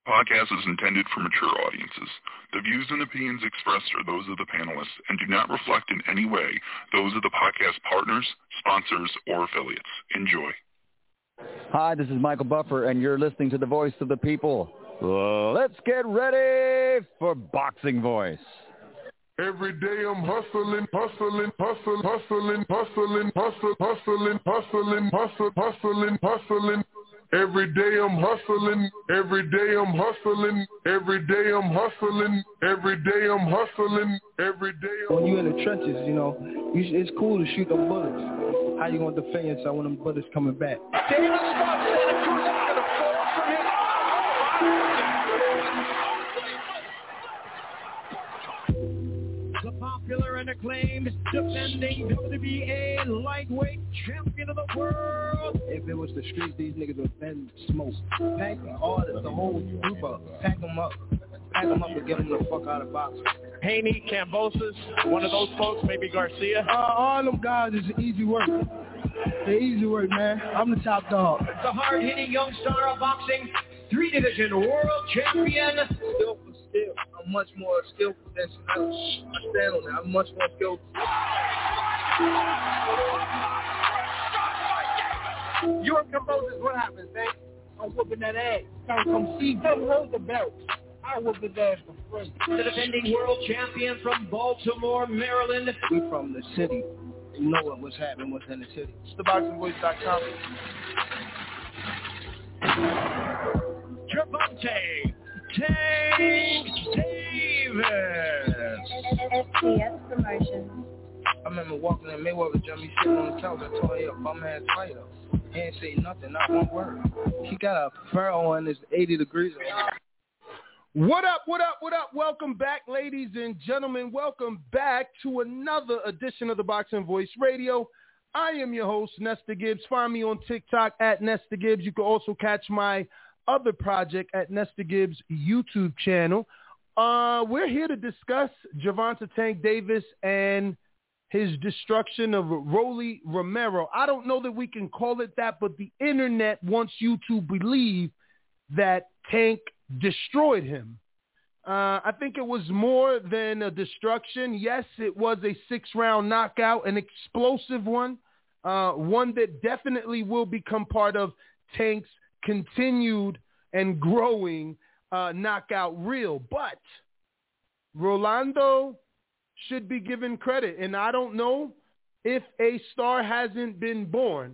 podcast is intended for mature audiences. The views and opinions expressed are those of the panelists and do not reflect in any way those of the podcast partners, sponsors, or affiliates. Enjoy. Hi, this is Michael Buffer, and you're listening to the Voice of the People. Let's get ready for Boxing Voice. Every day I'm hustling, hustling, hustling, hustling, hustling, hustling, hustling, hustling, hustling, hustling, hustling. Every day I'm hustling, every day I'm hustling, every day I'm hustling, every day I'm hustling, every day. When you're in the trenches, it's cool to shoot them bullets. How you gonna defend yourself when them bullets coming back? Davis spots Santa Cruz is gonna fall from his. The popular and acclaimed defending WBA lightweight champion of the world. If it was the streets, these niggas would been smoked. Pack all the whole group up. Pack them up. Pack them up and get them the fuck out of boxing. Haney, Kambosos, one of those folks, maybe Garcia. All them guys is easy work. They're easy work, man. I'm the top dog. The hard-hitting young star of boxing, 3-division world champion. Still for still. I'm much more skillful than Chanel. I stand on that. I'm much more skillful. Your Kambosos, what happens, man? I'm whooping that ass. Come see, come hold the belt. I whoop his ass for free. The defending world champion from Baltimore, Maryland. We from the city. You know what's happening within the city. It's theboxingvoice.com. Gervonta Tank Davis. SPS Promotions. I remember walking in Mayweather gym, he sitting on the couch. I told him, he a bum-ass fighter. He ain't say nothing, not one word. He got a furrow on his 80 degrees. What up, what up, what up? Welcome back, ladies and gentlemen. Welcome back to another edition of the Boxing Voice Radio. I am your host, Nesta Gibbs. Find me on TikTok at Nesta Gibbs. You can also catch my other project at Nesta Gibbs YouTube channel. We're here to discuss Gervonta Tank Davis and his destruction of Rolly Romero. I don't know that we can call it that, but the internet wants you to believe that Tank destroyed him. I think it was more than a destruction. Yes, it was a 6-round knockout, an explosive one, one that definitely will become part of Tank's continued and growing knockout reel. But Rolando should be given credit, and I don't know if a star hasn't been born.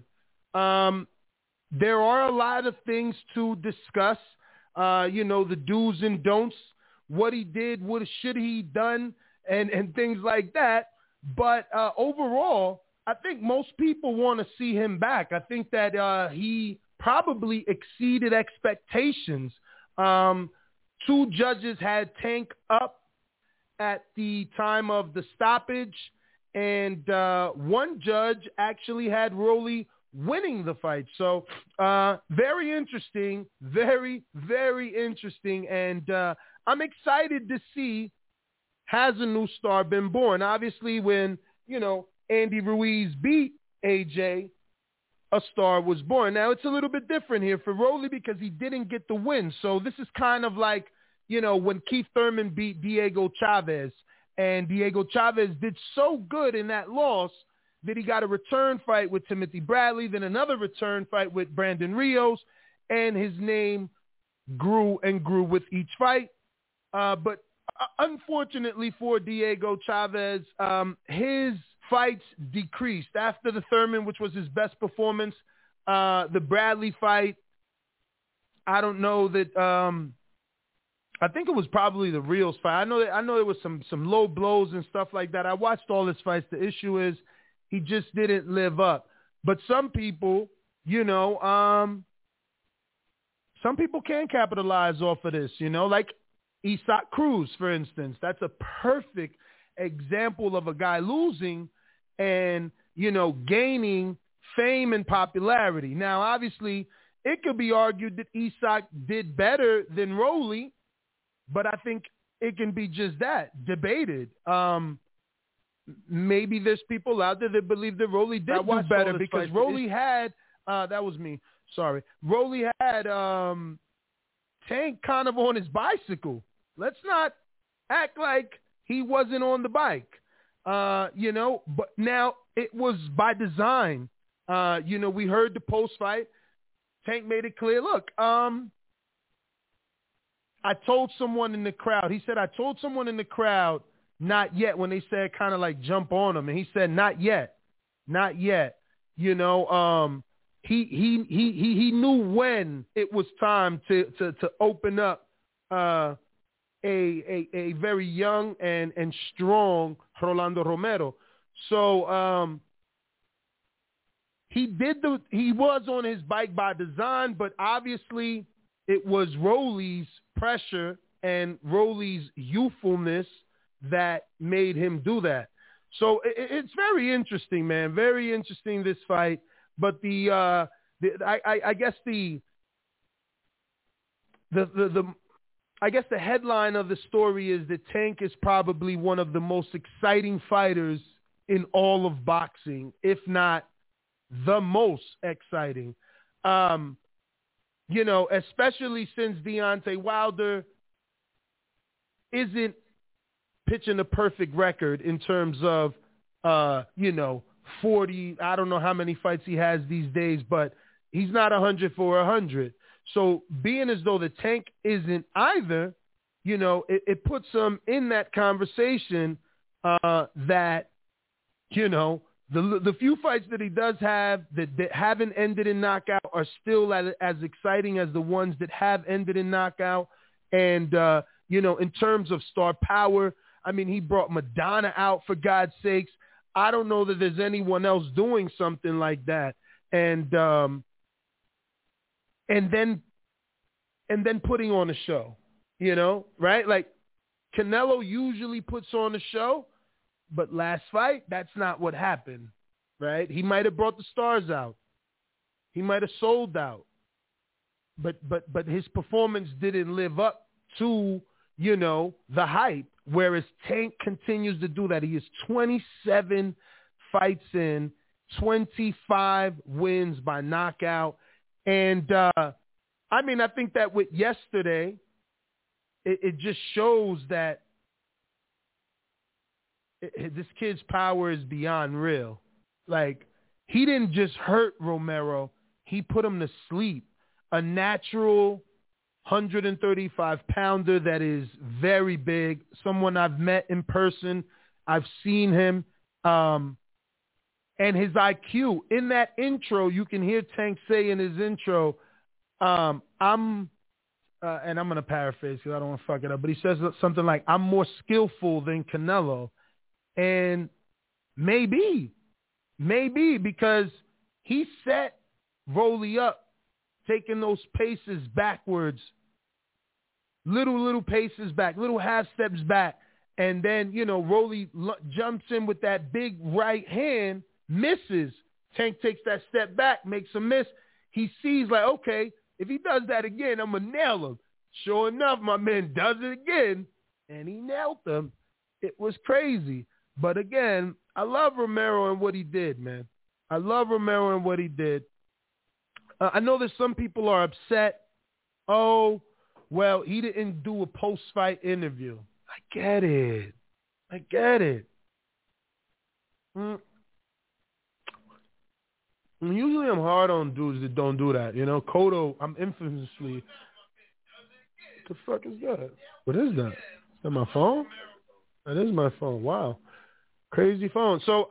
There are a lot of things to discuss. The do's and don'ts, what he did, what should he done, and things like that. But overall, I think most people want to see him back. I think that he probably exceeded expectations. 2 judges had Tank up at the time of the stoppage, and 1 judge actually had Rolly winning the fight. So very interesting, very, very interesting. And I'm excited to see, has a new star been born? Obviously, when, Andy Ruiz beat AJ, a star was born. Now, it's a little bit different here for Rolly because he didn't get the win. So this is kind of like, when Keith Thurman beat Diego Chavez, and Diego Chavez did so good in that loss that he got a return fight with Timothy Bradley, then another return fight with Brandon Rios, and his name grew and grew with each fight. But unfortunately for Diego Chavez, his fights decreased. After the Thurman, which was his best performance, the Bradley fight, I don't know that I think it was probably the Rios fight. I know there was some low blows and stuff like that. I watched all his fights. The issue is he just didn't live up. But some people, some people can capitalize off of this, like Isaac Cruz, for instance. That's a perfect example of a guy losing and, gaining fame and popularity. Now, obviously, it could be argued that Isaac did better than Rolly, but I think it can be just that, debated. Maybe there's people out there that believe that Rolly did do better because Rolly had, that was me, sorry. Rolly had Tank kind of on his bicycle. Let's not act like he wasn't on the bike. But now it was by design. We heard the post-fight. Tank made it clear, look, I told someone in the crowd. He said, I told someone in the crowd, not yet, when they said kind of like jump on him. And he said, not yet. Not yet. He knew when it was time to open up a very young and strong Rolando Romero. So he was on his bike by design, but obviously it was Rolly's pressure and Rolly's youthfulness that made him do that. So it's very interesting, man. Very interesting, this fight. But I guess the headline of the story is that Tank is probably one of the most exciting fighters in all of boxing, if not the most exciting. Especially since Deontay Wilder isn't pitching a perfect record in terms of, 40, I don't know how many fights he has these days, but he's not 100 for 100. So being as though the Tank isn't either, it puts him in that conversation that, the few fights that he does have that haven't ended in knockout are still as exciting as the ones that have ended in knockout. And, in terms of star power, I mean, he brought Madonna out, for God's sakes. I don't know that there's anyone else doing something like that. And then putting on a show, right? Like Canelo usually puts on a show, but last fight, that's not what happened, right? He might have brought the stars out. He might have sold out. But his performance didn't live up to, the hype, whereas Tank continues to do that. He is 27 fights in, 25 wins by knockout. And, I think that with yesterday, it just shows that this kid's power is beyond real. Like, he didn't just hurt Romero. He put him to sleep. A natural 135-pounder that is very big, someone I've met in person. I've seen him. And his IQ. In that intro, you can hear Tank say in his intro, and I'm going to paraphrase because I don't want to fuck it up, but he says something like, I'm more skillful than Canelo. And maybe because he set Rolly up, taking those paces backwards, little paces back, little half steps back. And then, Rolly jumps in with that big right hand, misses. Tank takes that step back, makes a miss. He sees like, okay, if he does that again, I'm going to nail him. Sure enough, my man does it again, and he nailed him. It was crazy. But again, I love Romero and what he did, man. I love Romero and what he did. I know that some people are upset. Oh, well, he didn't do a post-fight interview. I get it. Usually I'm hard on dudes that don't do that. Cotto, I'm infamously... What the fuck is that? What is that? Is that my phone? That is my phone. Wow. Crazy phone. So,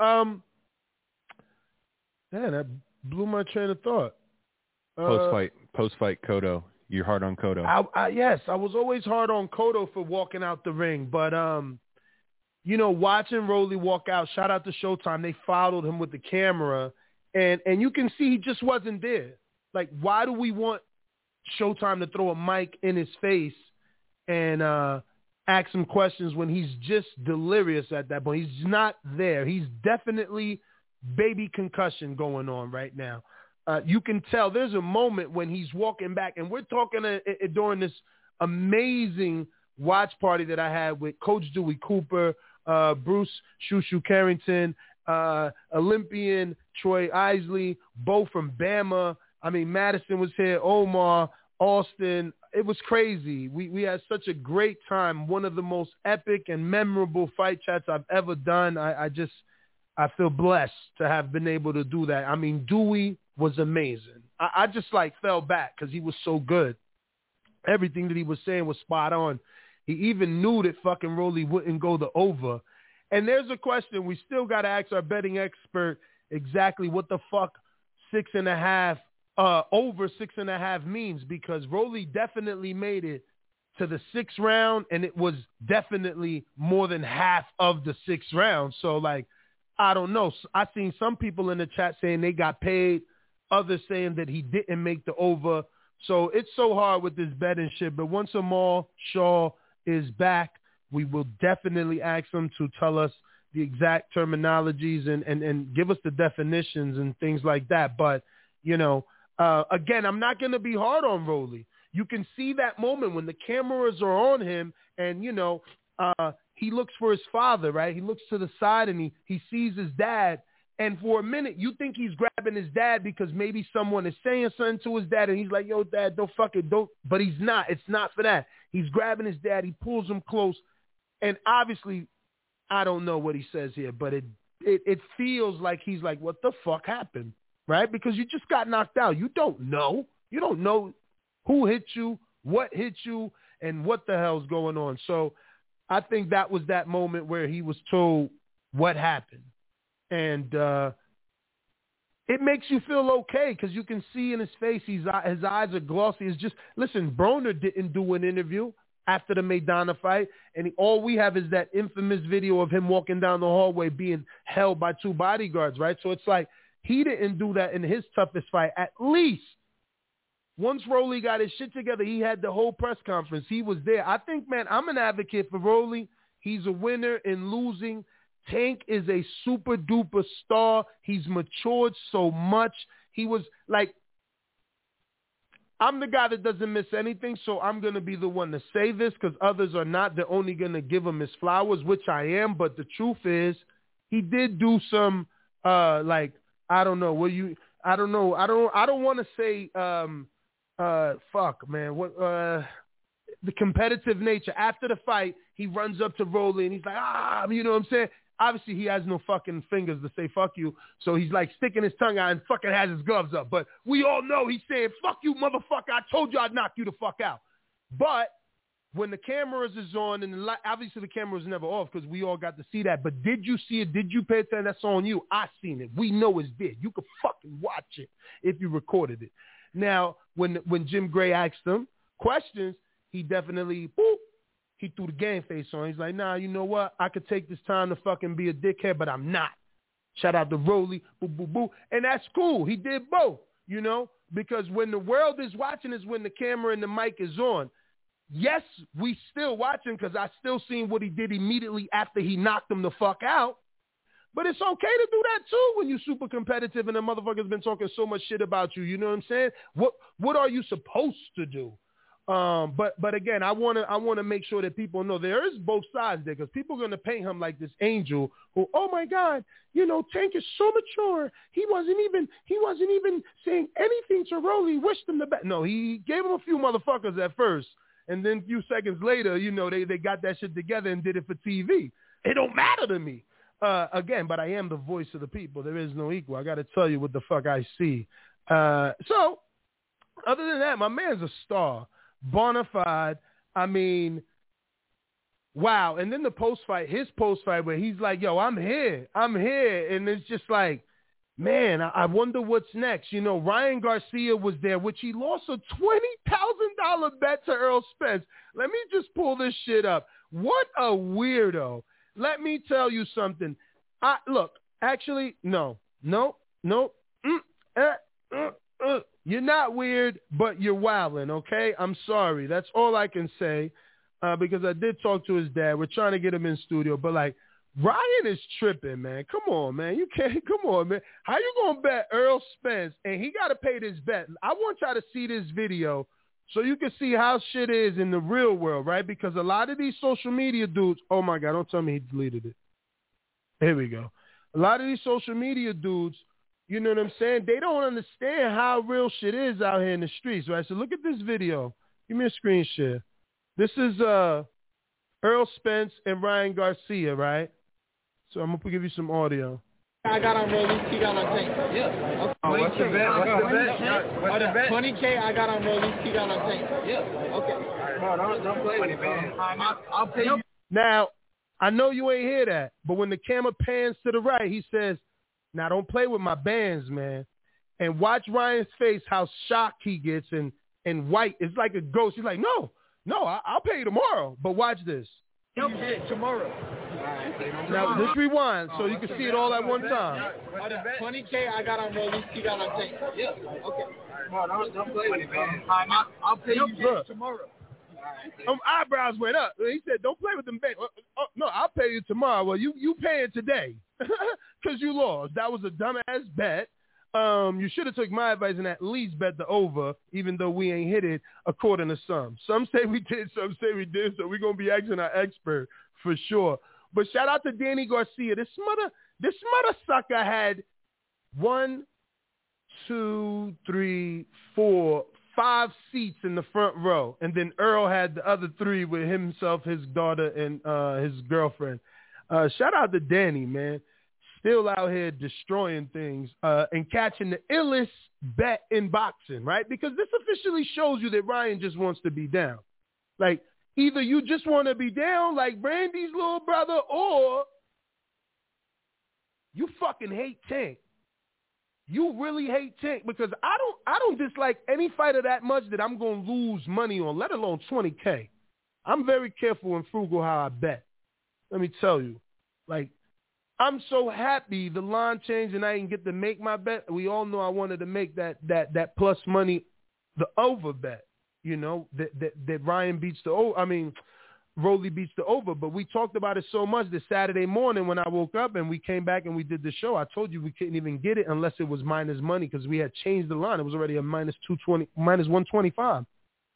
man, that blew my train of thought. Post-fight Cotto. You're hard on Cotto. Yes, I was always hard on Cotto for walking out the ring. But, watching Rolly walk out, shout out to Showtime. They followed him with the camera. And you can see he just wasn't there. Like, why do we want Showtime to throw a mic in his face and ask him questions when he's just delirious at that point? He's not there. He's definitely baby concussion going on right now. You can tell there's a moment when he's walking back, and we're talking during this amazing watch party that I had with Coach Dewey Cooper, Bruce Shushu Carrington, Olympian Troy Isley, both from Bama. I mean, Madison was here, Omar, Austin, it was crazy. We had such a great time. One of the most epic and memorable fight chats I've ever done. I feel blessed to have been able to do that. I mean, Dewey was amazing. I just like fell back because he was so good. Everything that he was saying was spot on. He even knew that fucking Rolly wouldn't go the over. And there's a question. We still got to ask our betting expert exactly what the fuck 6.5 over 6.5 means, because Rolly definitely made it to the 6th round, and it was definitely more than half of the 6th round. So, like, I don't know. I seen some people in the chat saying they got paid, others saying that he didn't make the over. So it's so hard with this betting shit. But once Amal Shaw is back, we will definitely ask him to tell us the exact terminologies and give us the definitions and things like that. But, you know, again, I'm not going to be hard on Rolly. You can see that moment when the cameras are on him and, you know, he looks for his father, right? He looks to the side and he sees his dad. And for a minute, you think he's grabbing his dad because maybe someone is saying something to his dad and he's like, yo, dad, don't fuck it, don't. But he's not. It's not for that. He's grabbing his dad. He pulls him close. And obviously, I don't know what he says here, but it feels like he's like, what the fuck happened, right? Because you just got knocked out. You don't know. You don't know who hit you, what hit you, and what the hell's going on. So I think that was that moment where he was told what happened. And it makes you feel okay because you can see in his face his eyes are glossy. It's just, listen, Broner didn't do an interview after the Maidana fight, and all we have is that infamous video of him walking down the hallway being held by 2 bodyguards, right? So it's like he didn't do that in his toughest fight. At least once Rolly got his shit together, he had the whole press conference. He was there. I think, man, I'm an advocate for Rolly. He's a winner in losing. Tank is a super duper star. He's matured so much. He was like, I'm the guy that doesn't miss anything, so I'm going to be the one to say this because others are not. They're only going to give him his flowers, which I am. But the truth is, he did do some, like, I don't know. I don't know. I don't want to say, fuck, man. What, the competitive nature. After the fight, he runs up to Rolly and he's like, you know what I'm saying? Obviously, he has no fucking fingers to say fuck you, so he's like sticking his tongue out and fucking has his gloves up. But we all know he's saying, fuck you, motherfucker. I told you I'd knock you the fuck out. But when the cameras is on, and obviously the camera was never off because we all got to see that. But did you see it? Did you pay attention? That's on you. I seen it. We know it's there. You could fucking watch it if you recorded it. Now, when Jim Gray asked him questions, he definitely, he threw the game face on. He's like, nah, you know what? I could take this time to fucking be a dickhead, but I'm not. Shout out to Rolly, boo, boo, boo. And that's cool. He did both, you know, because when the world is watching is when the camera and the mic is on. Yes, we still watching because I still seen what he did immediately after he knocked him the fuck out. But it's okay to do that too when you're super competitive and the motherfucker's been talking so much shit about you. You know what I'm saying? What are you supposed to do? But again, I want to make sure that people know there is both sides there because people are going to paint him like this angel who, oh my God, you know, Tank is so mature. He wasn't even saying anything to Rolly. Wished him the best. No, he gave him a few motherfuckers at first, and then a few seconds later, you know, they got that shit together and did it for TV. It don't matter to me. Again, but I am the voice of the people. There is no equal. I got to tell you what the fuck I see. So other than that, my man's a star. Bonafide, I mean, wow. And then the post-fight, his post-fight where he's like, yo, I'm here. And it's just like, man, I wonder what's next. You know, Ryan Garcia was there, which he lost a $20,000 bet to Earl Spence. Let me just pull this shit up. What a weirdo. Let me tell you something. Look, actually, no. You're not weird, but you're wilding, okay? I'm sorry. That's all I can say because I did talk to his dad. We're trying to get him in studio, but like Ryan is tripping, man. Come on, man. You can't. Come on, man. How you going to bet Earl Spence and he got to pay this bet? I want y'all to see this video so you can see how shit is in the real world, right? Because a lot of these social media dudes, oh my God, don't tell me he deleted it. Here we go. A lot of these social media dudes, you know what I'm saying? They don't understand how real shit is out here in the streets, right? So look at this video. Give me a screen share. This is Earl Spence and Ryan Garcia, right? So I'm gonna give you some audio. I got on Rollies, he got on Tank. Yeah. Okay. What's the bet? What's the bet? 20K, I got on Rollies, he got on Tank. Yeah. Okay. No, don't play with me. I'll pay you. Now, I know you ain't hear that, but when the camera pans to the right, he says, now don't play with my bands, man. And watch Ryan's face, how shocked he gets and white. It's like a ghost. He's like, no, I'll pay you tomorrow. But watch this. Okay, tomorrow. Now, just rewind so you can see it all at one time. 20K, I got on Rollies, he got on Tank. Yeah. Okay. No, don't play with me. I'll pay you tomorrow. Eyebrows went up. He said, don't play with them bands. Oh, no, I'll pay you tomorrow. Well, you paying today because you lost. That was a dumbass bet. You should have took my advice and at least bet the over, even though we ain't hit it according to some. Some say we did, some say we did, so we're going to be asking our expert for sure. But shout out to Danny Garcia. This mother sucker had 1, 2, 3, 4, 5 seats in the front row. And then Earl had the other 3 with himself, his daughter, and his girlfriend. Shout out to Danny, man. Still out here destroying things and catching the illest bet in boxing, right? Because this officially shows you that Ryan just wants to be down. Like, either you just want to be down like Brandy's little brother, or you fucking hate Tank. You really hate Tank, because I don't dislike any fighter that much that I'm going to lose money on, let alone 20K. I'm very careful and frugal how I bet. Let me tell you. Like, I'm so happy the line changed and I didn't get to make my bet. We all know I wanted to make that plus money, the over bet, you know, that Ryan beats the over. I mean, Rolly beats the over. But we talked about it so much that Saturday morning when I woke up and we came back and we did the show, I told you we couldn't even get it unless it was minus money because we had changed the line. It was already a minus 125.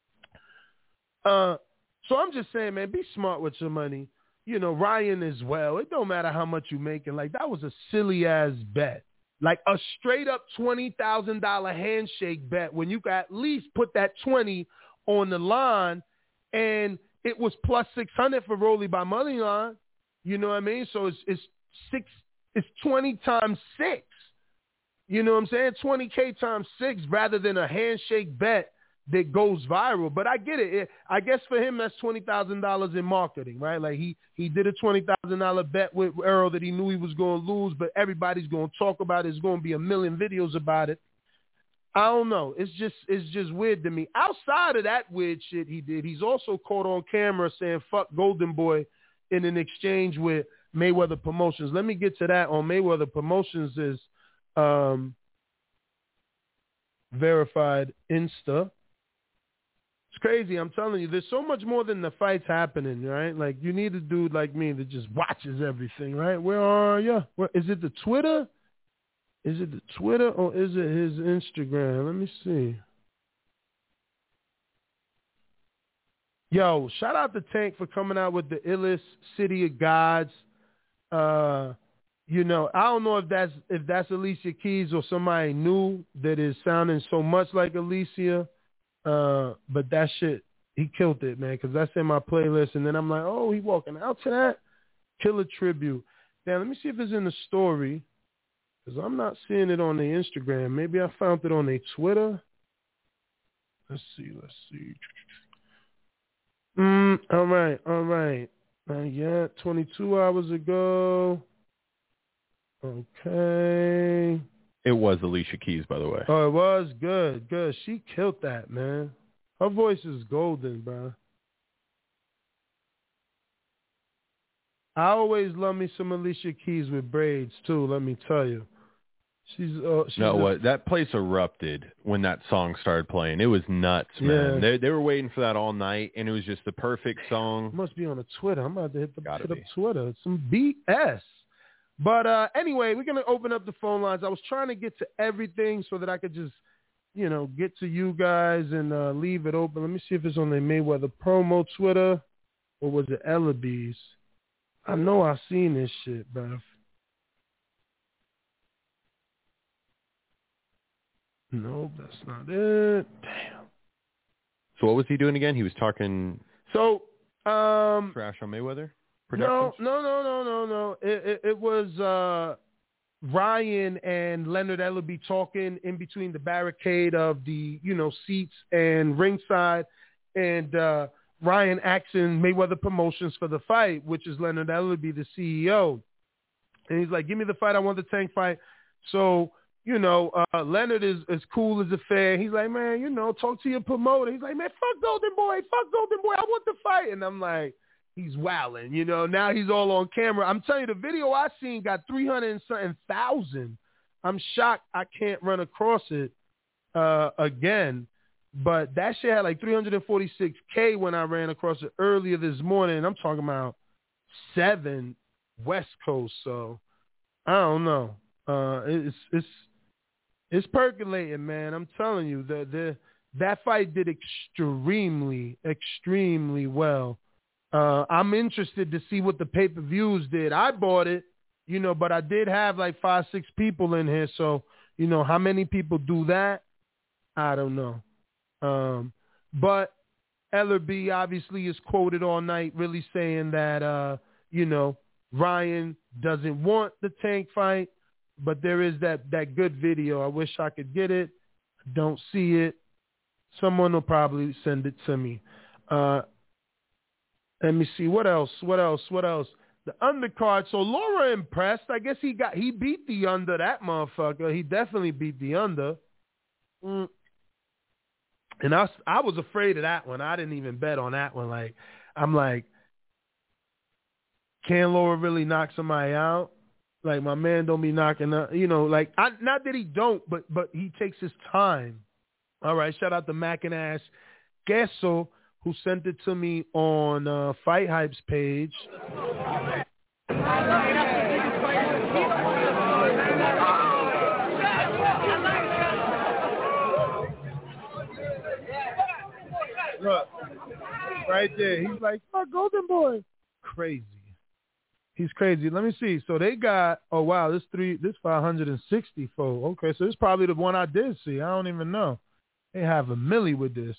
So I'm just saying, man, be smart with your money. You know, Ryan as well. It don't matter how much you make. And like, that was a silly ass bet. Like a straight up $20,000 handshake bet when you could at least put that 20 on the line, and it was plus 600 for Rolly by money line. You know what I mean? So it's 20 times 6. You know what I'm saying? 20K times 6 rather than a handshake bet that goes viral. But I get it. I guess for him, that's $20,000 in marketing, right? Like he did a $20,000 bet with Earl that he knew he was going to lose, but everybody's going to talk about it. There's going to be a million videos about it. I don't know. It's just weird to me. Outside of that weird shit he did, he's also caught on camera saying fuck Golden Boy in an exchange with Mayweather Promotions. Let me get to that. On Mayweather Promotions is verified Insta. It's crazy. I'm telling you, there's so much more than the fights happening, right? Like, you need a dude like me that just watches everything, right? Where are you? Is it the Twitter? Is it the Twitter or is it his Instagram? Let me see. Yo, shout out to Tank for coming out with the illest City of Gods. You know, I don't know if that's Alicia Keys or somebody new that is sounding so much like Alicia. But that shit, he killed it, man, because that's in my playlist. And then I'm like, oh, he walking out to that? Killer tribute. Now, let me see if it's in the story, because I'm not seeing it on the Instagram. Maybe I found it on their Twitter. Let's see. All right. Not yet. 22 hours ago. Okay. It was Alicia Keys, by the way. Oh, it was? Good. She killed that, man. Her voice is golden, bro. I always love me some Alicia Keys with braids, too, let me tell you. That place erupted when that song started playing. It was nuts, man. Yeah. They were waiting for that all night, and it was just the perfect song. It must be on the Twitter. I'm about to hit up Twitter. It's some BS. But anyway, we're going to open up the phone lines. I was trying to get to everything so that I could just, you know, get to you guys and leave it open. Let me see if it's on the Mayweather promo Twitter, or was it Ellaby's? I know I've seen this shit, bruv. Nope, that's not it. Damn. So what was he doing again? He was talking So trash on Mayweather Productions? No. It was Ryan and Leonard Ellerbe talking in between the barricade of the, seats and ringside, and Ryan asking Mayweather Promotions for the fight, which is Leonard Ellerbe, the CEO. And he's like, give me the fight. I want the Tank fight. So, Leonard is as cool as a fan. He's like, man, talk to your promoter. He's like, man, fuck Golden Boy. I want the fight. And I'm like, he's wilding, Now he's all on camera. I'm telling you, the video I seen got 300 and something thousand. I'm shocked I can't run across it again. But that shit had like 346K when I ran across it earlier this morning. I'm talking about 7 West Coast. So I don't know. It's percolating, man. I'm telling you, that fight did extremely, extremely well. I'm interested to see what the pay-per-views did. I bought it, but I did have like 5-6 people in here. So, how many people do that? I don't know. But Ellerbe obviously is quoted all night really saying that, Ryan doesn't want the Tank fight, but there is that good video. I wish I could get it. I don't see it. Someone will probably send it to me. Let me see. What else? The undercard. So Laura impressed. I guess he beat the under, that motherfucker. He definitely beat the under. And I was afraid of that one. I didn't even bet on that one. Like, I'm like, can Laura really knock somebody out? Like, my man don't be knocking up, not that he don't, but he takes his time. All right, shout out to Mac and Ass Gesso, who sent it to me on Fight Hype's page. Look, right there. He's like, fuck Golden Boy. Crazy. He's crazy. Let me see. So they got, oh wow, this 560 fold. Okay, so this is probably the one I did see. I don't even know. They have a milli with this.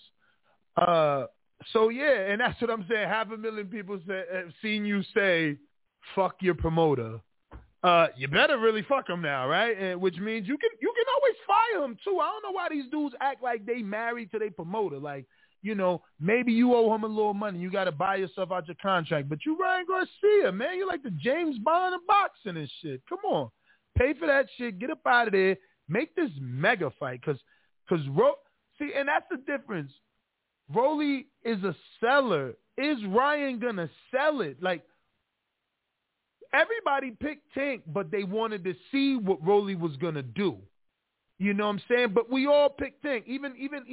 So yeah, and that's what I'm saying. 500,000 people have seen you say, fuck your promoter. You better really fuck him now, right? And which means you can always fire him too. I don't know why these dudes act like they married to their promoter. Like, maybe you owe him a little money. You got to buy yourself out your contract. But you Ryan Garcia, man. You're like the James Bond of boxing and shit. Come on. Pay for that shit. Get up out of there. Make this mega fight. See, and that's the difference. Rolly is a seller. Is Ryan going to sell it? Like, everybody picked Tank, but they wanted to see what Rolly was going to do. You know what I'm saying? But we all picked Tank. Even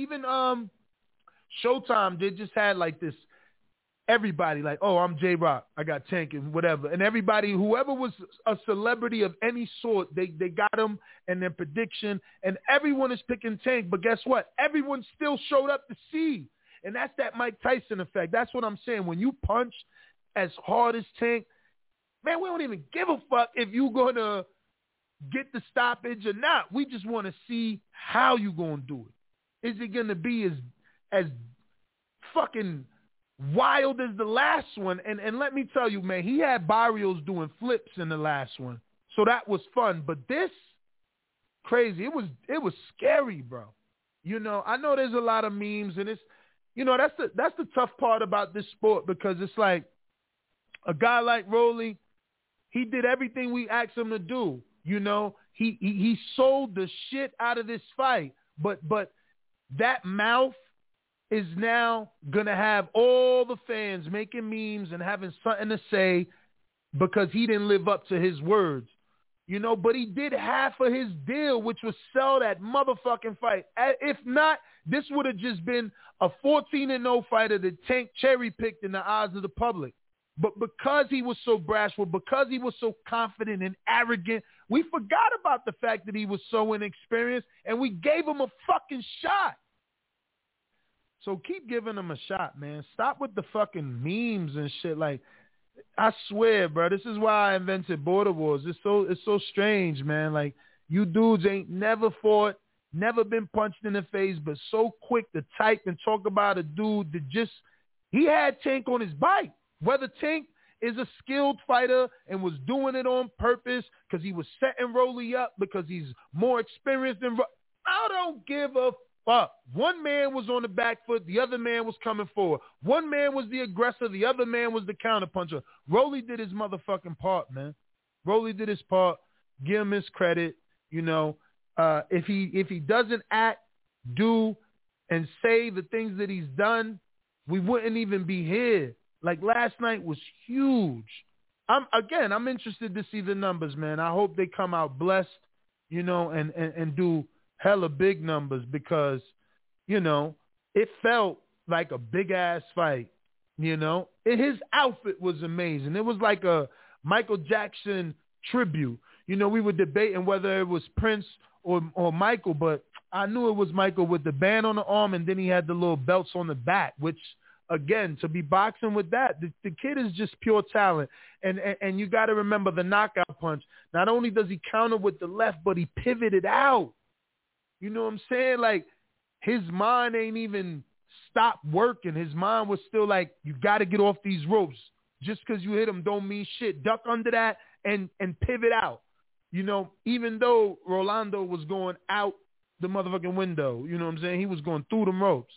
Showtime, they just had like this, everybody like, oh, I'm J-Rock, I got Tank and whatever. And everybody, whoever was a celebrity of any sort, they got him and their prediction, and everyone is picking Tank. But guess what? Everyone still showed up to see. And that's that Mike Tyson effect. That's what I'm saying. When you punch as hard as Tank, man, we don't even give a fuck if you're going to get the stoppage or not. We just want to see how you going to do it. Is it going to be as fucking wild as the last one? And let me tell you, man, he had Barrios doing flips in the last one. So that was fun. But this, crazy. It was scary, bro. I know there's a lot of memes, and it's, that's the tough part about this sport, because it's like a guy like Rolly, he did everything we asked him to do. He sold the shit out of this fight, but that mouth is now going to have all the fans making memes and having something to say because he didn't live up to his words. But he did half of his deal, which was sell that motherfucking fight. If not, this would have just been a 14-0 fighter that Tank cherry-picked in the eyes of the public. But because he was so bashful, because he was so confident and arrogant, we forgot about the fact that he was so inexperienced, and we gave him a fucking shot. So keep giving him a shot, man. Stop with the fucking memes and shit. Like, I swear, bro, this is why I invented Border Wars. It's so strange, man. Like, you dudes ain't never fought, never been punched in the face, but so quick to type and talk about a dude that just, he had Tank on his bike. Whether Tank is a skilled fighter and was doing it on purpose because he was setting Rolly up because he's more experienced than I don't give a fuck. One man was on the back foot. The other man was coming forward. One man was the aggressor. The other man was the counterpuncher. Rolly did his motherfucking part, man. Rolly did his part. Give him his credit. You know, if he doesn't act, do, and say the things that he's done, we wouldn't even be here. Like last night was huge. I'm interested to see the numbers, man. I hope they come out blessed, you know, and do hella big numbers because, you know, it felt like a big ass fight, you know. His outfit was amazing. It was like a Michael Jackson tribute. You know, we were debating whether it was Prince or Michael, but I knew it was Michael with the band on the arm and then he had the little belts on the back, which, again, to be boxing with that, the kid is just pure talent. And you got to remember the knockout punch. Not only does he counter with the left, but he pivoted out. You know what I'm saying? Like, his mind ain't even stopped working. His mind was still like, you got to get off these ropes. Just because you hit him don't mean shit. Duck under that and pivot out. You know, even though Rolando was going out the motherfucking window, you know what I'm saying? He was going through them ropes.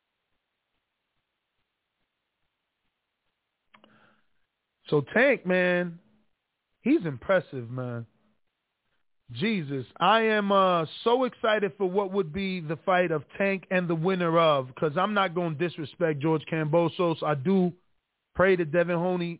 So Tank, man, he's impressive, man. Jesus, I am so excited for what would be the fight of Tank and the winner of, because I'm not going to disrespect George Kambosos. I do pray that Devin Haney.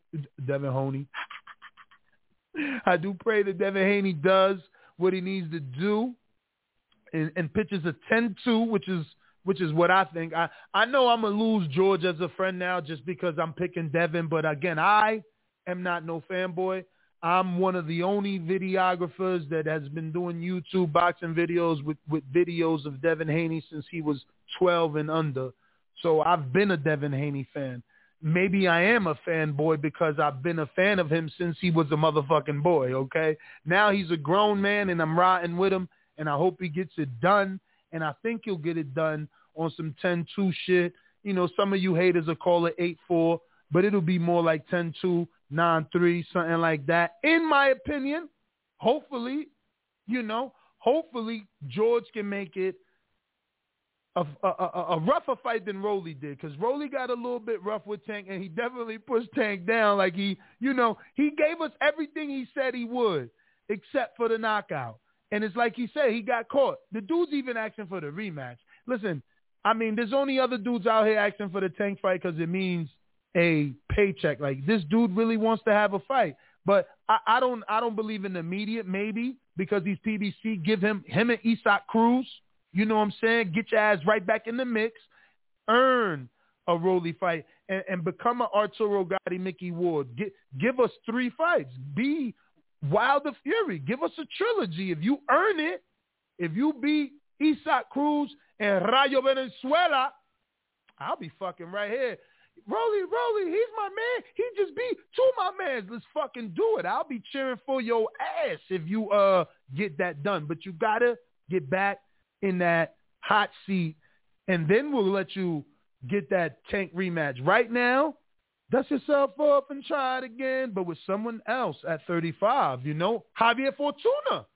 I do pray that Devin Haney does what he needs to do and pitches a 10-2, which is what I think. I know I'm going to lose George as a friend now just because I'm picking Devin, but again, I am not no fanboy. I'm one of the only videographers that has been doing YouTube boxing videos with videos of Devin Haney since he was 12 and under. So I've been a Devin Haney fan. Maybe I am a fanboy because I've been a fan of him since he was a motherfucking boy, okay? Now he's a grown man and I'm riding with him and I hope he gets it done. And I think he'll get it done on some 10-2 shit. You know, some of you haters will call it 8-4, but it'll be more like 10-2. 9-3, something like that. In my opinion, hopefully George can make it a rougher fight than Rolly did, because Rolly got a little bit rough with Tank, and he definitely pushed Tank down. Like he gave us everything he said he would, except for the knockout. And it's like he said, he got caught. The dude's even asking for the rematch. Listen, I mean, there's only other dudes out here asking for the Tank fight because it means a paycheck. Like, this dude really wants to have a fight, but I don't believe in the immediate, maybe because he's PBC. Give him and Isaac Cruz, you know what I'm saying? Get your ass right back in the mix, earn a Rolly fight, and become an Arturo Gatti, Mickey Ward. Give us 3 fights. Be Wilder Fury. Give us a trilogy. If you earn it, if you beat Isaac Cruz and Rayo Venezuela, I'll be fucking right here. Rolly, he's my man. He just beat 2 of my mans. Let's fucking do it. I'll be cheering for your ass if you get that done. But you gotta get back in that hot seat, and then we'll let you get that Tank rematch. Right now, dust yourself up and try it again, but with someone else at 35. You know, Javier Fortuna.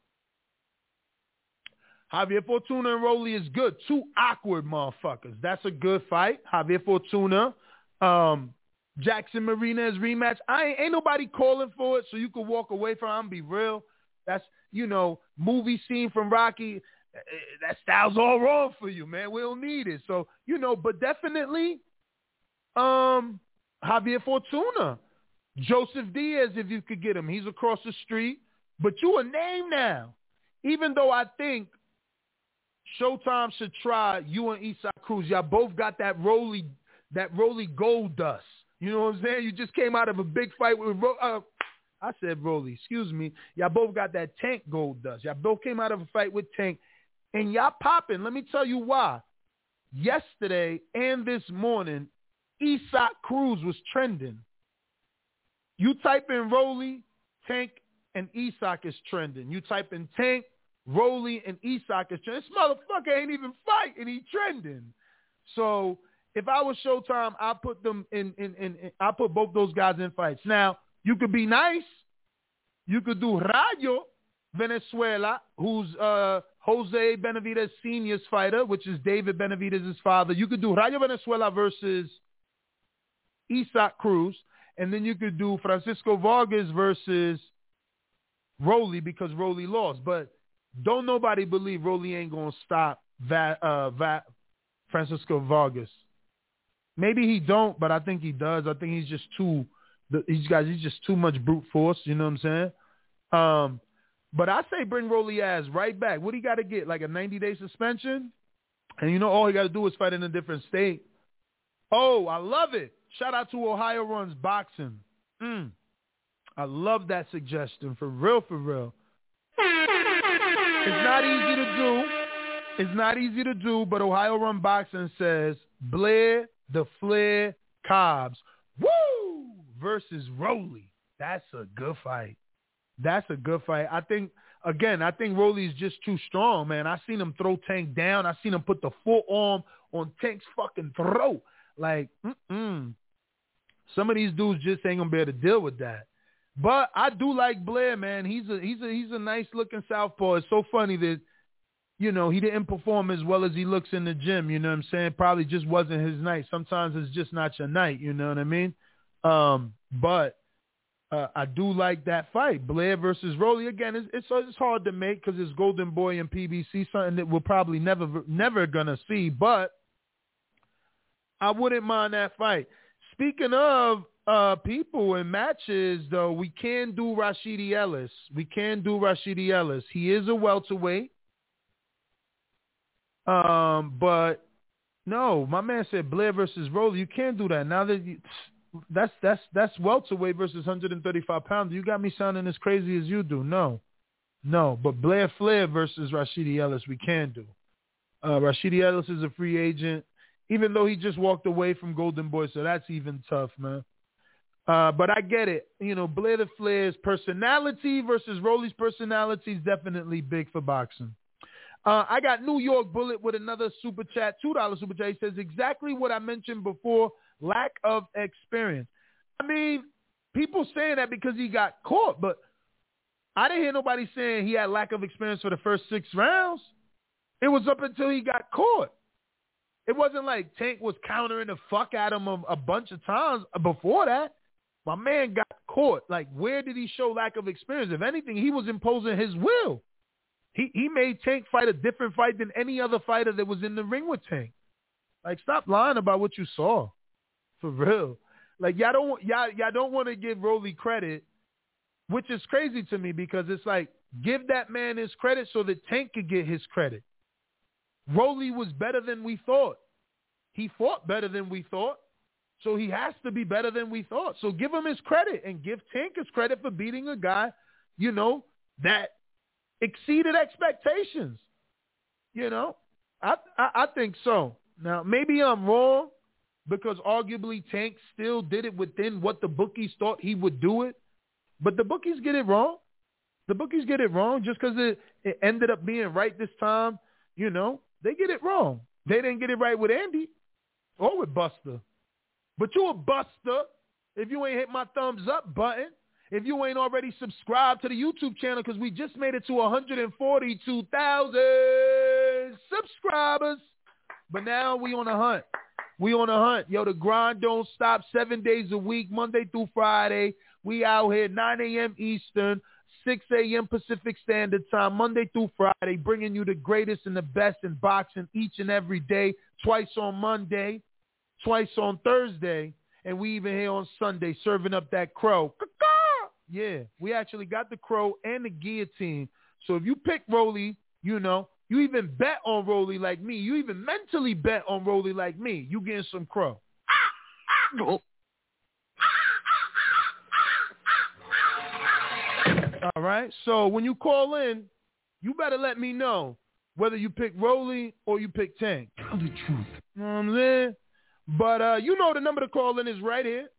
Javier Fortuna and Rolly is good. 2 awkward motherfuckers. That's a good fight. Javier Fortuna. Jackson Marinez rematch. Ain't nobody calling for it, so you can walk away from it. I'm be real. That's, you know, movie scene from Rocky. That style's all wrong for you, man. We don't need it. So, you know, but definitely Javier Fortuna. Joseph Diaz, if you could get him. He's across the street. But you a name now. Even though I think Showtime should try you and Isaac Cruz. Y'all both got that Rolly gold dust. You know what I'm saying? You just came out of a big fight with I said Rolly, excuse me. Y'all both got that Tank gold dust. Y'all both came out of a fight with Tank. And y'all popping. Let me tell you why. Yesterday and this morning, Isaac Cruz was trending. You type in Rolly, Tank, and Isaac is trending. You type in Tank, Rolly and Isak is trending. This motherfucker ain't even fighting. He trending. So if I was Showtime, I put them in I put both those guys in fights. Now, you could be nice. You could do Rayo Venezuela, who's Jose Benavidez Sr.'s fighter, which is David Benavidez' father. You could do Rayo Venezuela versus Isaac Cruz, and then you could do Francisco Vargas versus Rolly because Rolly lost. But don't nobody believe Rolly ain't going to stop Francisco Vargas. Maybe he don't, but I think he does. I think he's just he's just too much brute force. You know what I'm saying? But I say bring Rolly ass right back. What he got to get? Like a 90-day suspension? And all he got to do is fight in a different state. Oh, I love it. Shout out to Ohio Runs Boxing. I love that suggestion. For real, for real. It's not easy to do. It's not easy to do, but Ohio Run Boxing says Blair the Flair Cobbs, woo, versus Rolly. That's a good fight. That's a good fight. I think Rolly's just too strong, man. I seen him throw Tank down. I seen him put the full arm on Tank's fucking throat. Like, some of these dudes just ain't gonna be able to deal with that. But I do like Blair, man. He's a nice looking southpaw. It's so funny that, he didn't perform as well as he looks in the gym. You know what I'm saying? Probably just wasn't his night. Sometimes it's just not your night. You know what I mean? But I do like that fight. Blair versus Rolly. Again, it's hard to make because it's Golden Boy and PBC, something that we're probably never going to see. But I wouldn't mind that fight. Speaking of people and matches, though, we can do Rashidi Ellis. He is a welterweight. But no, my man said Blair versus Rolly. You can't do that. Now that that's welterweight versus 135 pounds. You got me sounding as crazy as you do. No. But Blair Flair versus Rashidi Ellis, we can do. Rashidi Ellis is a free agent, even though he just walked away from Golden Boy, so that's even tough, man. But I get it. Blair the Flair's personality versus Rolly's personality is definitely big for boxing. I got New York Bullet with another super chat, $2 super chat. He says exactly what I mentioned before, lack of experience. I mean, people saying that because he got caught, but I didn't hear nobody saying he had lack of experience for the first 6 rounds. It was up until he got caught. It wasn't like Tank was countering the fuck out of him a bunch of times before that. My man got caught. Like, where did he show lack of experience? If anything, he was imposing his will. He made Tank fight a different fight than any other fighter that was in the ring with Tank. Like, stop lying about what you saw. For real. Like, y'all don't want to give Rolly credit, which is crazy to me because it's like, give that man his credit so that Tank could get his credit. Rolly was better than we thought. He fought better than we thought. So he has to be better than we thought. So give him his credit and give Tank his credit for beating a guy, that exceeded expectations. I think so. Now, maybe I'm wrong because arguably Tank still did it within what the bookies thought he would do it. But the bookies get it wrong. Just because it ended up being right this time, they get it wrong. They didn't get it right with Andy or with Buster. But you a buster if you ain't hit my thumbs up button. If you ain't already subscribed to the YouTube channel, because we just made it to 142,000 subscribers. But now we on a hunt. Yo, the grind don't stop 7 days a week, Monday through Friday. We out here 9 a.m. Eastern, 6 a.m. Pacific Standard Time, Monday through Friday, bringing you the greatest and the best in boxing each and every day, twice on Monday, twice on Thursday, and we even here on Sunday serving up that crow. Yeah, we actually got the crow and the guillotine. So if you pick Rolly, you even bet on Rolly like me. You even mentally bet on Rolly like me. You getting some crow. All right. So when you call in, you better let me know whether you pick Rolly or you pick Tank. Tell the truth. You know what I'm saying? But the number to call in is right here.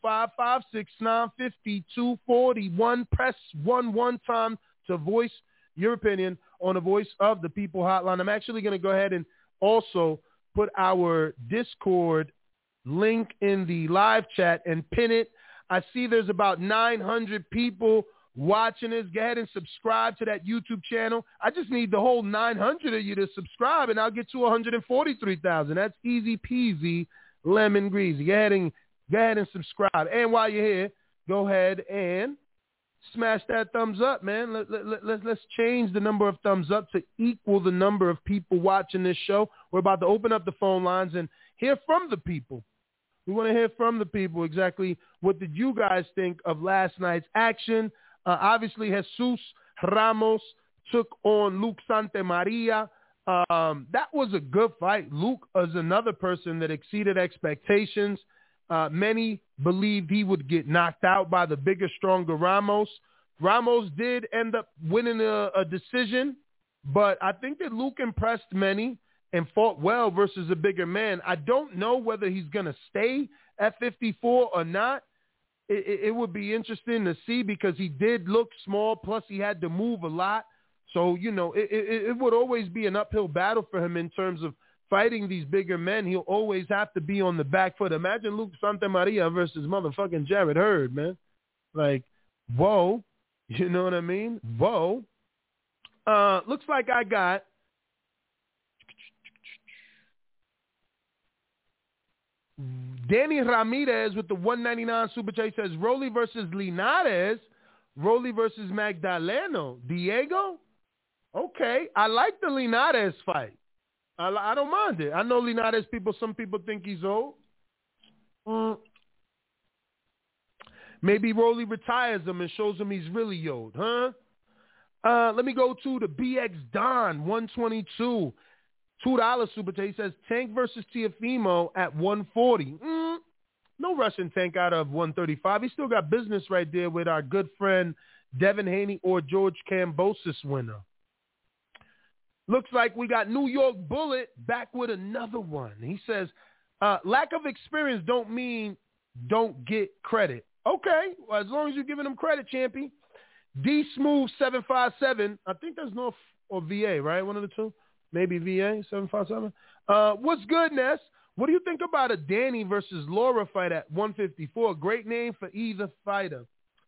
1-425-569-5241. Press 1 time to voice your opinion on the Voice of the People hotline. I'm actually going to go ahead and also put our Discord link in the live chat and pin it. I see there's about 900 people watching this. Go ahead and subscribe to that YouTube channel. I just need the whole 900 of you to subscribe, and I'll get to 143,000. That's easy peasy, lemon greasy. Go ahead and subscribe. And while you're here, go ahead and smash that thumbs up, man. Let's change the number of thumbs up to equal the number of people watching this show. We're about to open up the phone lines and hear from the people. We want to hear from the people exactly what did you guys think of last night's action. Obviously, Jesus Ramos took on Luke Santamaria. That was a good fight. Luke is another person that exceeded expectations. Many believed he would get knocked out by the bigger, stronger Ramos. Ramos did end up winning a decision, but I think that Luke impressed many and fought well versus a bigger man. I don't know whether he's going to stay at 54 or not. It would be interesting to see because he did look small, plus he had to move a lot. So, you know, it would always be an uphill battle for him in terms of fighting these bigger men. He'll always have to be on the back foot. Imagine Luke Santamaria versus motherfucking Jarrett Hurd, man. Like, whoa. You know what I mean? Whoa. Looks like I got Danny Ramirez with the 199 Super Chat says, Rolly versus Linares, Rolly versus Magdaleno. Diego? Okay. I like the Linares fight. I don't mind it. I know Linares some people think he's old. Maybe Rolly retires him and shows him he's really old, huh? Let me go to the BX Don, 122. $2 Super Chat. He says, Tank versus Teofimo at 140. No Russian Tank out of 135. He still got business right there with our good friend Devin Haney or George Kambosos winner. Looks like we got New York Bullet back with another one. He says, lack of experience don't mean don't get credit. Okay, well, as long as you're giving them credit, Champy. D Smooth 757. I think that's North or VA, right? One of the two. Maybe VA 757. What's good, Ness? What do you think about a Danny versus Laura fight at 154? Great name for either fighter.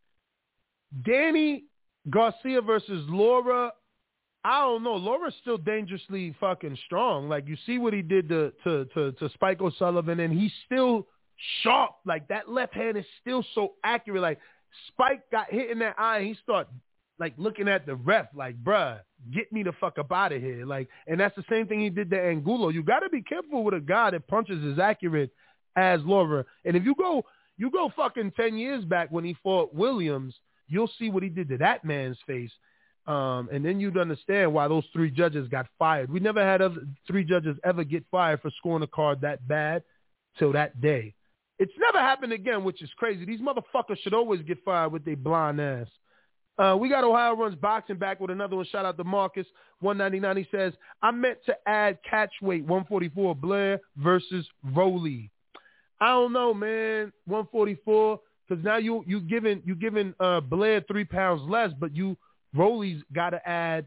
Danny Garcia versus Laura. I don't know. Laura's still dangerously fucking strong. Like, you see what he did to Spike O'Sullivan, and he's still sharp. Like, that left hand is still so accurate. Like, Spike got hit in that eye, and he started, like, looking at the ref like, bruh, get me the fuck up out of here. Like, and that's the same thing he did to Angulo. You got to be careful with a guy that punches as accurate as Laura. And if you go fucking 10 years back when he fought Williams, you'll see what he did to that man's face. And then you'd understand why those three judges got fired. We never had three judges ever get fired for scoring a card that bad till that day. It's never happened again, which is crazy. These motherfuckers should always get fired with their blind ass. We got Ohio Runs Boxing back with another one. Shout out to Marcus, 199. He says, I meant to add catch weight, 144, Blair versus Rolly. I don't know, man, 144, because now you giving Blair 3 pounds less, but Rolly's got to add,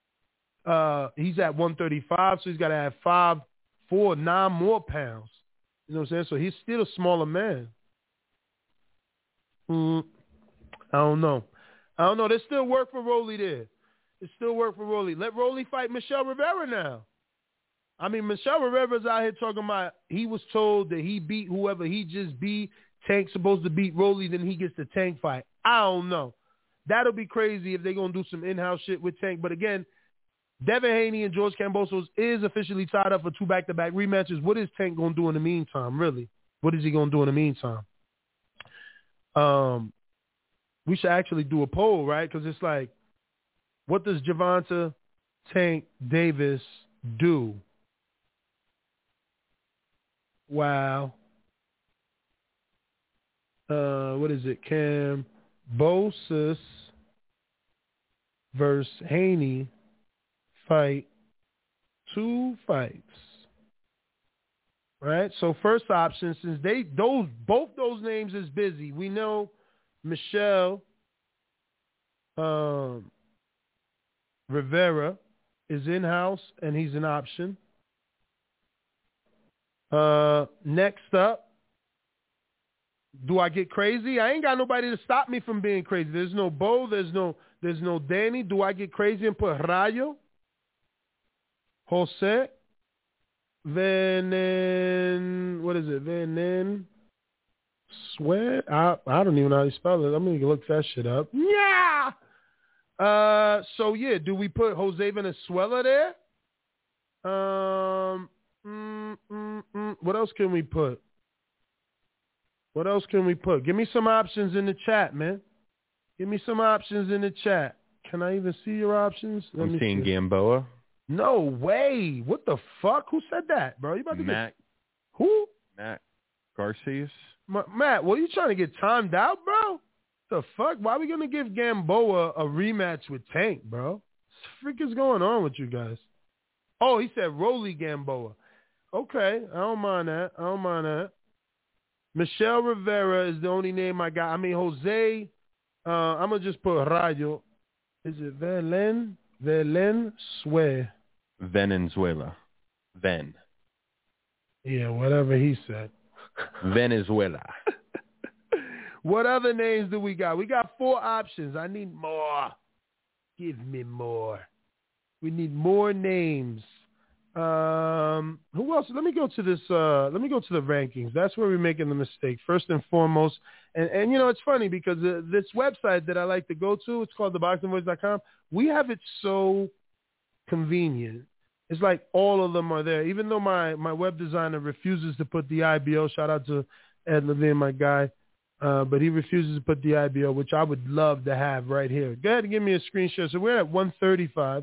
he's at 135, so he's got to add 5, 4, 9 more pounds. You know what I'm saying? So he's still a smaller man. I don't know. There's still work for Rolly there. There's still work for Rolly. Let Rolly fight Michelle Rivera now. I mean, Michelle Rivera's out here talking about he was told that he beat whoever he just beat. Tank's supposed to beat Rolly, then he gets the Tank fight. I don't know. That'll be crazy if they're going to do some in-house shit with Tank. But again, Devin Haney and George Kambosos is officially tied up for 2 back-to-back rematches. What is Tank going to do in the meantime, really? What is he going to do in the meantime? We should actually do a poll, right? Because it's like, what does Gervonta Tank Davis do? Wow. What is it? Kambosos versus Haney fight 2 fights. Right? So first option, since both those names is busy, we know Michelle Rivera is in-house, and he's an option. Next up, do I get crazy? I ain't got nobody to stop me from being crazy. There's no Bo. There's no Danny. Do I get crazy and put Rayo? Jose? Venen, what is it? Venen Swear? I don't even know how you spell it. I'm going to look that shit up. Yeah! So, yeah, do we put Jose Venezuela there? What else can we put? Give me some options in the chat, man. Give me some options in the chat. Can I even see your options? I'm seeing Gamboa. No way. What the fuck? Who said that, bro? You about to Matt. Who? Matt Garcias. Matt, what are you trying to get timed out, bro? The fuck? Why are we going to give Gamboa a rematch with Tank, bro? What the frick is going on with you guys? Oh, he said Rolly Gamboa. Okay, I don't mind that. Michelle Rivera is the only name I got. I mean, Jose, I'm going to just put Rayo. Is it Valenzuela? Venezuela. Yeah, whatever he said. Venezuela. What other names do we got? We got 4 options. I need more. Give me more. We need more names. Who else? Let me go to this. Let me go to the rankings. That's where we're making the mistake. First and foremost, and you know it's funny because this website that I like to go to, it's called theboxingvoice.com. We have it so convenient. It's like all of them are there. Even though my web designer refuses to put the IBO. Shout out to Ed Levine, my guy. But he refuses to put the IBO, which I would love to have right here. Go ahead and give me a screenshot. So we're at 135.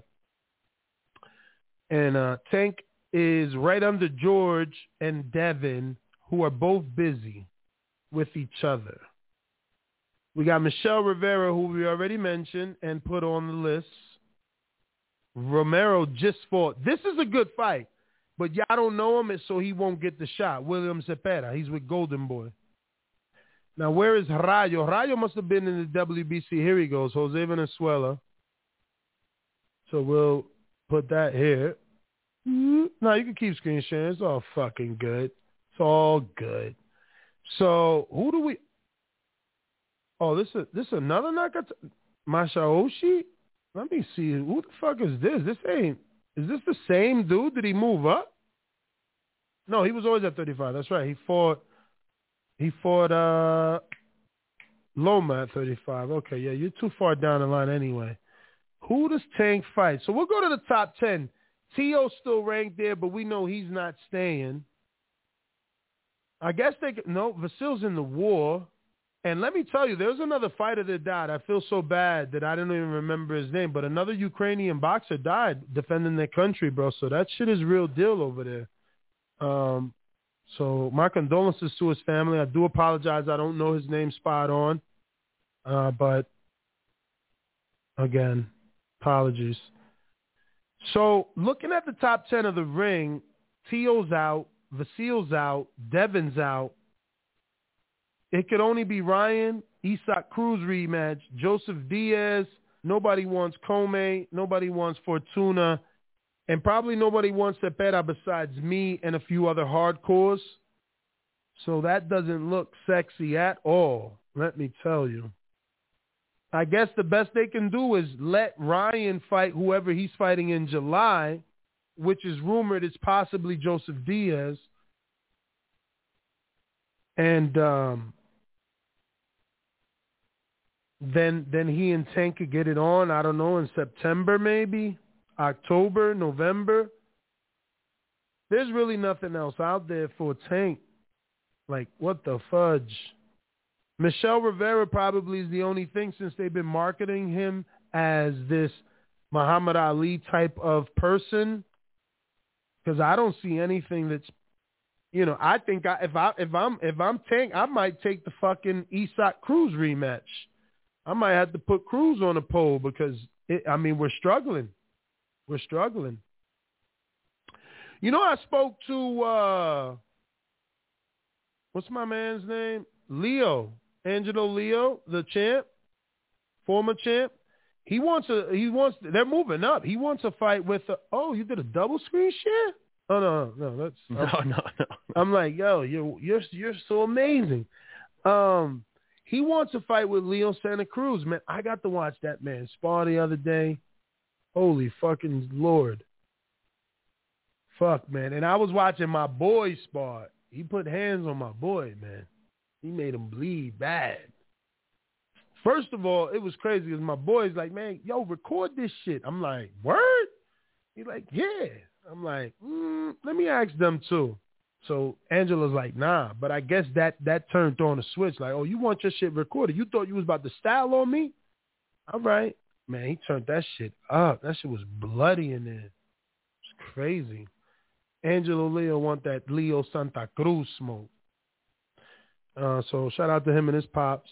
And Tank is right under George and Devin, who are both busy with each other. We got Michelle Rivera, who we already mentioned and put on the list. Romero just fought. This is a good fight, but y'all don't know him, so he won't get the shot. William Cepeda. He's with Golden Boy. Now, where is Rayo? Rayo must have been in the WBC. Here he goes, Jose Venezuela. So we'll put that here. No, you can keep screen sharing. It's all fucking good. It's all good. So who do we? Oh, this is another Nakata Masaoshi. Let me see. Who the fuck is this? Is this the same dude? Did he move up? No, he was always at 35. That's right. He fought Loma at 35. Okay, yeah, you're too far down the line anyway. Who does Tank fight? So we'll go to the top 10. Tio's still ranked there, but we know he's not staying. I guess Vasil's in the war. And let me tell you, there's another fighter that died. I feel so bad that I don't even remember his name, but another Ukrainian boxer died defending their country, bro. So that shit is real deal over there. So my condolences to his family. I do apologize. I don't know his name spot on. But, again, apologies. So looking at the top 10 of the ring, Tio's out, Vasil's out, Devin's out. It could only be Ryan, Isaac Cruz rematch, Joseph Diaz. Nobody wants Comey. Nobody wants Fortuna. And probably nobody wants Cepeda besides me and a few other hardcores. So that doesn't look sexy at all, let me tell you. I guess the best they can do is let Ryan fight whoever he's fighting in July, which is rumored is possibly Joseph Diaz. And then he and Tank could get it on, I don't know, in September maybe, October, November. There's really nothing else out there for Tank. Like, what the fudge? Michelle Rivera probably is the only thing since they've been marketing him as this Muhammad Ali type of person. Because I don't see anything that's, you know, I think if I'm Tank, I might take the fucking Isaac Cruz rematch. I might have to put Cruz on a pole because we're struggling. We're struggling. You know, I spoke to what's my man's name? Angelo Leo, the champ, former champ. They're moving up. He wants a fight with you did a double screen share? Oh no, that's no. I'm like, yo, you're so amazing. He wants a fight with Leo Santa Cruz, man. I got to watch that man spar the other day. Holy fucking Lord. Fuck, man. And I was watching my boy spar. He put hands on my boy, man. He made him bleed bad. First of all, it was crazy because my boy's like, man, yo, record this shit. I'm like, word? He's like, yeah. I'm like, let me ask them too. So Angela's like, nah. But I guess that turned on a switch. Like, oh, you want your shit recorded? You thought you was about to style on me? All right. Man, he turned that shit up. That shit was bloody in there. It's crazy. Angelo Leo want that Leo Santa Cruz smoke. So shout out to him and his pops.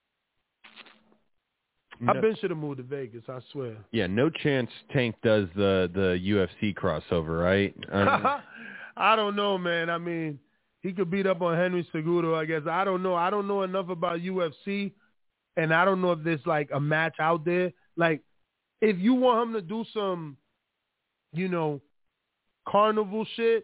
No. I've been should have moved to Vegas, I swear. Yeah, no chance Tank does the UFC crossover, right? I don't know, man. I mean, he could beat up on Henry Cejudo, I guess. I don't know. I don't know enough about UFC, and I don't know if there's like a match out there. Like, if you want him to do some, carnival shit,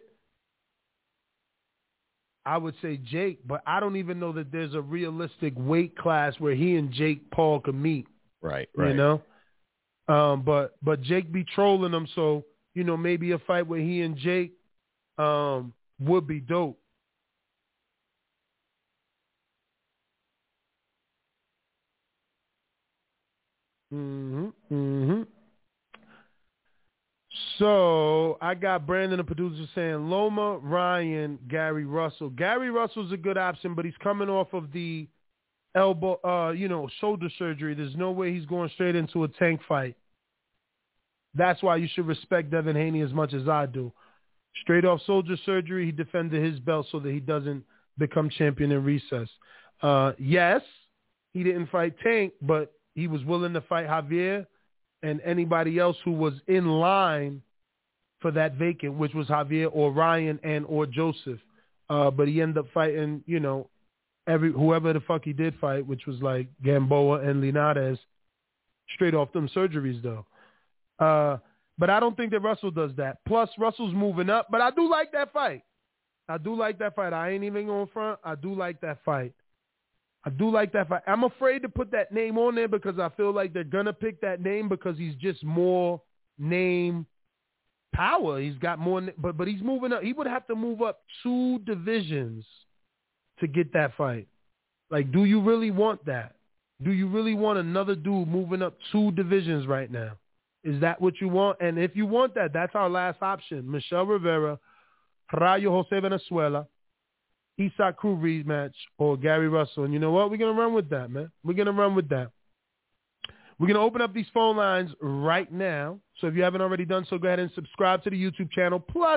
I would say Jake, but I don't even know that there's a realistic weight class where he and Jake Paul could meet. Right. But Jake be trolling him, so maybe a fight where he and Jake would be dope. So I got Brandon, the producer, saying Loma, Ryan, Gary Russell. Gary Russell's a good option, but he's coming off of the elbow, shoulder surgery. There's no way he's going straight into a Tank fight. That's why you should respect Devin Haney as much as I do. Straight off shoulder surgery, he defended his belt so that he doesn't become champion in recess. Yes, he didn't fight Tank, but he was willing to fight Javier and anybody else who was in line for that vacant, which was Javier or Ryan and or Joseph. But he ended up fighting, whoever the fuck he did fight, which was like Gamboa and Linares, straight off them surgeries though. But I don't think that Russell does that. Plus, Russell's moving up, but I do like that fight. I ain't even going front. I do like that fight. I'm afraid to put that name on there because I feel like they're going to pick that name because he's just more name power. He's got more, but he's moving up. He would have to move up 2 divisions to get that fight. Like, do you really want that? Do you really want another dude moving up 2 divisions right now? Is that what you want? And if you want that, that's our last option. Michelle Rivera, Rayo Jose Venezuela, Isaac Cruz rematch, or Gary Russell. And you know what? We're going to run with that, man. We're going to open up these phone lines right now. So if you haven't already done so, go ahead and subscribe to the YouTube channel. Plus,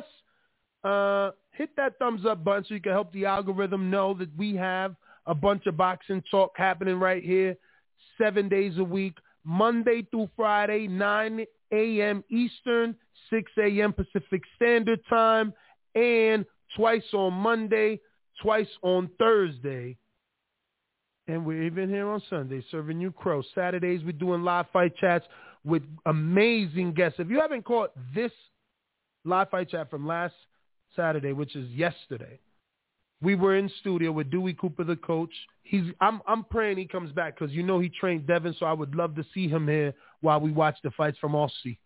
hit that thumbs up button so you can help the algorithm know that we have a bunch of boxing talk happening right here 7 days a week, Monday through Friday, 9 a.m. Eastern, 6 a.m. Pacific Standard Time, and twice on Monday, twice on Thursday. And we're even here on Sunday serving you crow. Saturdays, we're doing live fight chats with amazing guests. If you haven't caught this live fight chat from last Saturday, which is yesterday, we were in studio with Dewey Cooper, the coach. I'm praying he comes back because he trained Devin, so I would love to see him here while we watch the fights from Aussie,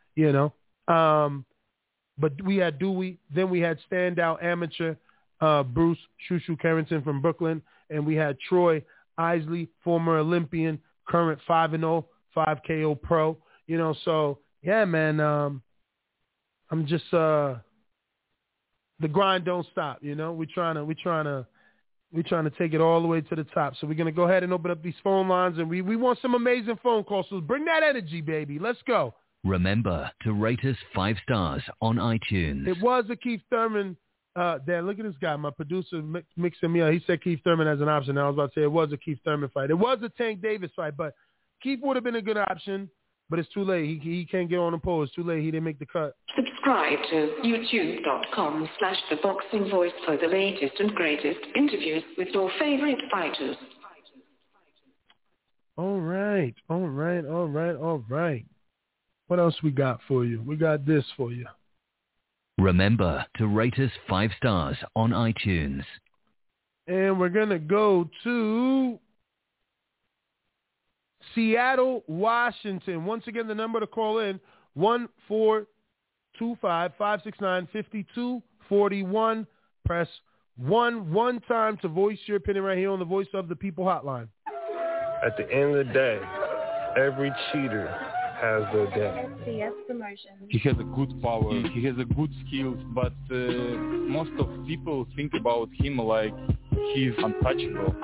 But we had Dewey. Then we had standout amateur Bruce Shushu Carrington from Brooklyn. And we had Troy Isley, former Olympian, current 5-0, 5 KO pro. So, yeah, man, I'm just the grind don't stop, We're trying to take it all the way to the top. So we're going to go ahead and open up these phone lines, and we want some amazing phone calls. So bring that energy, baby. Let's go. Remember to rate us 5 stars on iTunes. It was a Keith Thurman. Dan, look at this guy. My producer mixing me up. He said Keith Thurman as an option. I was about to say it was a Keith Thurman fight. It was a Tank Davis fight, but Keith would have been a good option. But it's too late. He can't get on the pole. It's too late. He didn't make the cut. Subscribe to youtube.com/theboxingvoice for the latest and greatest interviews with your favorite fighters. All right. What else we got for you? We got this for you. Remember to rate us 5 stars on iTunes. And we're going to go to Seattle, Washington. Once again, the number to call in, 1-425-569-5241. Press 1 time to voice your opinion right here on the Voice of the People hotline. At the end of the day, every cheater has their day. SBS Promotions. He has a good power, he has a good skills, but most of people think about him like he's untouchable.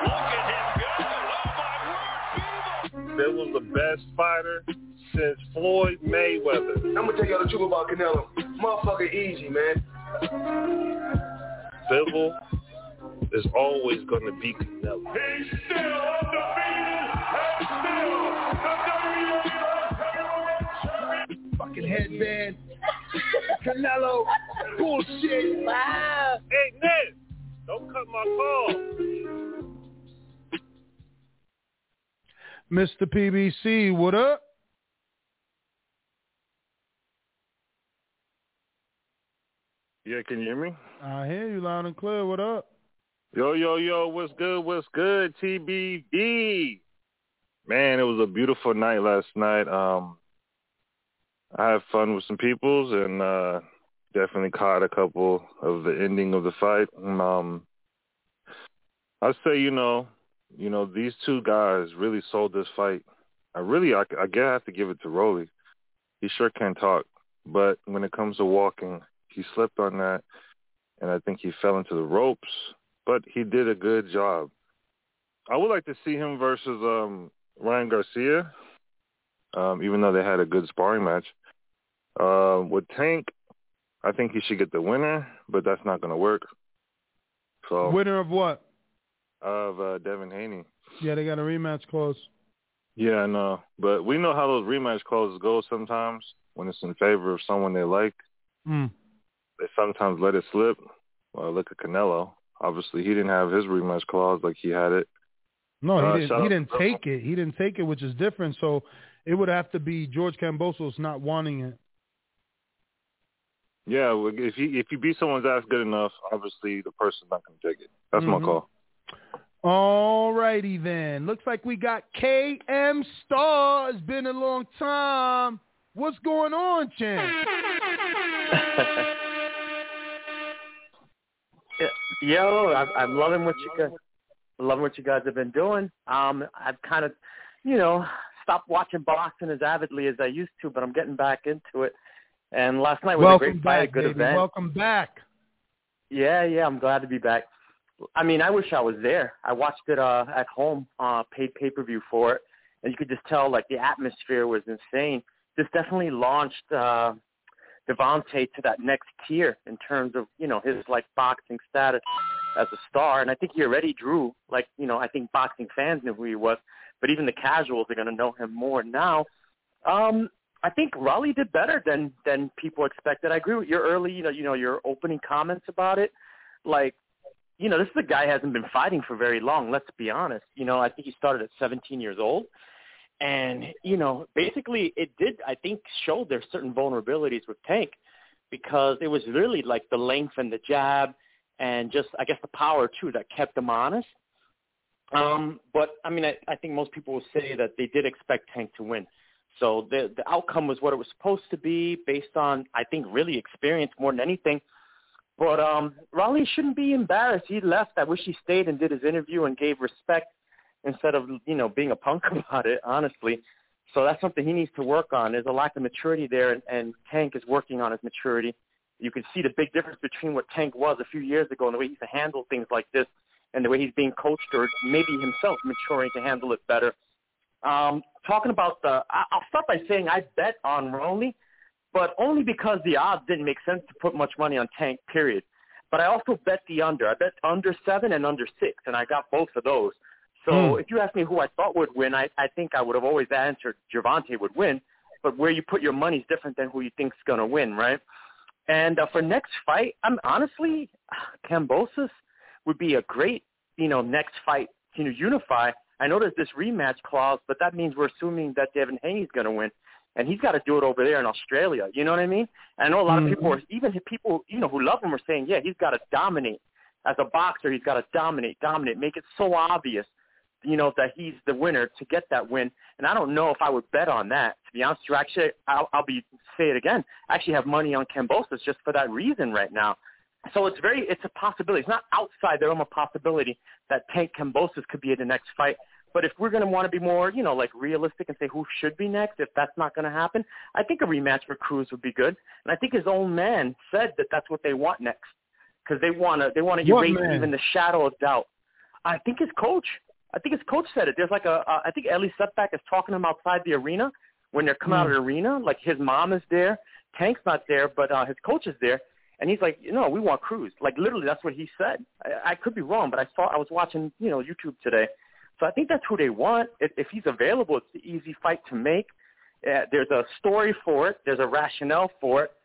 Bill was the best fighter since Floyd Mayweather. I'm going to tell y'all the truth about Canelo. Motherfucker easy, man. Bill is always going to be Canelo. He's still undefeated and still the WWE fucking headband. Canelo. Bullshit. Wow. Hey, Ned, don't cut my call. Mr. PBC, what up? Yeah, can you hear me? I hear you loud and clear. What up? Yo, what's good, TBD? Man, it was a beautiful night last night. I had fun with some peoples and definitely caught a couple of the ending of the fight. I'd say, these two guys really sold this fight. I have to give it to Rolly. He sure can talk, but when it comes to walking, he slipped on that, and I think he fell into the ropes, but he did a good job. I would like to see him versus Ryan Garcia, even though they had a good sparring match. With Tank, I think he should get the winner, but that's not going to work. So winner of what? Of Devin Haney. Yeah, they got a rematch clause. Yeah, I know. But we know how those rematch clauses go sometimes when it's in favor of someone they like. They sometimes let it slip. Well, look at Canelo. Obviously, he didn't have his rematch clause like he had it. No, he didn't take it. He didn't take it, which is different. So it would have to be George Kambosos not wanting it. Yeah, if you beat someone's ass good enough, obviously the person's not going to take it. That's my call. All righty then. Looks like we got KM Star. It's been a long time. What's going on, champ? Yo, I'm loving what you guys have been doing. I've kind of, stopped watching boxing as avidly as I used to, but I'm getting back into it. And last night was a great fight, a good event. Welcome back. Yeah, I'm glad to be back. I mean, I wish I was there. I watched it at home, paid pay-per-view for it, and you could just tell, the atmosphere was insane. This definitely launched Devontae to that next tier in terms of, his, boxing status as a star. And I think he already drew, I think boxing fans knew who he was, but even the casuals are going to know him more now. I think Raleigh did better than people expected. I agree with your early, your opening comments about it. This is a guy who hasn't been fighting for very long, let's be honest. I think he started at 17 years old. And, basically it did, I think, show there's certain vulnerabilities with Tank because it was really the length and the jab and just, I guess, the power, too, that kept him honest. But, I mean, I think most people will say that they did expect Tank to win. So the outcome was what it was supposed to be based on, I think, really experience more than anything. But Raleigh shouldn't be embarrassed. He left. I wish he stayed and did his interview and gave respect instead of, being a punk about it, honestly. So that's something he needs to work on. There's a lack of maturity there, and Tank is working on his maturity. You can see the big difference between what Tank was a few years ago and the way he used to handle things like this and the way he's being coached or maybe himself maturing to handle it better. Talking about I'll start by saying I bet on Raleigh, but only because the odds didn't make sense to put much money on Tank, period. But I also bet the under. I bet under 7 and under 6, and I got both of those. So if you ask me who I thought would win, I think I would have always answered Gervonta would win. But where you put your money is different than who you think's going to win, right? And for next fight, honestly, Kambosos would be a great, next fight, unify. I know there's this rematch clause, but that means we're assuming that Devin Haney's going to win. And he's got to do it over there in Australia. You know what I mean? And I know a lot of people, even people, who love him are saying, yeah, he's got to dominate. As a boxer, he's got to dominate, make it so obvious, that he's the winner to get that win. And I don't know if I would bet on that. To be honest with you, actually, say it again. I actually have money on Kambosos just for that reason right now. So it's a possibility. It's not outside the realm of possibility that Tank Kambosos could be in the next fight. But if we're going to want to be more, realistic and say who should be next, if that's not going to happen, I think a rematch for Cruz would be good. And I think his own man said that that's what they want next, because they want to erase even the shadow of doubt. I think his coach said it. There's I think Ellie Setback is talking to him outside the arena when they're coming out of the arena. Like his mom is there, Tank's not there, but his coach is there. And he's like, we want Cruz. Like literally, that's what he said. I could be wrong, but I was watching, YouTube today. So I think that's who they want. If he's available, it's the easy fight to make. There's a story for it. There's a rationale for it.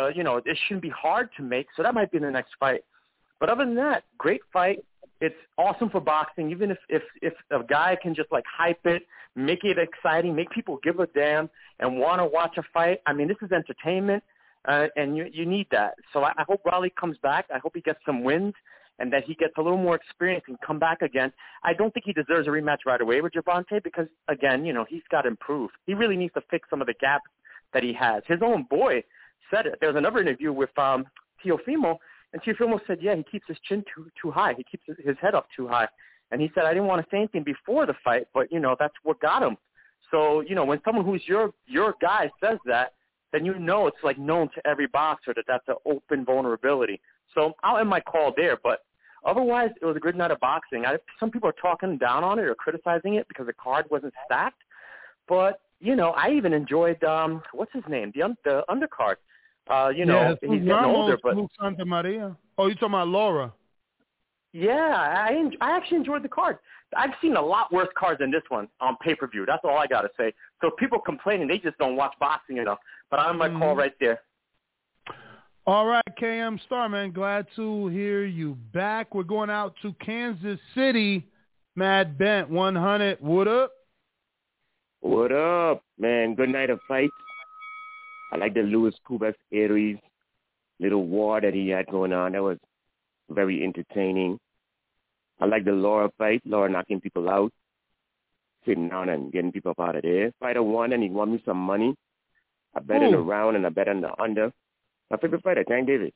It shouldn't be hard to make. So that might be the next fight. But other than that, great fight. It's awesome for boxing. Even if a guy can just hype it, make it exciting, make people give a damn and want to watch a fight. I mean, this is entertainment, and you need that. So I hope Raleigh comes back. I hope he gets some wins, and that he gets a little more experience and come back again. I don't think he deserves a rematch right away with Gervonta because, again, he's got to improve. He really needs to fix some of the gaps that he has. His own boy said it. There was another interview with Teofimo, and Teofimo said, yeah, he keeps his chin too high. He keeps his head up too high. And he said, I didn't want to say anything before the fight, but, that's what got him. So, when someone who's your guy says that, then it's known to every boxer that that's an open vulnerability. So I'll end my call there, but otherwise it was a good night of boxing. Some people are talking down on it or criticizing it because the card wasn't stacked, but I even enjoyed what's his name, the undercard. He's getting older, but Santa Maria. Oh, you're talking about Laura? Yeah, I actually enjoyed the card. I've seen a lot worse cards than this one on pay-per-view. That's all I got to say. So people complaining, they just don't watch boxing enough. But I'm my call right there. All right, KM Star, man. Glad to hear you back. We're going out to Kansas City. Mad Bent, 100. What up? What up, man? Good night of fights. I like the Luis Cubas Aries little war that he had going on. That was very entertaining. I like the Laura fight. Laura knocking people out, sitting down and getting people up out of there. Fighter won, and he won me some money. I bet in the round, and I bet on the under. My favorite fighter, Tank Davis.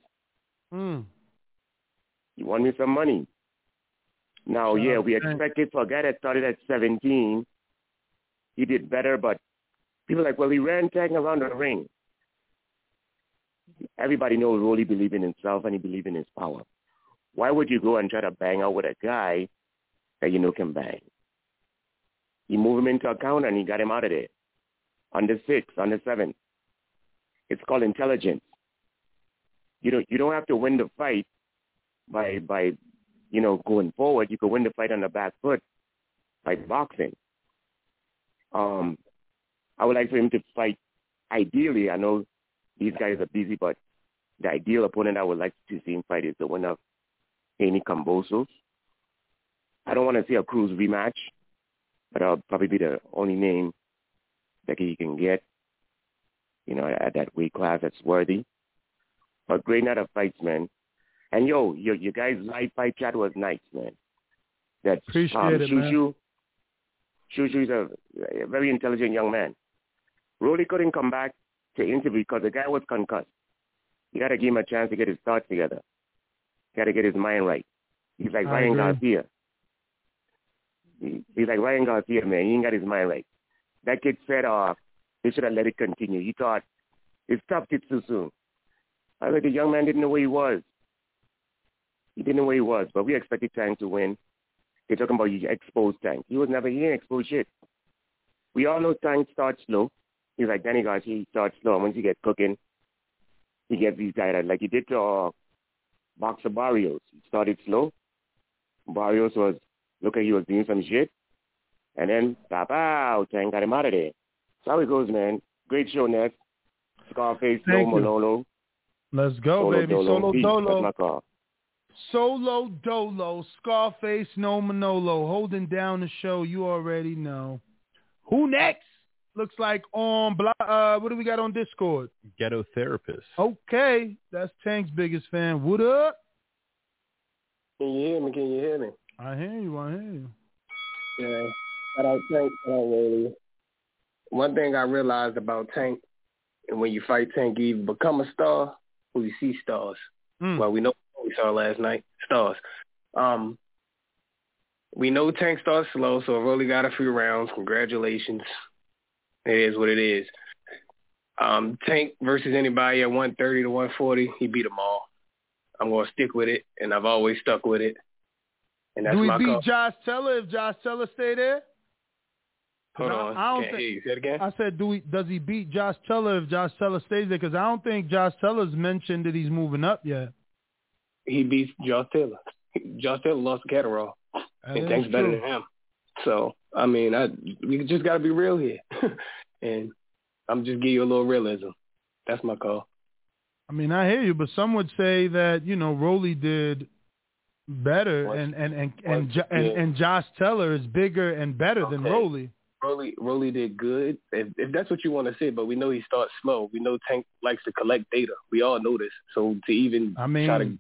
He won me some money. Now, we expected for a guy that started at 17, he did better, but people are like, well, he ran Tank around the ring. Everybody knows Rolly believed in himself and he believed in his power. Why would you go and try to bang out with a guy that can bang? You move him into a counter and he got him out of there. Under 6, under 7. It's called intelligence. You don't have to win the fight by going forward. You can win the fight on the back foot by boxing. I would like for him to fight. Ideally, I know these guys are busy, but the ideal opponent I would like to see him fight is the winner of Haney Kambosos. I don't want to see a Cruz rematch, but I'll probably be the only name that he can get, at that weight class that's worthy. But great night of fights, man. And your guys' live fight chat was nice, man. That Appreciate it, man. Shushu is a very intelligent young man. Rolly couldn't come back to interview because the guy was concussed. You got to give him a chance to get his thoughts together. Got to get his mind right. He's like Ryan Garcia. He's like Ryan Garcia, man. He ain't got his mind right. That kid said, they should have let it continue. He thought it stopped it too soon. I think the young man didn't know where he was. He didn't know where he was, but we expected Tank to win. They're talking about you exposed Tank. He was never here exposed shit. We all know Tank starts slow. He's like Danny Garcia, he starts slow. And once he gets cooking, he gets these guys like he did to Boxer Barrios. He started slow. Barrios was, he was doing some shit. And then, pow, Tank got him out of there. That's how it goes, man. Great show, Ness. Scarface, Lo Mololo. Let's go, Solo baby. Dolo. Solo Peace. Dolo. That's my call. Solo Dolo, Scarface, No Manolo, holding down the show. You already know. Who next? Looks like on what do we got on Discord? Ghetto Therapist. Okay, that's Tank's biggest fan. What up? Can you hear me? Can you hear me? I hear you. Yeah. Shout out Tank. Really. One thing I realized about Tank, and when you fight Tank, you either become a star or you see stars. Well, we know what we saw last night, stars. We know Tank starts slow, so I've only got a few rounds. Congratulations. It is what it is. Tank versus anybody at 130 to 140, he beat them all. I'm going to stick with it, and I've always stuck with it. And that's do we my beat call. Josh Teller if Josh Teller stay there? Hold on. I don't Can't hear you. Say it again? I said, does he beat Josh Teller if Josh Teller stays there? Because I don't think Josh Teller's mentioned that he's moving up yet. He beats Josh Taylor. Josh Taylor lost to Catterall. And Tank's better than him. So, I mean, we just got to be real here. And I'm just giving you a little realism. That's my call. I mean, I hear you, but some would say that, Rolly did better and Josh Teller is bigger and better than Rolly. Rolly did good, if that's what you want to say, but we know he starts slow. We know Tank likes to collect data. We all know this. So to even try to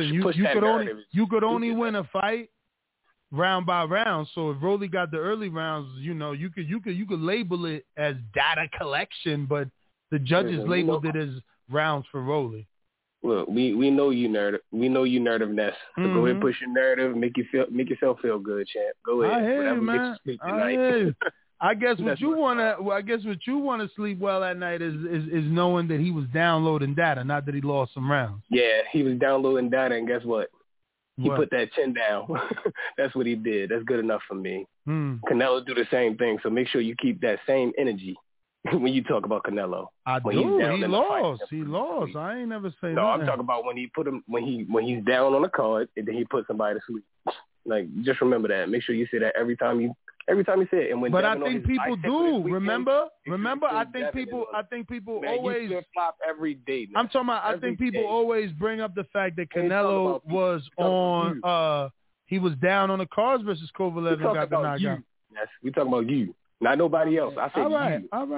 you could only win a fight round by round. So if Rolly got the early rounds, you could label it as data collection, but the judges labeled it as rounds for Rolly. Look, we know you nerd. We know you nerdiveness. So go ahead, push your narrative, make yourself feel good, champ. Go ahead. I hear you, man. I hear you. I guess what you wanna sleep well at night is knowing that he was downloading data, not that he lost some rounds. Yeah, he was downloading data, and guess what? He put that chin down. That's what he did. That's good enough for me. Canelo do the same thing, so make sure you keep that same energy when you talk about Canelo. I do. He lost. I ain't never say that. No, I'm talking about when he put him when he's down on the card and then he put somebody to sleep. Like, just remember that. Make sure you say that every time you say it. And when I think people do. Remember, I think people always flop every day. Man. I'm talking about. I think people always bring up the fact that Canelo was on. He was down on the cards versus Kovalev and got the knockout. Yes, we talking about you, not nobody else. I said you. All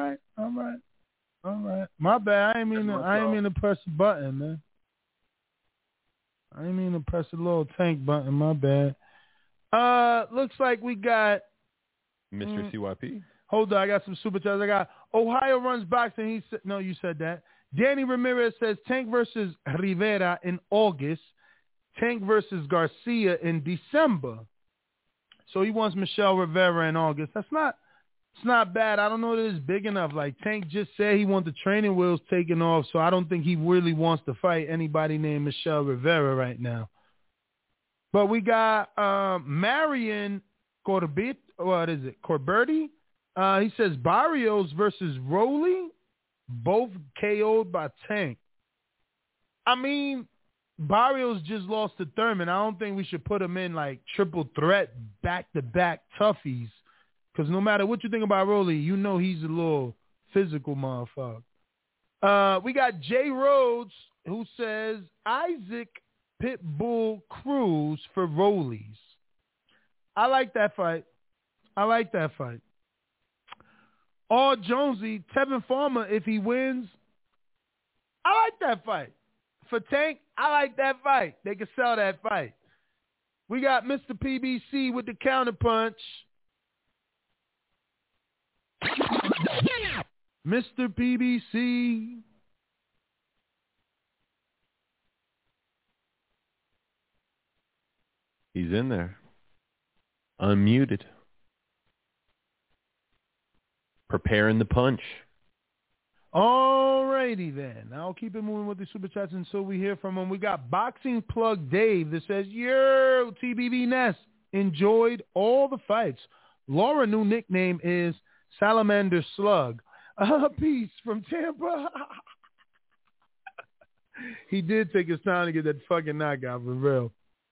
right. My bad. I ain't mean to press the button, man. I ain't mean to press the little Tank button. My bad. Looks like we got Mr. CYP. Hold on, I got some super chats. I got Ohio runs boxing. He said, no, you said that. Danny Ramirez says Tank versus Rivera in August. Tank versus Garcia in December. So he wants Michelle Rivera in August. It's not bad. I don't know that it's big enough. Like Tank just said he wants the training wheels taken off, so I don't think he really wants to fight anybody named Michelle Rivera right now. But we got Marion Corberti. He says Barrios versus Rolly, both KO'd by Tank. I mean, Barrios just lost to Thurman. I don't think we should put him in like triple threat, back-to-back toughies. Because no matter what you think about Rolly, you know he's a little physical motherfucker. We got Jay Rhodes, who says Isaac Pitbull Cruz for Rollies. I like that fight. All Jonesy, Tevin Farmer, if he wins, I like that fight. For Tank, I like that fight. They can sell that fight. We got Mr. PBC with the counterpunch. Mr. PBC. He's in there. Unmuted. Preparing the punch. Alrighty then. I'll keep it moving with the super chats until we hear from him. We got Boxing Plug Dave that says, yo, TBB Ness, enjoyed all the fights. Laura new nickname is Salamander Slug. Peace from Tampa. He did take his time to get that fucking knockout for real.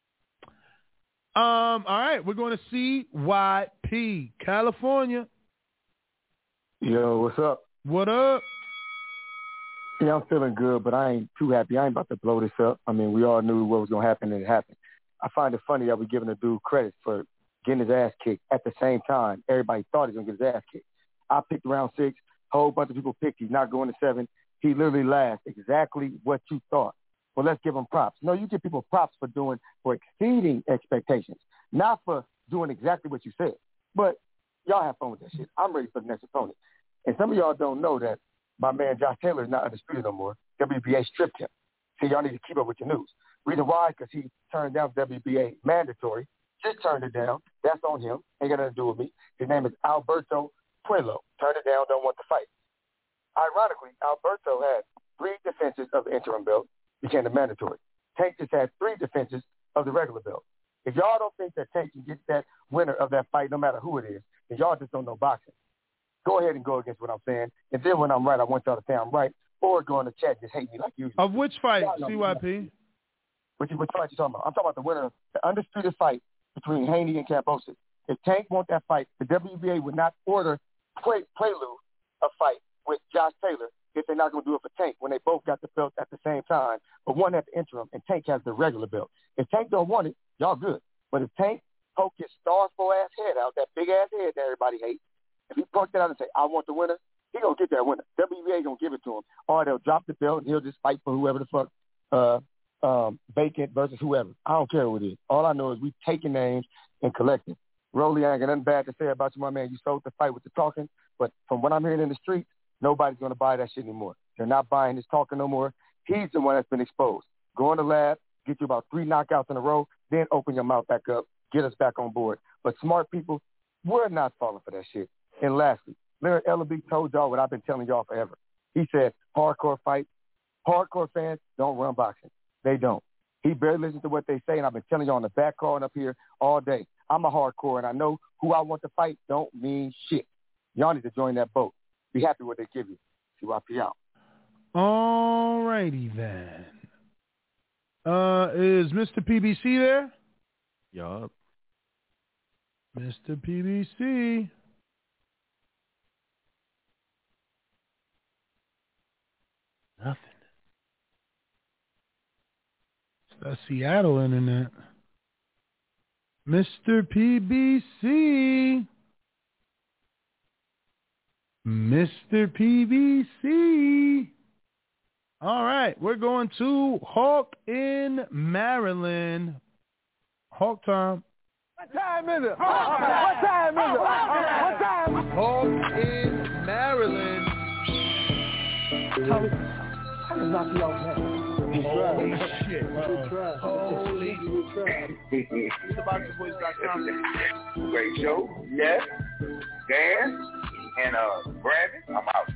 All right, we're going to CYP, California. Yo, what's up? What up? Yeah, I'm feeling good, but I ain't too happy. I ain't about to blow this up. I mean, we all knew what was going to happen, and it happened. I find it funny that we're giving a dude credit for getting his ass kicked. At the same time, everybody thought he was going to get his ass kicked. I picked round 6. Whole bunch of people picked he's not going to 7. He literally laughed exactly what you thought. Well, let's give him props. No, you give people props for exceeding expectations, not for doing exactly what you said. But y'all have fun with that shit. I'm ready for the next opponent. And some of y'all don't know that my man Josh Taylor is not undisputed no more. WBA stripped him. See, y'all need to keep up with your news. Reason why? Because he turned down WBA mandatory. Just turned it down. That's on him. Ain't got nothing to do with me. His name is Alberto Puello. Turned it down, don't want the fight. Ironically, Alberto had 3 defenses of the interim belt, became the mandatory. Tank just had 3 defenses of the regular belt. If y'all don't think that Tank can get that winner of that fight, no matter who it is, then y'all just don't know boxing. Go ahead and go against what I'm saying. And then when I'm right, I want y'all to say I'm right, or go in the chat and just hate me like usual. Of which fight, CYP? Which fight you talking about? I'm talking about the winner of the undisputed fight between Haney and Kambosos. If Tank wants that fight, the WBA would not order Prelude a fight with Josh Taylor if they're not going to do it for Tank when they both got the belt at the same time, but one at the interim and Tank has the regular belt. If Tank don't want it, y'all good. But if Tank poke his star-full-ass head out, that big-ass head that everybody hates, if he poke that out and say, I want the winner, he going to get that winner. WBA going to give it to him. Or they'll drop the belt and he'll just fight for whoever the fuck, vacant versus whoever. I don't care what it is. All I know is we taking names and collecting. Rolly, I ain't got nothing bad to say about you, my man. You sold the fight with the talking, but from what I'm hearing in the streets, nobody's going to buy that shit anymore. They're not buying his talking no more. He's the one that's been exposed. Go in the lab, get you about 3 knockouts in a row, then open your mouth back up, get us back on board. But smart people, we're not falling for that shit. And lastly, Leonard Ellaby told y'all what I've been telling y'all forever. He said, hardcore fans don't run boxing. They don't. He barely listens to what they say, and I've been telling y'all on the back call and up here all day. I'm a hardcore, and I know who I want to fight don't mean shit. Y'all need to join that boat. Be happy with what they give you. CYP out. All righty then. Is Mr. PBC there? Yup. Mr. PBC. Nothing. It's that Seattle internet. Mr. PBC. Mr. PBC. All right, we're going to Hawk in Maryland. Hawk time. What time is it? What time is it? What time? Hawk in Maryland. Tommy, I can knock you out now. Holy shit. Holy Great show. Yes. Dan and Brandon. I'm out.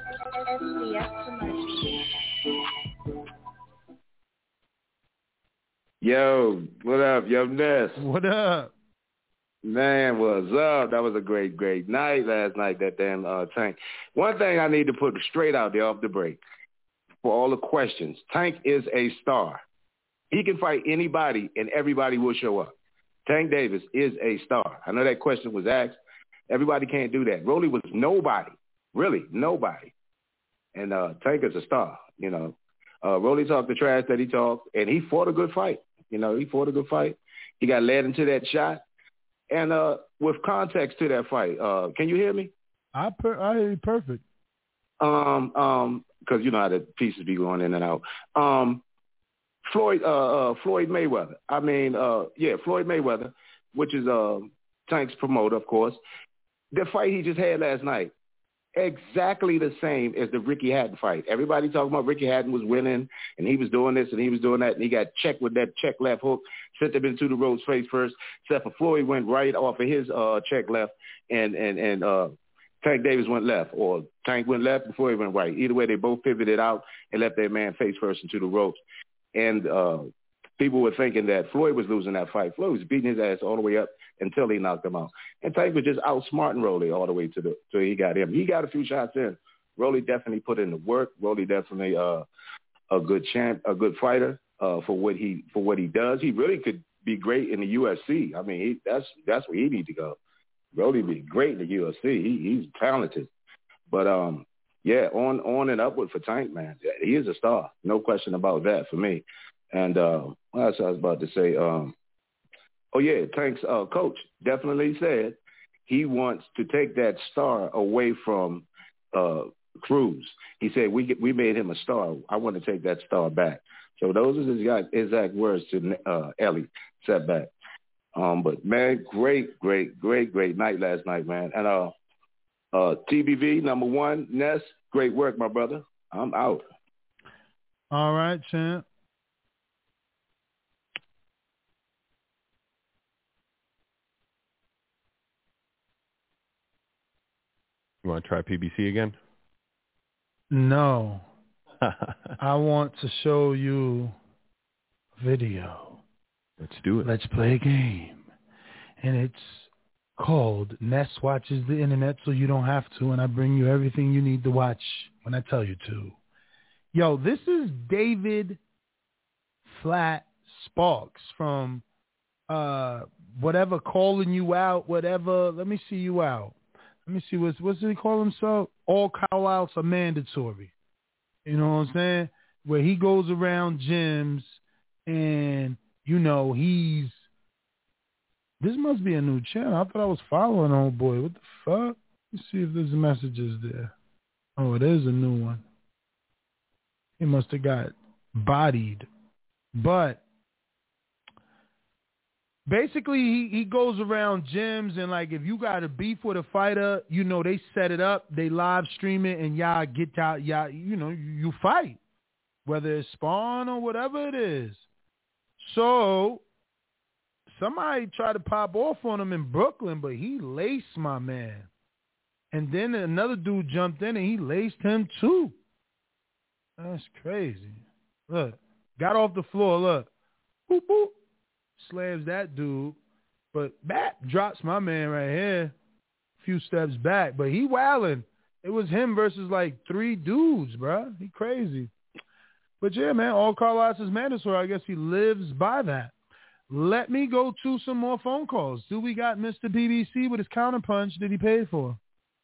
Yo, what up, Yo Ness? What up? Man, what's up? That was a great night last night, that damn Tank. One thing I need to put straight out there off the break for all the questions. Tank is a star. He can fight anybody and everybody will show up. Tank Davis is a star. I know that question was asked. Everybody can't do that. Rolly was nobody, really nobody. And Tank is a star, you know. Rolly talked the trash that he talked, and he fought a good fight. You know, he fought a good fight. He got led into that shot. And with context to that fight, can you hear me? I hear you perfect. Because you know how the pieces be going in and out. Floyd Mayweather. Floyd Mayweather, which is Tank's promoter, of course. The fight he just had last night, exactly the same as the Ricky Hatton fight. Everybody talking about Ricky Hatton was winning, and he was doing this, and he was doing that, and he got checked with that check left hook, sent him into the ropes face first, except for Floyd went right off of his check left, and Tank Davis went left, or Tank went left and Floyd went right. Either way, they both pivoted out and left their man face first into the ropes. And people were thinking that Floyd was losing that fight. Floyd was beating his ass all the way up until he knocked him out. And Tank was just outsmarting Rolly all the way till he got him. He got a few shots in. Rolly definitely put in the work. Rolly definitely a good champ, a good fighter for what he does. He really could be great in the UFC. I mean, that's where he need to go. Rolly be great in the UFC. He's talented. But yeah, on and upward for Tank, man. He is a star, no question about that for me. And what else I was about to say? Tank's coach definitely said he wants to take that star away from Cruz. He said, we made him a star. I want to take that star back. So those are his exact words to Ellie Setback. But, man, great night last night, man. And TBV, number one, Ness, great work, my brother. I'm out. All right, champ. You want to try PBC again? No. I want to show you a video. Let's do it. Let's play a game. And it's called Ness Watches the Internet So You Don't Have To, and I bring you everything you need to watch when I tell you to. Yo, this is David Flat Sparks from whatever, Calling You Out, whatever. Let me see you out. Let me see, what's he call himself? All call-outs are mandatory. You know what I'm saying? Where he goes around gyms and, you know, this must be a new channel. I thought I was following old boy. What the fuck? Let's see if there's messages there. Oh, it is a new one. He must have got bodied. But basically, he goes around gyms, and, like, if you got a beef with a fighter, you know, they set it up, they live stream it, and y'all get out, y'all, you know, you fight, whether it's Spawn or whatever it is. So somebody tried to pop off on him in Brooklyn, but he laced my man. And then another dude jumped in, and he laced him too. That's crazy. Look, got off the floor, look. Boop, boop. Slams that dude, but Bat drops my man right here a few steps back, but he wilding. It was him versus like 3 dudes, bro. He crazy. But yeah, man, all call-outs is mandatory. I guess he lives by that. Let me go to some more phone calls. Do we got Mr. BBC with his counterpunch that he paid for?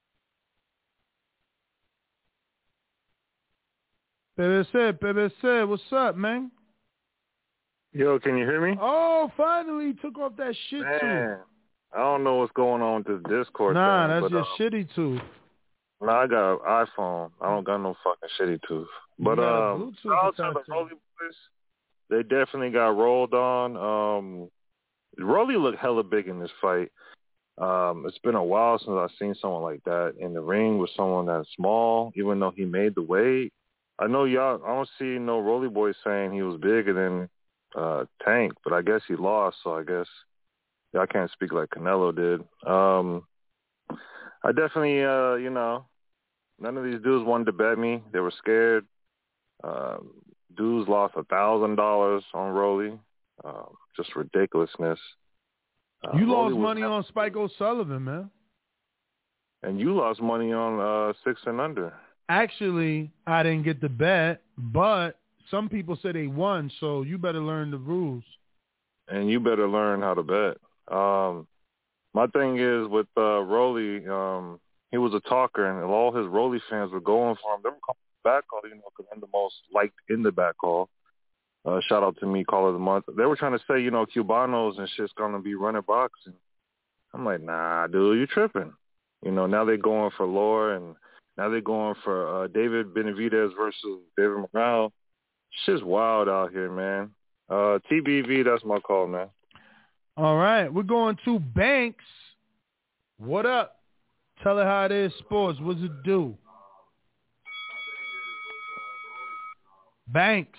BBC, what's up, man? Yo, can you hear me? Oh, finally took off that shit tooth. I don't know what's going on with this Discord Nah, thing, that's your shitty tooth. Nah, I got an iPhone. I don't got no fucking shitty tooth. But shout out to the Rolly boys. They definitely got rolled on. Rolly looked hella big in this fight. It's been a while since I've seen someone like that in the ring with someone that's small, even though he made the weight. I know y'all, I don't see no Rolly boy saying he was bigger than Tank, but I guess he lost, so I guess I can't speak like Canelo did. I definitely, you know, none of these dudes wanted to bet me. They were scared. Dudes lost $1,000 on Rolly. Just ridiculousness. You lost money on Spike O'Sullivan, man. And you lost money on 6 and under. Actually, I didn't get the bet, but some people say they won, so you better learn the rules. And you better learn how to bet. My thing is with Rolly, he was a talker, and all his Rolly fans were going for him. They were calling him back call, you know, because I'm the most liked in the back call. Shout out to me, Call of the Month. They were trying to say, you know, Cubanos and shit's going to be running boxing. I'm like, nah, dude, you tripping. You know, now they're going for Lore, and now they're going for David Benavidez versus David Morales. Shit's wild out here, man. TBV, that's my call, man. All right, we're going to Banks. What up? Tell her how it is, sports. What's it do? Banks.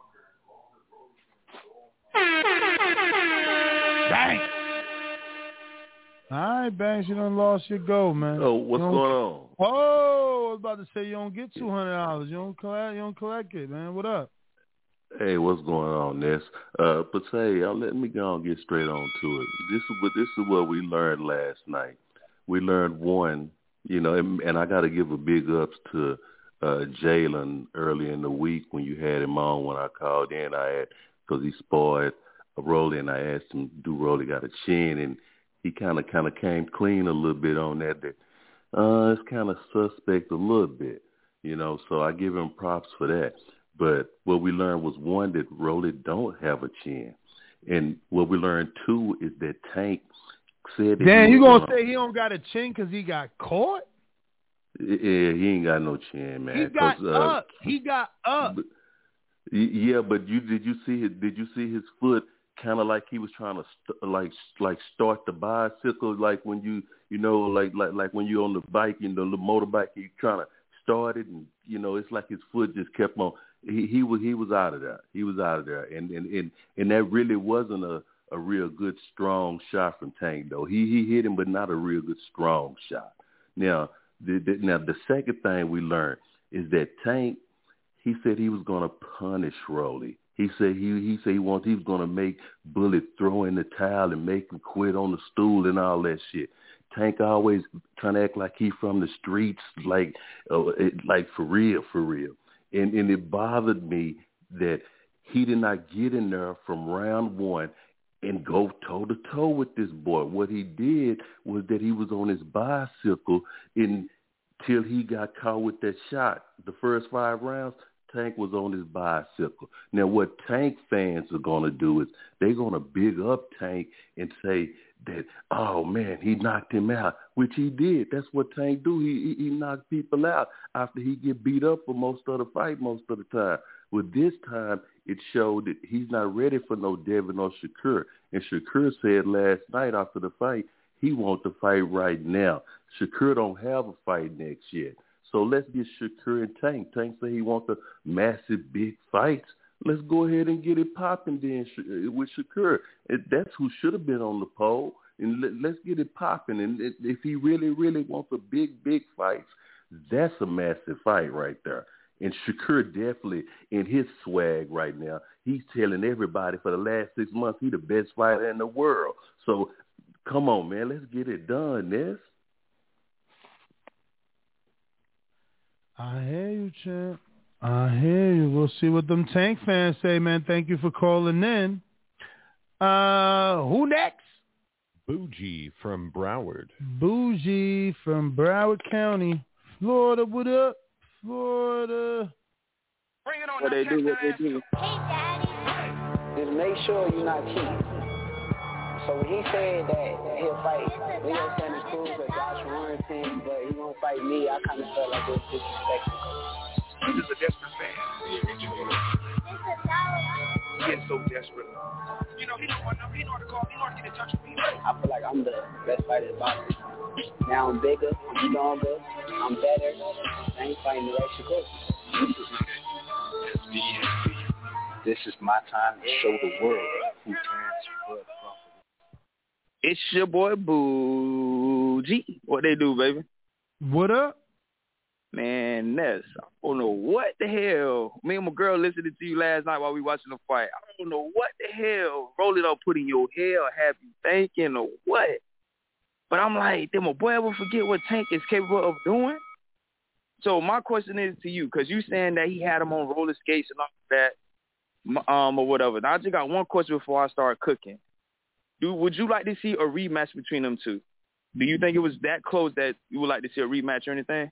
Banks. All right, Banks, you done lost your go, man. Oh, what's going on? Oh, I was about to say you don't get $200. You don't collect it, man. What up? Hey, what's going on, Ness? But say, let me go and get straight on to it. This is what we learned last night. We learned one, you know, and I got to give a big ups to Jalen early in the week when you had him on. When I called in, because he spoiled Rolly, and I asked him, do Rolly got a chin? And he kind of came clean a little bit on that. It's kind of suspect a little bit. you know, so I give him props for that. But what we learned was, one, that Rolly don't have a chin. And what we learned, two, is that Tank said that Damn, you going to say he don't got a chin because he got caught? Yeah, he ain't got no chin, man. He got up. Yeah, but did you see his foot kind of like he was trying to like start the bicycle, like when you know like when you're on the bike, you know, the motorbike, you trying to start it, and you know it's like his foot just kept on. He was out of there. He was out of there, and that really wasn't a real good strong shot from Tank though. He hit him, but not a real good strong shot. Now the second thing we learned is that Tank, he said he was going to punish Rolly. He said he was going to make Bullet throw in the towel and make him quit on the stool and all that shit. Tank always trying to act like he from the streets, like for real. And it bothered me that he did not get in there from round one and go toe-to-toe with this boy. What he did was that he was on his bicycle until he got caught with that shot. The first 5 rounds, Tank was on his bicycle. Now, what Tank fans are going to do is they're going to big up Tank and say that, oh, man, he knocked him out, which he did. That's what Tank do. He knocked people out after he get beat up for most of the fight most of the time. Well, this time it showed that he's not ready for no Devin or Shakur. And Shakur said last night after the fight he wants to fight right now. Shakur don't have a fight next year. So let's get Shakur and Tank. Tank said he wants a massive, big fights. Let's go ahead and get it popping then with Shakur. That's who should have been on the pole. And let's get it popping. And if he really, really wants a big, big fight, that's a massive fight right there. And Shakur definitely, in his swag right now, he's telling everybody for the last 6 months he's the best fighter in the world. So come on, man, let's get it done, Ness. I hear you, champ. I hear you. We'll see what them Tank fans say, man. Thank you for calling in. Who next? Bougie from Broward. Bougie from Broward County, Florida. What up, Florida? Bring it on. What they do, what they do. Hey, Daddy. Just make sure you're not cheating. So when he said that he'll fight Leo Santa Cruz or Josh Warrington, but he won't fight me, I kind of felt like it was disrespectful. He's just a desperate fan. He gets so desperate. You know, he know how to call, he know how to get in touch with me. I feel like I'm the best fighter in boxing. Now I'm bigger, I'm stronger, I'm better. I ain't fighting the right Shakur. This is my time to show the world who Terrence Bud Crawford. It's your boy Bougie. What they do, baby? What up? Man, Ness, I don't know what the hell. Me and my girl listening to you last night while we watching the fight. I don't know what the hell Roll It Up put in your head or have you thinking or what. But I'm like, did my boy ever forget what Tank is capable of doing? So my question is to you, because you saying that he had him on roller skates and all that, or whatever. Now, I just got one question before I start cooking. Would you like to see a rematch between them two? Do you think it was that close that you would like to see a rematch or anything?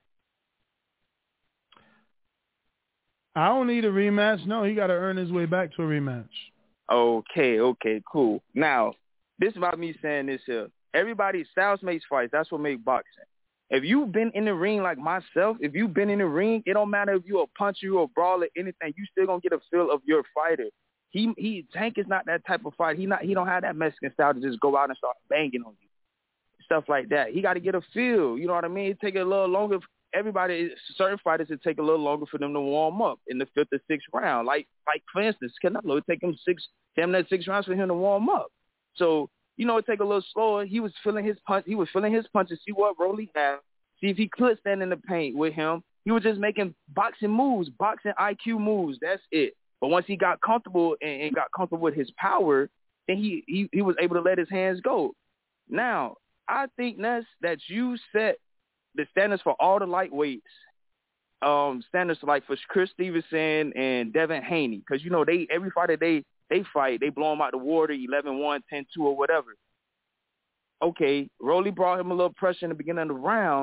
I don't need a rematch. No, he got to earn his way back to a rematch. Okay, cool. Now, this is about me saying this here. Everybody, styles makes fights. That's what makes boxing. If you've been in the ring like myself, if you've been in the ring, it don't matter if you're a puncher, you're a brawler, anything. You still gonna get a feel of your fighter. Tank is not that type of fighter. He don't have that Mexican style to just go out and start banging on you, stuff like that. He got to get a feel. You know what I mean? It take a little longer. Certain fighters, it take a little longer for them to warm up in the 5th or 6th round. Like for instance, Canelo, it take him 6 rounds for him to warm up. So it take a little slower. He was feeling his punch. He was feeling his punches. See what Rolly had. See if he could stand in the paint with him. He was just making boxing moves, boxing IQ moves. That's it. But once he got comfortable and got comfortable with his power, then he was able to let his hands go. Now, I think, Ness, that you set the standards for all the lightweights, standards like for Chris Stevenson and Devin Haney, because, every fighter they fight, they blow him out the water, 11-1, 10-2 or whatever. Okay, Rolly brought him a little pressure in the beginning of the rounds,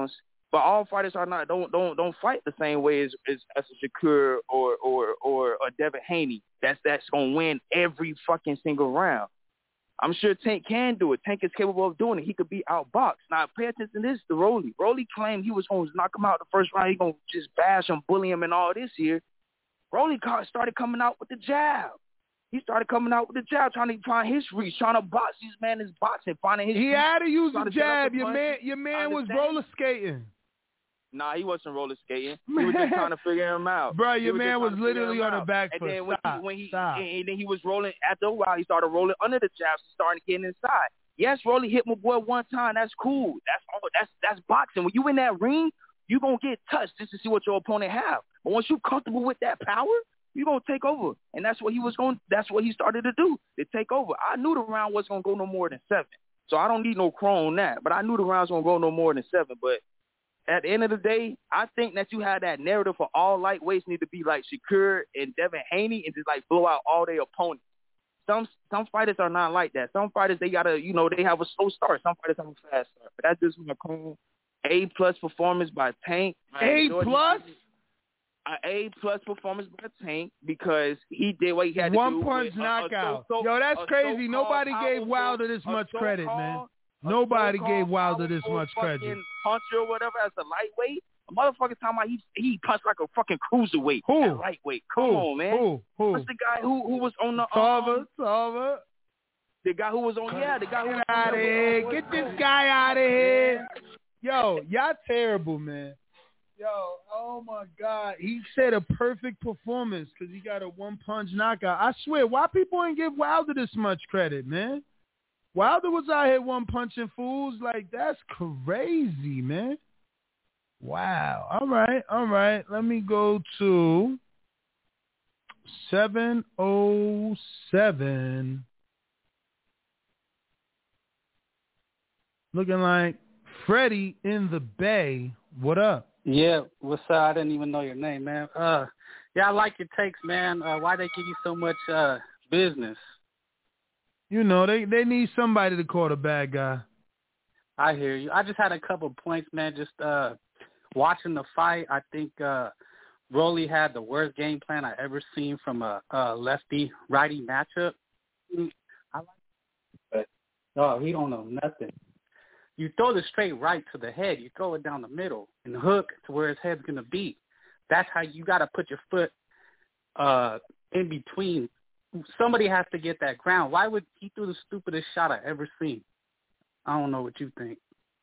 But all fighters are not don't fight the same way as a Shakur or a Devin Haney. That's gonna win every fucking single round. I'm sure Tank can do it. Tank is capable of doing it. He could be outboxed. Now pay attention to this to Rolly. Rolly claimed he was gonna knock him out the first round. He gonna just bash him, bully him, and all this here. Rolly started coming out with the jab. He started coming out with the jab, trying to find his reach, trying to box. This man is boxing, finding his reach. He had to use the jab. Your man was roller skating. Nah, he wasn't roller skating. He was just trying to figure him out. Bro, your man was literally on the back foot. And then Stop. And then he was rolling. After a while, he started rolling under the jabs and starting to get inside. Yes, Rolly hit my boy one time. That's cool. That's boxing. When you in that ring, you gonna get touched just to see what your opponent have. But once you comfortable with that power, you gonna take over. And that's what he started to do. To take over. I knew the round wasn't gonna go no more than 7. So I don't need no crow on that. But I knew the round's gonna go no more than 7. But at the end of the day, I think that you have that narrative for all lightweights need to be like Shakur and Devin Haney and just like blow out all their opponents. Some fighters are not like that. Some fighters, they gotta, they have a slow start. Some fighters have a fast start. But that's just my call. A+ performance by Tank. A+? A+ performance by Tank because he did what he had to do. One punch knockout. Yo, that's crazy. Nobody gave Wilder this much credit, man. Nobody gave Wilder this much credit. Puncher or whatever as a lightweight. A motherfucker talking about he punched like a fucking cruiserweight. Who? Lightweight. Come on, man. Who? What's the guy who was on the Tarver? The guy who was on the guy who was out of here. Get this guy out of here. Yo, y'all terrible, man. Yo, oh my God. He said a perfect performance because he got a one-punch knockout. I swear, why people ain't give Wilder this much credit, man? Wilder was out here one-punching fools. Like, that's crazy, man. Wow. All right. Let me go to 707. Looking like Freddie in the Bay. What up? Yeah, what's up? I didn't even know your name, man. Yeah, I like your takes, man. Why they give you so much business? They need somebody to call the bad guy. I hear you. I just had a couple points, man. Just watching the fight, I think Rolly had the worst game plan I ever seen from a lefty-righty matchup. I like it, but he don't know nothing. You throw the straight right to the head. You throw it down the middle and hook to where his head's going to be. That's how you got to put your foot in between. Somebody has to get that ground. Why would he threw the stupidest shot I ever seen? I don't know what you think.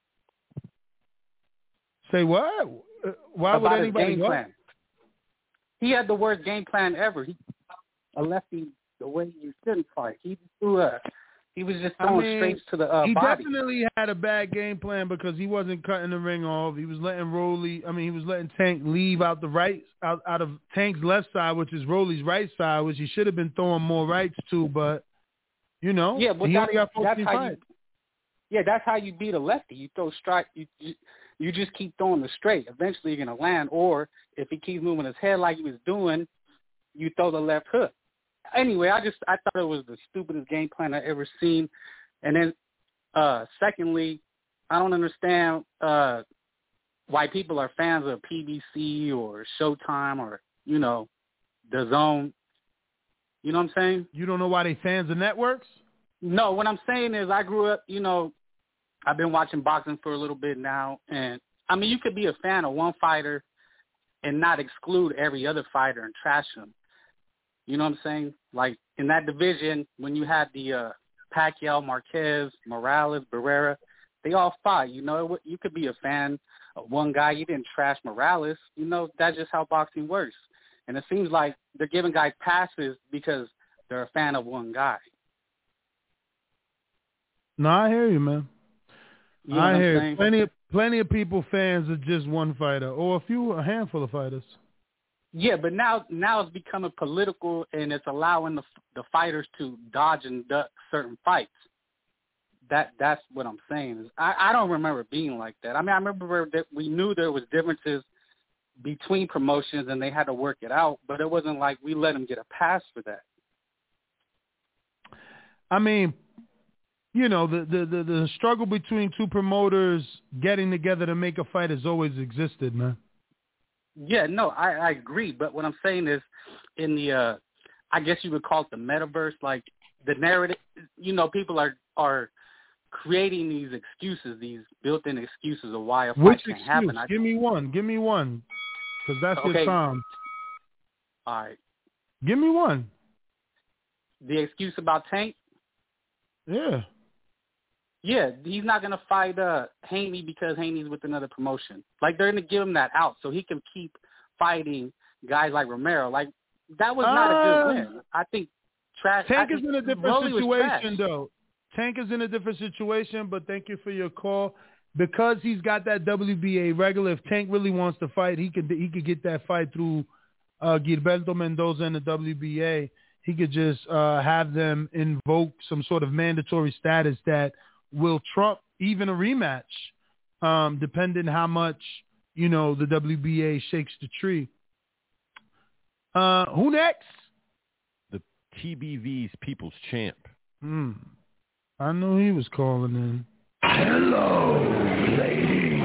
Say what? Why would anybody go? Plan. He had the worst game plan ever. A lefty the way you shouldn't fight. He was just throwing straight to the body. He definitely had a bad game plan because he wasn't cutting the ring off. He was letting he was letting Tank leave out the right, out of Tank's left side, which is Rolly's right side, which he should have been throwing more rights to, but, yeah, but he only got 14 fights. That's how you beat a lefty. You throw strike, you just keep throwing the straight. Eventually you're going to land, or if he keeps moving his head like he was doing, you throw the left hook. Anyway, I thought it was the stupidest game plan I ever seen. And then, secondly, I don't understand why people are fans of PBC or Showtime or, DAZN. You know what I'm saying? You don't know why they fans of networks? No, what I'm saying is I grew up, I've been watching boxing for a little bit now. And, you could be a fan of one fighter and not exclude every other fighter and trash them. You know what I'm saying? Like, in that division, when you had the Pacquiao, Marquez, Morales, Barrera, they all fought. You could be a fan of one guy. You didn't trash Morales. That's just how boxing works. And it seems like they're giving guys passes because they're a fan of one guy. No, I hear you, man. I hear you. Plenty of people fans of just one fighter or a handful of fighters. Yeah, but now it's becoming political, and it's allowing the fighters to dodge and duck certain fights. That's what I'm saying. I don't remember it being like that. I remember that we knew there was differences between promotions, and they had to work it out, but it wasn't like we let them get a pass for that. you know, the struggle between two promoters getting together to make a fight has always existed, man. Yeah, no, I agree. But what I'm saying is in the, I guess you would call it the metaverse, like the narrative, you know, people are creating these excuses, these built-in excuses of why a fight can't happen. Give me one. Because that's Okay. your time. All right. Give me one. The excuse about Tank? Yeah. Yeah, he's not going to fight Haney because Haney's with another promotion. Like, they're going to give him that out so he can keep fighting guys like Romero. Like, that was not a good win. I think Tank is in a different situation, though. Tank is in a different situation, but thank you for your call. Because he's got that WBA regular, if Tank really wants to fight, he could get that fight through Gilberto Mendoza and the WBA. He could just have them invoke some sort of mandatory status that will trump even a rematch, depending how much, you know, the WBA shakes the tree. Who next? The TBV's People's Champ. I knew he was calling in. Hello, ladies.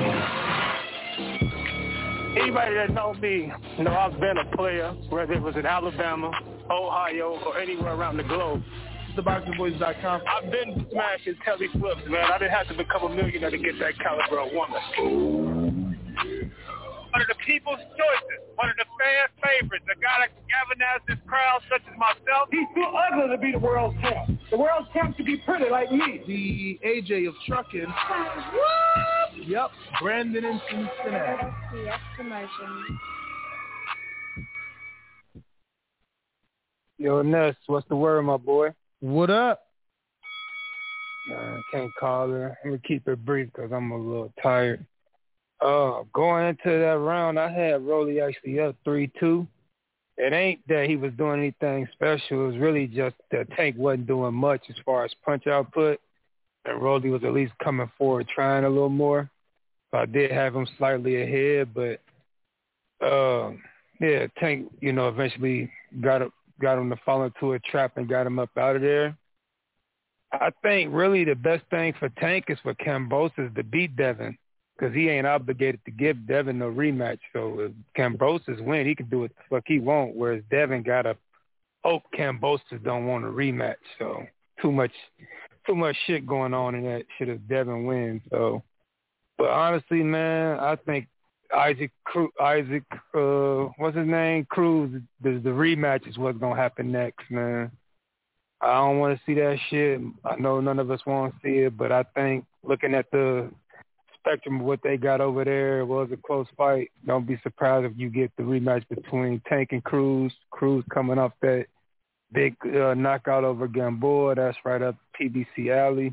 Anybody that knows me know I've been a player, whether it was in Alabama, Ohio, or anywhere around the globe. TheBoxingVoice.com. I've been smashing telly flips, man. I didn't have to become a millionaire to get that caliber of woman. One of the people's choices, one of the fan favorites, a guy that can galvanize this crowd such as myself. He's too ugly to be the world champ. The world champ should be pretty like me. The AJ of trucking. Yep, Brandon in Cincinnati. SCX Promotions. Yo, Ness, what's the word, my boy? What up? Can't call her. I'm going to keep it brief because I'm a little tired. Going into that round, I had Rolly actually up 3-2. It ain't that he was doing anything special. It was really just that Tank wasn't doing much as far as punch output. And Rolly was at least coming forward, trying a little more. So I did have him slightly ahead, but yeah, Tank, you know, eventually got him to fall into a trap and got him up out of there. I think really the best thing for Tank is for Kambosos to beat Devin, because he ain't obligated to give Devin no rematch. So if Kambosos win, he can do what the fuck he want, whereas Devin got to hope Kambosos don't want a rematch. So too much shit going on in that shit if Devin wins. So, but honestly, man, I think Isaac, what's his name? Cruz, the rematch is what's going to happen next, man. I don't want to see that shit. I know none of us want to see it, but I think looking at the spectrum of what they got over there, it was a close fight. Don't be surprised if you get the rematch between Tank and Cruz. Cruz coming off that big knockout over Gamboa. That's right up PBC alley.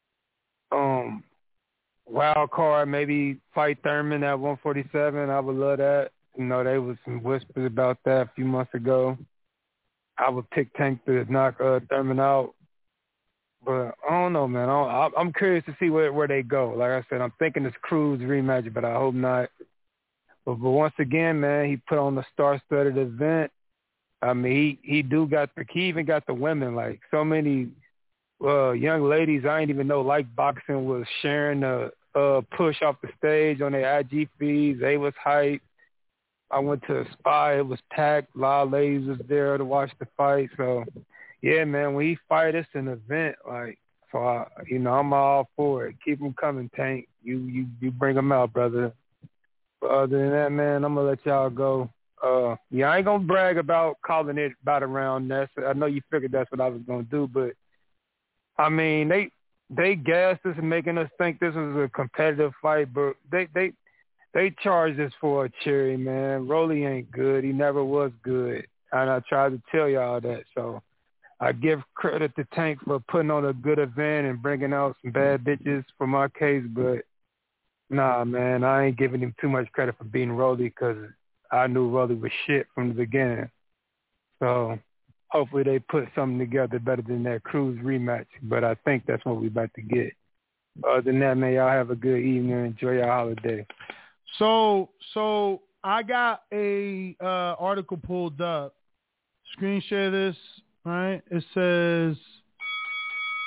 Wild card, maybe fight Thurman at 147. I would love that. You know, there was some whispers about that a few months ago. I would pick Tank to knock Thurman out. But I don't know, man. I'm curious to see where they go. Like I said, I'm thinking it's Cruz rematch, but I hope not. But once again, man, he put on the star-studded event. I mean, he even got the women. Like, so many young ladies I didn't even know like boxing was sharing a push off the stage on their IG feeds. They was hyped. I went to a spa. It was packed. A lot of ladies was there to watch the fight. So, yeah, man, when he fight, it's an event. Like, so, I'm all for it. Keep them coming, Tank. You bring them out, brother. But other than that, man, I'm going to let y'all go. I ain't going to brag about calling it about a round, Ness. I know you figured that's what I was going to do, but, I mean, they gassed us and making us think this was a competitive fight, but they charged us for a cherry, man. Rolly ain't good. He never was good. And I tried to tell y'all that. So I give credit to Tank for putting on a good event and bringing out some bad bitches for my case. But, nah, man, I ain't giving him too much credit for beating Rolly because I knew Rolly was shit from the beginning. So hopefully they put something together better than that Cruz rematch. But I think that's what we about to get. Other than that, man, y'all have a good evening. Enjoy your holiday. So I got a article pulled up. Screen share this, right? It says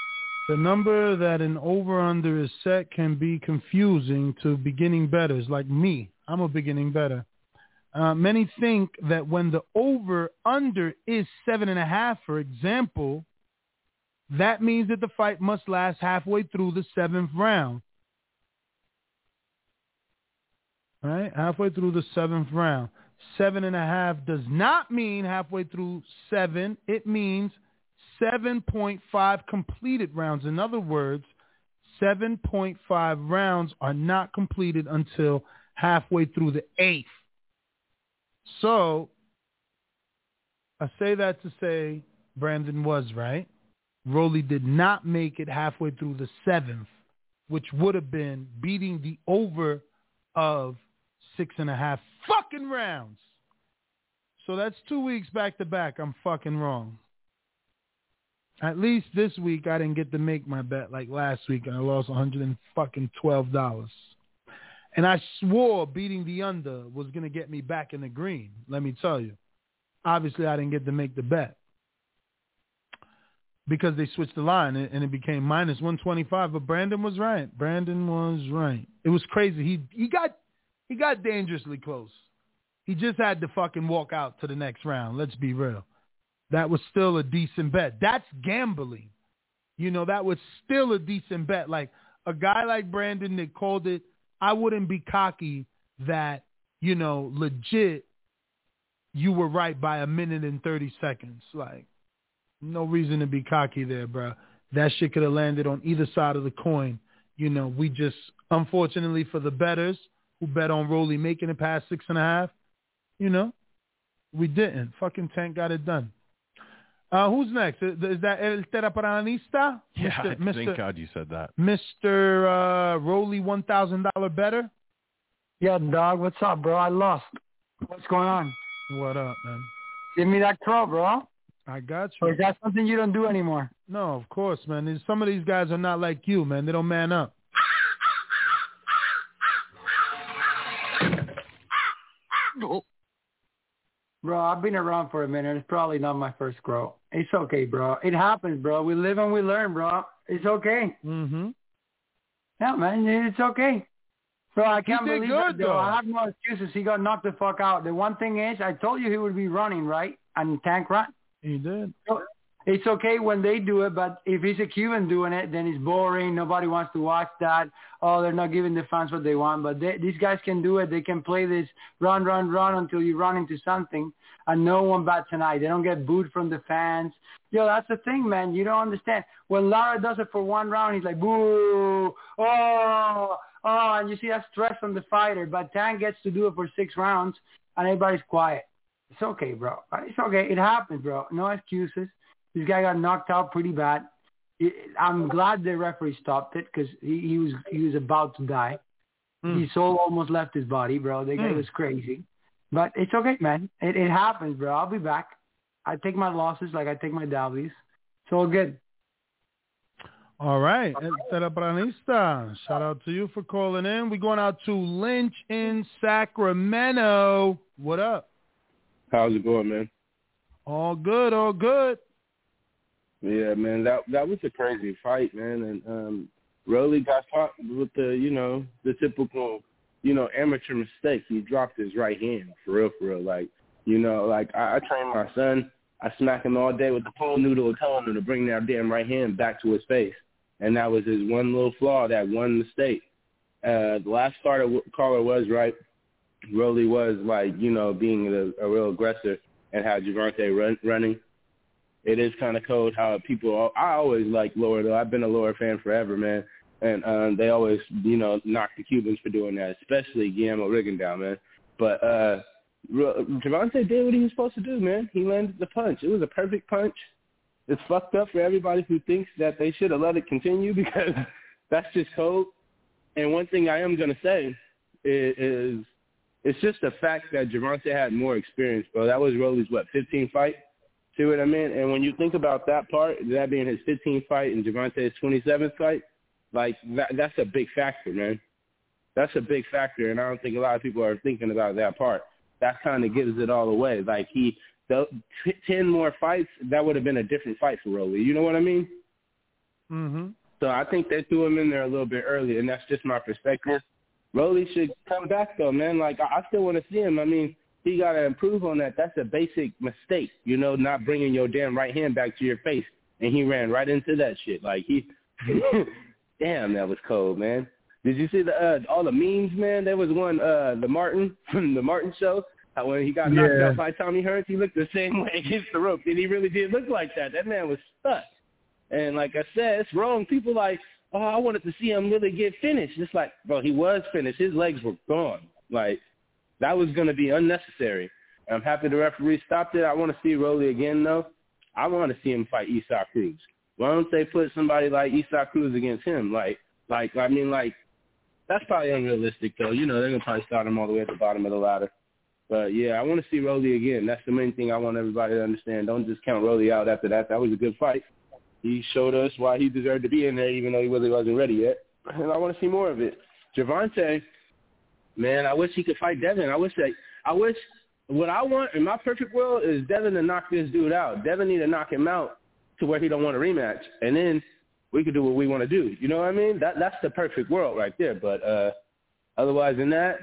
The number that an over-under is set can be confusing to beginning bettors like me. I'm a beginning bettor. Many think that when the over-under is 7.5, for example, that means that the fight must last halfway through the 7th round. All right, halfway through the 7th round. 7.5 does not mean halfway through 7. It means 7.5 completed rounds. In other words, 7.5 rounds are not completed until halfway through the 8th. So I say that to say Brandon was right. Rolly did not make it halfway through the 7th, which would have been beating the over of 6.5 fucking rounds. So that's 2 weeks back to back. I'm fucking wrong. At least this week I didn't get to make my bet like last week, and I lost $112. And I swore beating the under was going to get me back in the green. Let me tell you. Obviously, I didn't get to make the bet because they switched the line and it became minus 125. But Brandon was right. Brandon was right. It was crazy. He got dangerously close. He just had to fucking walk out to the next round. Let's be real. That was still a decent bet. That's gambling. That was still a decent bet. Like a guy like Brandon that called it, I wouldn't be cocky that, legit, you were right by a minute and 30 seconds. Like, no reason to be cocky there, bro. That shit could have landed on either side of the coin. We just, unfortunately for the bettors who bet on Rolly making it past 6.5, we didn't. Fucking Tank got it done. Who's next? Is that El Terraplanista? Yeah, thank God you said that. Mr. Rolly $1,000 better? Yeah, dog. What's up, bro? I lost. What's going on? What up, man? Give me that throw, bro. I got you. Or is that something you don't do anymore? No, of course, man. Some of these guys are not like you, man. They don't man up. Bro, I've been around for a minute. It's probably not my first grow. It's okay, bro. It happens, bro. We live and we learn, bro. It's okay. Mm-hmm. Yeah, man. It's okay. So I can't believe it, though. I have no excuses. He got knocked the fuck out. The one thing is, I told you he would be running, right? And Tank run. He did. So it's okay when they do it, but if he's a Cuban doing it, then it's boring. Nobody wants to watch that. Oh, they're not giving the fans what they want. But these guys can do it. They can play this run until you run into something, and no one bats an eye. They don't get booed from the fans. Yo, that's the thing, man. You don't understand. When Lara does it for one round, he's like, boo, oh, and you see that stress on the fighter. But Tank gets to do it for 6 rounds, and everybody's quiet. It's okay, bro. It's okay. It happens, bro. No excuses. This guy got knocked out pretty bad. I'm glad the referee stopped it because he was about to die. His soul almost left his body, bro. The guy was crazy. But it's okay, man. It happens, bro. I'll be back. I take my losses like I take my W's. It's all good. All right. El Terraplanista. Shout out to you for calling in. We're going out to Lynch in Sacramento. What up? How's it going, man? All good, all good. Yeah, man, that was a crazy fight, man, and Rolly got caught with the typical, amateur mistake. He dropped his right hand, for real. Like, I train my son. I smack him all day with the pole noodle and telling him to bring that damn right hand back to his face, and that was his one little flaw, that one mistake. The last caller was right. Rolly was being a real aggressor and how Gervonta running. It is kind of cold how I always like Lower, though. I've been a Lower fan forever, man. And they always, knock the Cubans for doing that, especially Guillermo Rigondeaux, man. But Gervonta did what he was supposed to do, man. He landed the punch. It was a perfect punch. It's fucked up for everybody who thinks that they should have let it continue because that's just cold. And one thing I am going to say is it's just the fact that Gervonta had more experience, bro. That was Rolly's, 15th fight? See what I mean? And when you think about that part, that being his 15th fight and Gervonta's 27th fight, like that's a big factor, man. That's a big factor, and I don't think a lot of people are thinking about that part. That kind of gives it all away. Like 10 more fights, that would have been a different fight for Rolly. You know what I mean? Mm-hmm. So I think they threw him in there a little bit early, and that's just my perspective. Rolly should come back, though, man. Like, I still want to see him. I mean, he got to improve on that. That's a basic mistake, you know, not bringing your damn right hand back to your face. And he ran right into that shit. Like, damn, that was cold, man. Did you see all the memes, man? There was one, the Martin, from the Martin show, when he got knocked out by Tommy Hearns, he looked the same way against the rope. And he really did look like that. That man was stuck. And like I said, it's wrong. People like, oh, I wanted to see him really get finished. It's like, bro, he was finished. His legs were gone. Like, that was going to be unnecessary. And I'm happy the referee stopped it. I want to see Rolly again, though. I want to see him fight Isaac Cruz. Why don't they put somebody like Isaac Cruz against him? Like, that's probably unrealistic, though. You know, they're going to probably start him all the way at the bottom of the ladder. But, yeah, I want to see Rolly again. That's the main thing I want everybody to understand. Don't just count Rolly out after that. That was a good fight. He showed us why he deserved to be in there, even though he really wasn't ready yet. And I want to see more of it. Gervonta, man, I wish he could fight Devin. What I want in my perfect world is Devin to knock this dude out. Devin need to knock him out to where he don't want a rematch. And then we could do what we want to do. You know what I mean? That's the perfect world right there. But otherwise than that,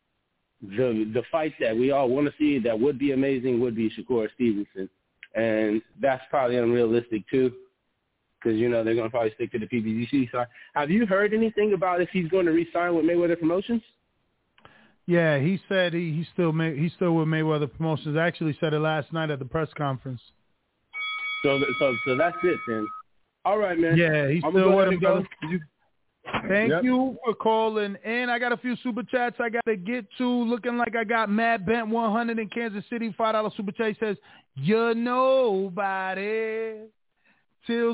the fight that we all want to see that would be amazing would be Shakur Stevenson. And that's probably unrealistic too, because, you know, they're going to probably stick to the PBC side. Have you heard anything about if he's going to re-sign with Mayweather Promotions? Yeah, he said he's still with Mayweather Promotions. I actually said it last night at the press conference. So that's it then. All right, man. Yeah, he's still with him, brother. Thank you for calling in. I got a few super chats I got to get to. Looking like I got Matt Bent 100 in Kansas City, $5 super chat. He says, you're nobody till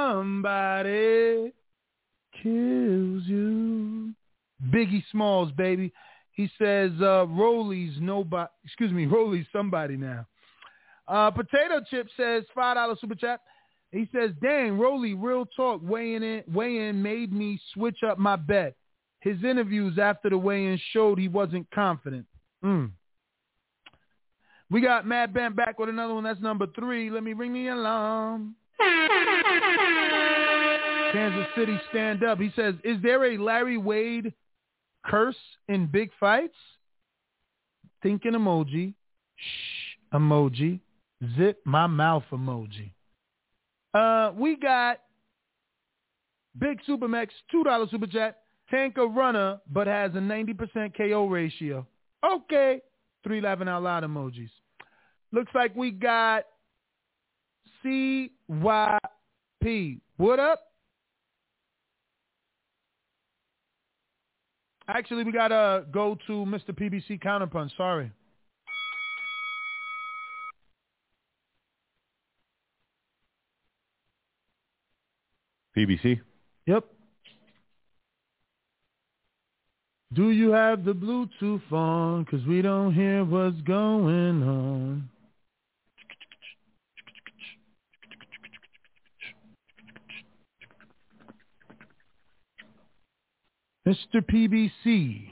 somebody kills you. Biggie Smalls, baby. He says, Rolly's somebody now. Potato Chip says, $5 super chat. He says, dang, Rolly, real talk, weigh-in made me switch up my bet. His interviews after the weigh-in showed he wasn't confident. We got Matt Bent back with another one. That's number 3. Let me ring the alarm. Kansas City, stand up. He says, is there a Larry Wade curse in big fights? Thinking emoji. Shh emoji. Zip my mouth emoji. We got Big Supermax, $2 super chat. Tank a runner, but has a 90% KO ratio. Okay. 3 laughing out loud emojis. Looks like we got CYP. What up? Actually, we got to go to Mr. PBC Counterpunch. Sorry. PBC? Yep. Do you have the Bluetooth on? Because we don't hear what's going on. Mr. PBC.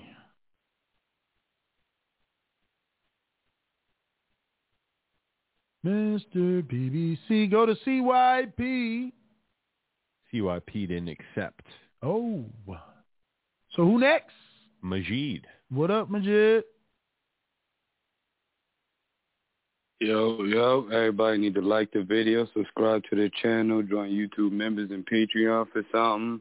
Mr. PBC. Go to CYP. CYP didn't accept. Oh. So who next? Majid. What up, Majid? Yo, everybody need to like the video, subscribe to the channel, join YouTube members and Patreon for something.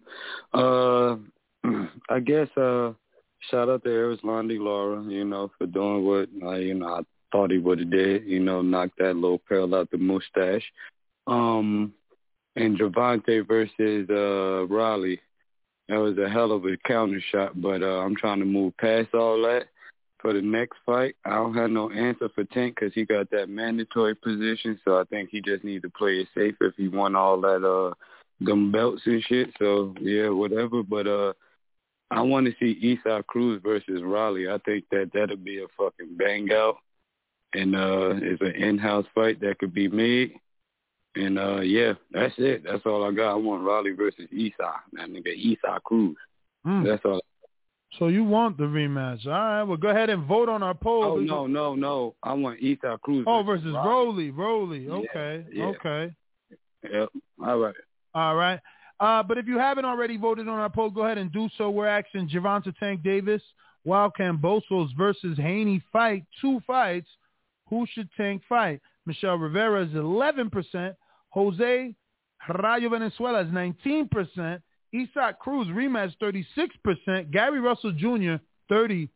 I guess shout out to Erislandy Lara, for doing what I thought he would have did, knock that little pearl out the mustache. And Gervonta versus Raleigh. That was a hell of a counter shot, but I'm trying to move past all that for the next fight. I don't have no answer for Tank because he got that mandatory position, so I think he just needs to play it safe if he won all that them belts and shit. So, yeah, whatever. But I want to see Isaac Cruz versus Raleigh. I think that'll be a fucking bang out, and it's an in-house fight that could be made. And, yeah, that's it. That's all I got. I want Raleigh versus Isaac. That nigga Isaac Cruz. That's all. So you want the rematch. All right, well, go ahead and vote on our poll. Oh, no. I want Isaac Cruz. Oh, versus Rolly. Okay. Yeah. Okay. Yep. All right. All right. But if you haven't already voted on our poll, go ahead and do so. We're asking Gervonta Tank Davis, Wild Kambosos versus Haney fight. 2 fights. Who should Tank fight? Michelle Rivera is 11%. Jose Rayo Venezuela is 19%. Isaac Cruz rematch 36%. Gary Russell Jr. 33%.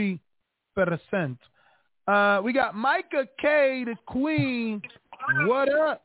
We got Micah K, the Queen. What up?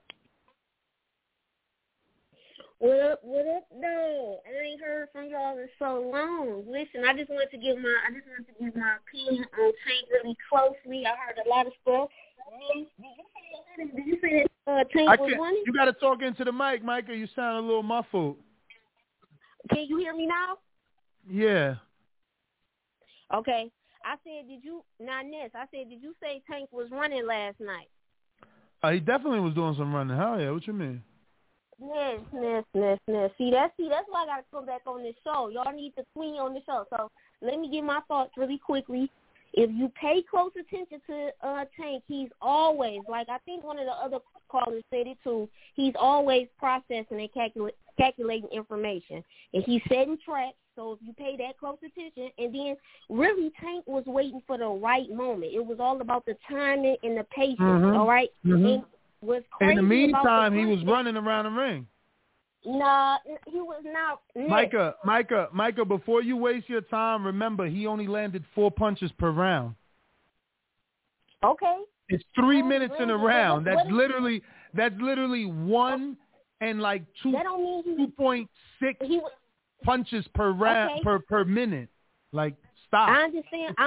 What up? No, I ain't heard from y'all in so long. Listen, I just wanted to give my opinion on Tank really closely. I heard a lot of stuff. Did you say that Tank was winning? You got to talk into the mic, Micah. You sound a little muffled. Can you hear me now? Yeah. Okay. I said, did you say Tank was running last night? He definitely was doing some running. Hell yeah. What you mean? Yes. See, that's why I got to come back on this show. Y'all need the Queen on the show. So let me give my thoughts really quickly. If you pay close attention to Tank, he's always, like I think one of the other callers said it too, he's always processing and calculating information. And he's setting traps, so if you pay that close attention, and then really Tank was waiting for the right moment. It was all about the timing and the patience, all right? And what's crazy in the meantime, he was that, running around the ring. Nah, he was not. Micah, before you waste your time, remember, he only landed 4 punches per round. Okay. It's 3 minutes in a round. That's literally 1 and like 2.6 punches per round per minute. Like, stop. I understand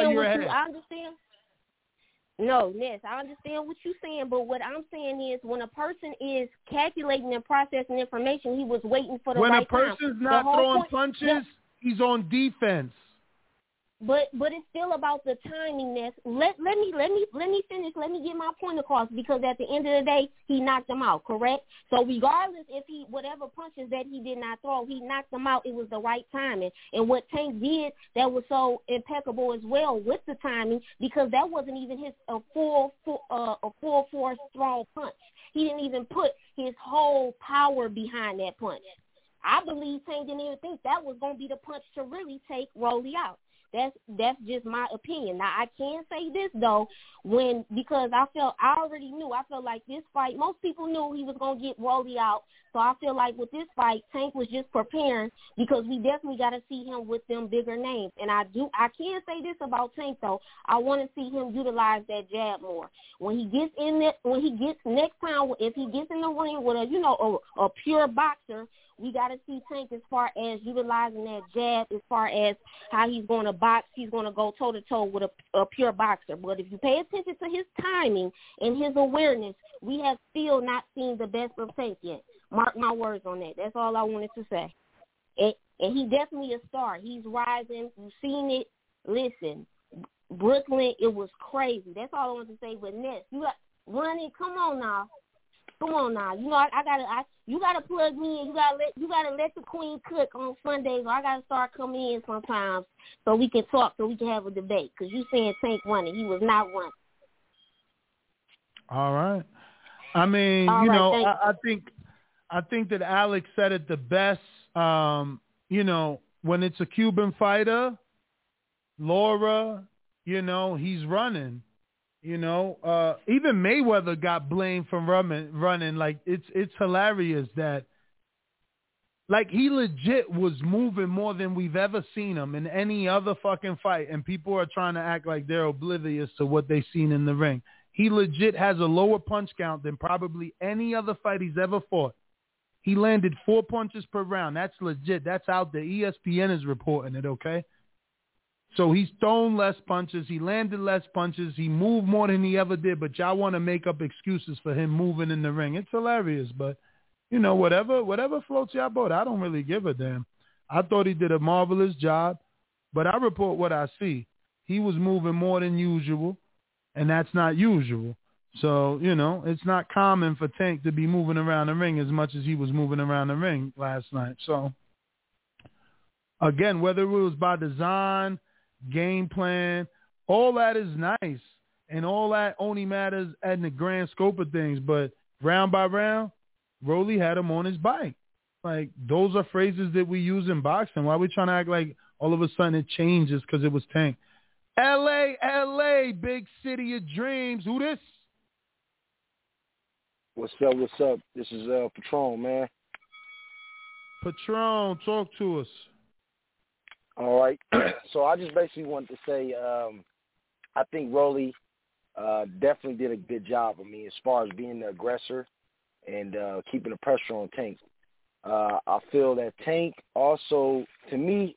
No, Ness, I understand what you're saying, but what I'm saying is when a person is calculating and processing information, he was waiting for the right time. When a person's not throwing punches, he's on defense. But it's still about the timing, Ness. Let me finish. Let me get my point across, because at the end of the day, he knocked him out, correct? So regardless if whatever punches that he did not throw, he knocked him out. It was the right timing. And what Tank did that was so impeccable as well with the timing, because that wasn't even a full force thrown punch. He didn't even put his whole power behind that punch. I believe Tank didn't even think that was going to be the punch to really take Rolly out. That's just my opinion. Now, I can say this, though, because I felt like this fight, most people knew he was going to get Rolly out. So I feel like with this fight, Tank was just preparing, because we definitely got to see him with them bigger names. And I can say this about Tank, though. I want to see him utilize that jab more. When he gets next time, if he gets in the ring with a pure boxer, we got to see Tank as far as utilizing that jab, as far as how he's going to box. He's going to go toe-to-toe with a pure boxer. But if you pay attention to his timing and his awareness, we have still not seen the best of Tank yet. Mark my words on that. That's all I wanted to say. And he definitely a star. He's rising. You've seen it. Listen, Brooklyn, it was crazy. That's all I wanted to say. But Ness, you got running. Come on now. You gotta plug me in. You gotta let the Queen cook on Sundays. Or I gotta start coming in sometimes so we can talk, so we can have a debate. Because you saying Tank running, he was not running. All right. I mean, I think that Alex said it the best. When it's a Cuban fighter, Laura, he's running. Even Mayweather got blamed for running. Like, it's hilarious that, like, he legit was moving more than we've ever seen him in any other fucking fight, and people are trying to act like they're oblivious to what they've seen in the ring. He legit has a lower punch count than probably any other fight he's ever fought. He landed 4 punches per round. That's legit. That's out there. ESPN is reporting it, okay? So he's thrown less punches. He landed less punches. He moved more than he ever did, but y'all want to make up excuses for him moving in the ring. It's hilarious, but, whatever floats y'all boat. I don't really give a damn. I thought he did a marvelous job, but I report what I see. He was moving more than usual, and that's not usual. So, it's not common for Tank to be moving around the ring as much as he was moving around the ring last night. So, again, whether it was by design, game plan, all that is nice, and all that only matters in the grand scope of things. But round by round, Rolly had him on his bike. Like, those are phrases that we use in boxing. Why are we trying to act like all of a sudden it changes because it was Tank? L.A., big city of dreams. Who this? What's up? This is Patron, man. Patron, talk to us. All right. So I just basically wanted to say I think Rolly definitely did a good job. I mean, as far as being the aggressor and keeping the pressure on Tank. I feel that Tank also, to me,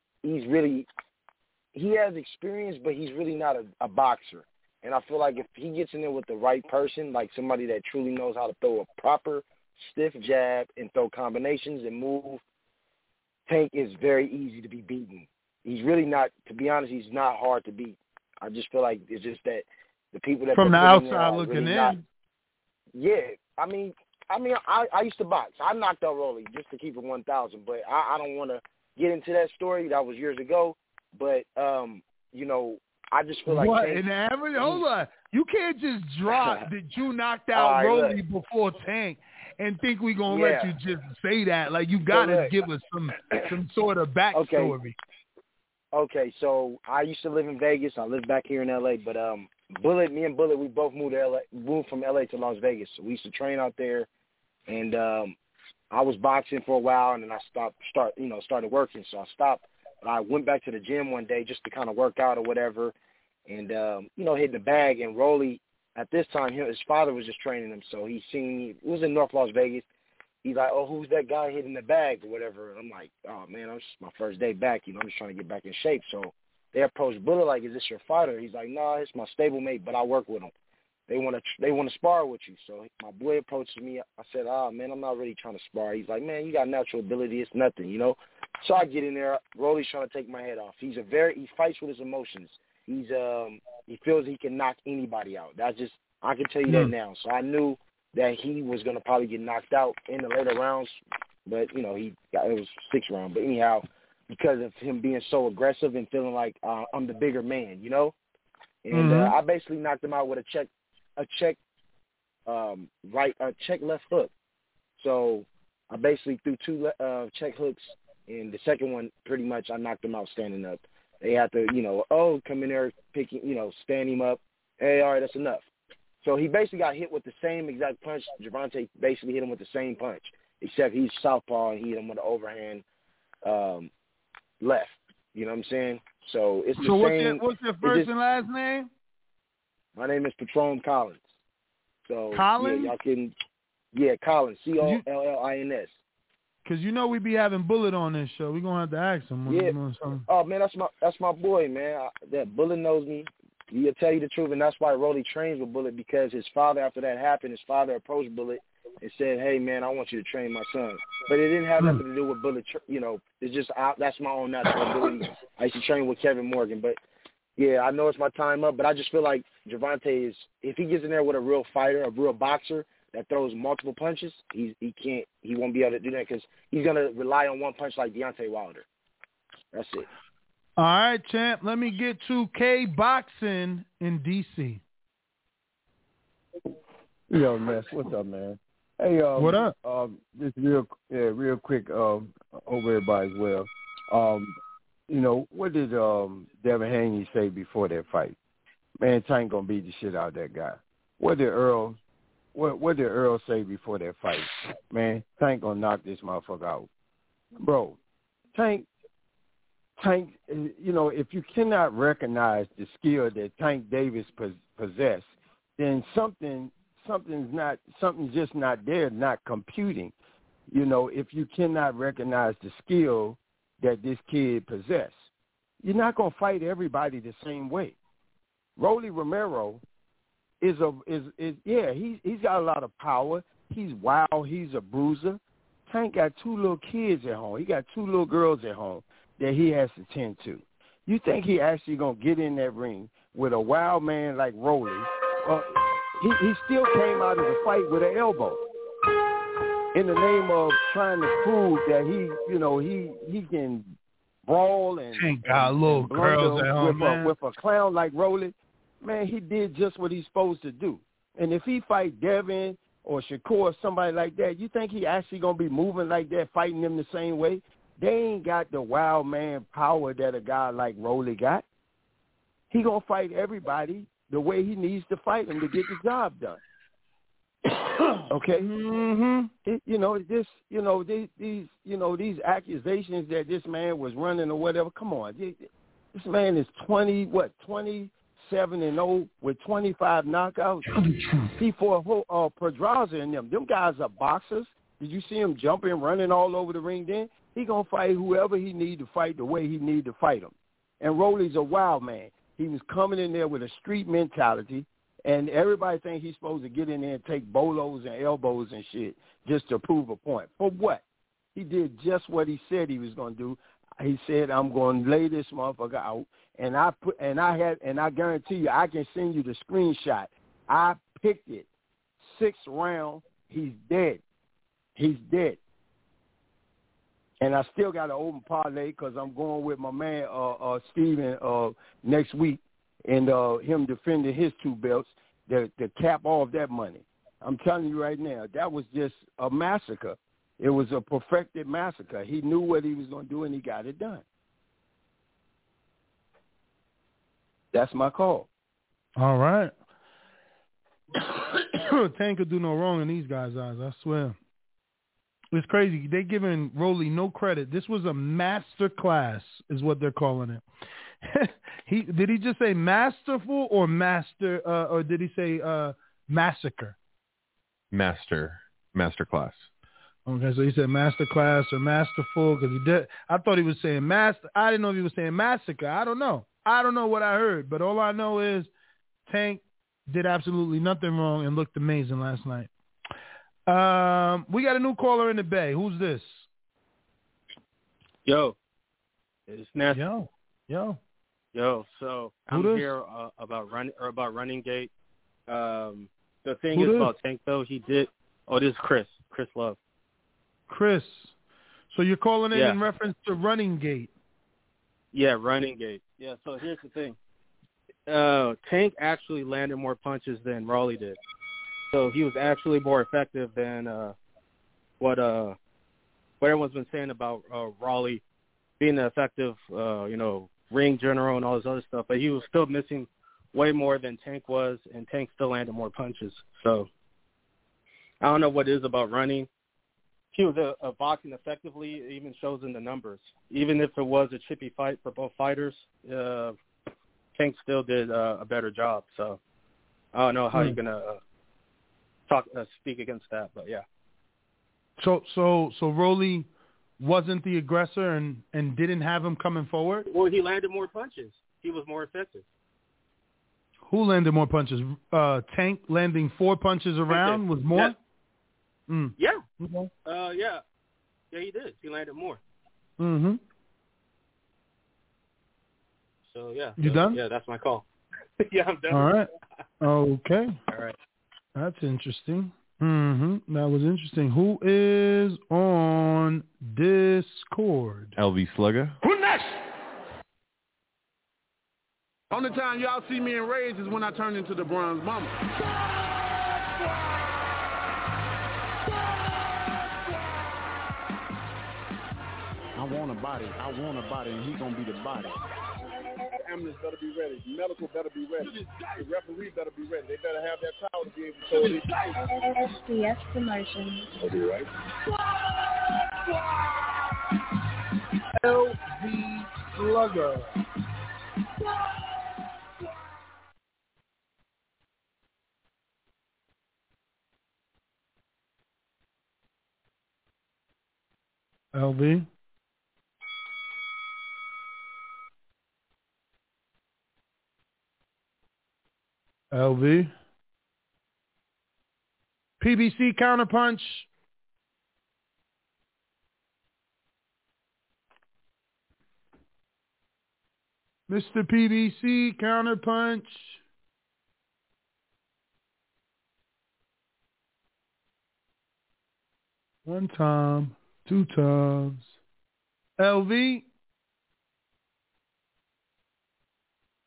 he has experience, but he's really not a boxer. And I feel like if he gets in there with the right person, like somebody that truly knows how to throw a proper stiff jab and throw combinations and move, Tank is very easy to be beaten. He's really not, to be honest, he's not hard to beat. I just feel like it's just that the people that from the outside looking really in. Yeah, I mean, I used to box. I knocked out Rolly just to keep it 1,000, but I don't want to get into that story. That was years ago. But you know, I just feel like what? Tank, In the average, hold on, you can't just drop that you knocked out Rolly before Tank and think we're gonna let you just say that. Like, you gotta give us some sort of backstory. Okay, so I used to live in Vegas. I live back here in LA, but me and Bullet, we both moved from LA to Las Vegas. So we used to train out there, and I was boxing for a while, and then I started working. So I stopped. I went back to the gym one day just to kind of work out or whatever, and hitting the bag. And Rolly, at this time, his father was just training him, so he seen me. It was in North Las Vegas. He's like, "Oh, who's that guy hitting the bag or whatever?" And I'm like, "Oh man, it's my first day back. I'm just trying to get back in shape." So they approached Bullet like, "Is this your fighter?" He's like, "Nah, it's my stablemate, but I work with him. They want to spar with you." So my boy approaches me. I said, man, I'm not really trying to spar." He's like, "Man, you got natural ability. It's nothing, So I get in there. Rolly's trying to take my head off. He fights with his emotions. He feels he can knock anybody out. I can tell you that now. So I knew that he was going to probably get knocked out in the later rounds, but it was 6th round. But anyhow, because of him being so aggressive and feeling like I'm the bigger man, and I basically knocked him out with a check left hook. So I basically threw 2 check hooks, and the second one, pretty much, I knocked him out standing up. They had to, come in there, stand him up. Hey, all right, that's enough. So he basically got hit with the same exact punch. Gervonta basically hit him with the same punch, except he's southpaw and he hit him with an overhand left. You know what I'm saying? So it's the same. What's your first and last name? My name is Patron Collins. So Collins? Yeah, y'all can. Yeah, Collins. Collins. Because we be having Bullet on this show. We're gonna have to ask him. Yeah. Oh man, that's my boy, man. That Bullet knows me. He'll tell you the truth, and that's why Rolly trains with Bullet, because his father, after that happened, his father approached Bullet and said, "Hey man, I want you to train my son." But it didn't have nothing to do with Bullet. It's just that's my own natural ability. I used to train with Kevin Morgan, but yeah, I know it's my time up. But I just feel like Gervonta if he gets in there with a real fighter, a real boxer that throws multiple punches, he won't be able to do that because he's gonna rely on one punch like Deontay Wilder. That's it. All right, champ. Let me get to K Boxing in DC. Yo, Mess, what's up, man? Hey, what up? Just real quick, hope everybody's well. What did Devin Haney say before that fight? Man, Tank gonna beat the shit out of that guy. What did Earl say before that fight? Man, Tank gonna knock this motherfucker out, bro. Tank, if you cannot recognize the skill that Tank Davis possessed, then something's just not there, not computing. If you cannot recognize the skill that this kid possessed, you're not gonna fight everybody the same way. Rolly Romero he's got a lot of power. He's wild. He's a bruiser. Tank got 2 little kids at home. He got 2 little girls at home that he has to tend to. You think he actually going to get in that ring with a wild man like Rolly? He still came out of the fight with an elbow in the name of trying to prove that he can brawl and got little girls at home, with a clown like Rolly. Man, he did just what he's supposed to do. And if he fight Devin or Shakur, somebody like that, you think he actually going to be moving like that, fighting them the same way? They ain't got the wild man power that a guy like Rolly got. He going to fight everybody the way he needs to fight them to get the job done. Okay? These accusations that this man was running or whatever, come on. This man is 27-0 with 25 knockouts. He fought Pedraza and them. Them guys are boxers. Did you see him jumping, running all over the ring then? He going to fight whoever he need to fight the way he need to fight him. And Rolly's a wild man. He was coming in there with a street mentality, and everybody think he's supposed to get in there and take bolos and elbows and shit just to prove a point. For what? He did just what he said he was going to do. He said, I'm going to lay this motherfucker out, and I guarantee you, I can send you the screenshot. I picked it. 6th round, he's dead. He's dead. And I still got an open parlay because I'm going with my man Steven next week and him defending his 2 belts to cap off that money. I'm telling you right now, that was just a massacre. It was a perfected massacre. He knew what he was going to do, and he got it done. That's my call. All right. Tank could do no wrong in these guys' eyes, I swear. It's crazy. They're giving Rolly no credit. This was a master class, is what they're calling it. Did he just say masterful or master, or did he say massacre? Master class. Okay, so he said master class or masterful because he did. I thought he was saying master. I didn't know if he was saying massacre. I don't know. I don't know what I heard, but all I know is Tank did absolutely nothing wrong and looked amazing last night. We got a new caller in the Bay. Who's this? Yo, it's Nasty. Yo. So I'm here about Running Gate. The thing Who is this? about Tank though, he did. Oh, this is Chris Love. Chris. So you're calling in reference to Running Gate. Yeah, Running Gate. Yeah. So here's the thing. Tank actually landed more punches than Rolly did. So he was actually more effective than what everyone's been saying about Rolly being an effective, ring general and all this other stuff. But he was still missing way more than Tank was, and Tank still landed more punches. So I don't know what it is about running. He was boxing effectively. It even shows in the numbers. Even if it was a chippy fight for both fighters, Tank still did a better job. So I don't know how you're gonna speak against that, but yeah. So Rolly wasn't the aggressor and didn't have him coming forward? Well, he landed more punches. He was more effective. Who landed more punches? Tank landing 4 punches around was more? Yeah. Yeah. Okay. Yeah, he did. He landed more. Mm-hmm. So, yeah. You done? Yeah, that's my call. Yeah, I'm done. All right. Okay. All right. That's interesting. Mm-hmm. That was interesting. Who is on Discord? LV Slugger. Who next? Only time y'all see me in rage is when I turn into the Bronze Mama. I want a body, and he gonna be the body. Ambulance better be ready. Medical better be ready. The referee better be ready. They better have that power to be able to throw it. SDS Promotions. I'll be right. LV Slugger. LV. LV. PBC Counterpunch. Mr. PBC Counterpunch. One time, 2 times. LV.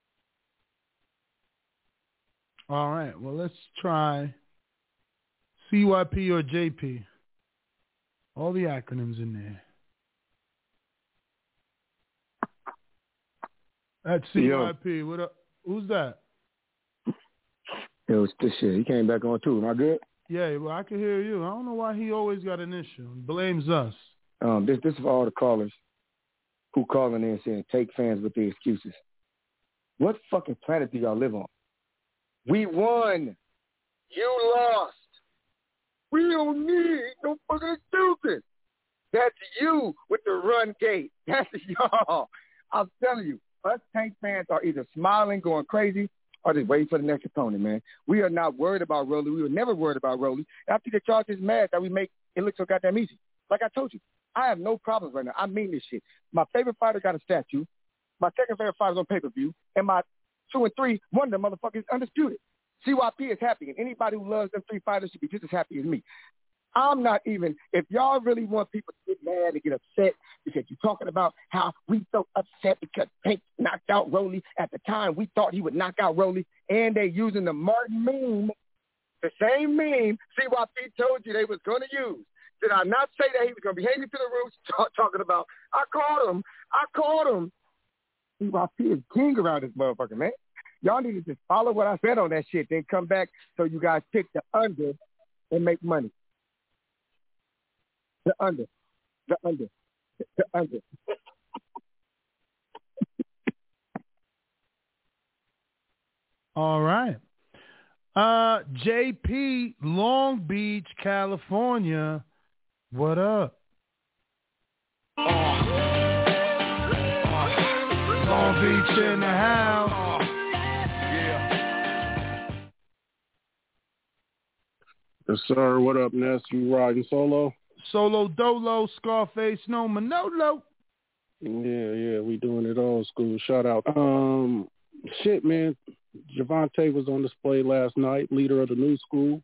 All right. Well, let's try CYP or JP. All the acronyms in there. That's CYP. Yo. What up? Who's that? It was this shit. He came back on too. Am I good? Yeah, well, I can hear you. I don't know why he always got an issue. Blames us. This is for all the callers who calling in saying take fans with the excuses. What fucking planet do y'all live on? We won. You lost. We don't need no fucking excuses. That's you with the run gate. That's y'all. I'm telling you, us Tank fans are either smiling, going crazy, or just waiting for the next opponent, man. We are not worried about Rolly. We were never worried about Rolly. I think that y'all just mad that we make it look so goddamn easy. Like I told you, I have no problems right now. I mean this shit. My favorite fighter got a statue. My second favorite fighter's on pay-per-view. And my 2 and 3, one of them motherfuckers is undisputed. CYP is happy, and anybody who loves them 3 fighters should be just as happy as me. I'm not even, if y'all really want people to get mad and get upset because you're talking about how we so upset because Tank knocked out Rolly at the time we thought he would knock out Rolly, and they using the Martin meme, the same meme CYP told you they was going to use. Did I not say that he was going to be hanging to the roof talking about, I caught him. CYP is king around this motherfucker, man. Y'all need to just follow what I said on that shit, then come back so you guys pick the under and make money. The under. All right. JP, Long Beach, California. What up? Long Beach in the house. Yes, sir. What up, Ness? You riding solo? Solo Dolo, Scarface, no Manolo. Yeah, we doing it old school. Shout out. Shit, man. Gervonta was on display last night, leader of the new school.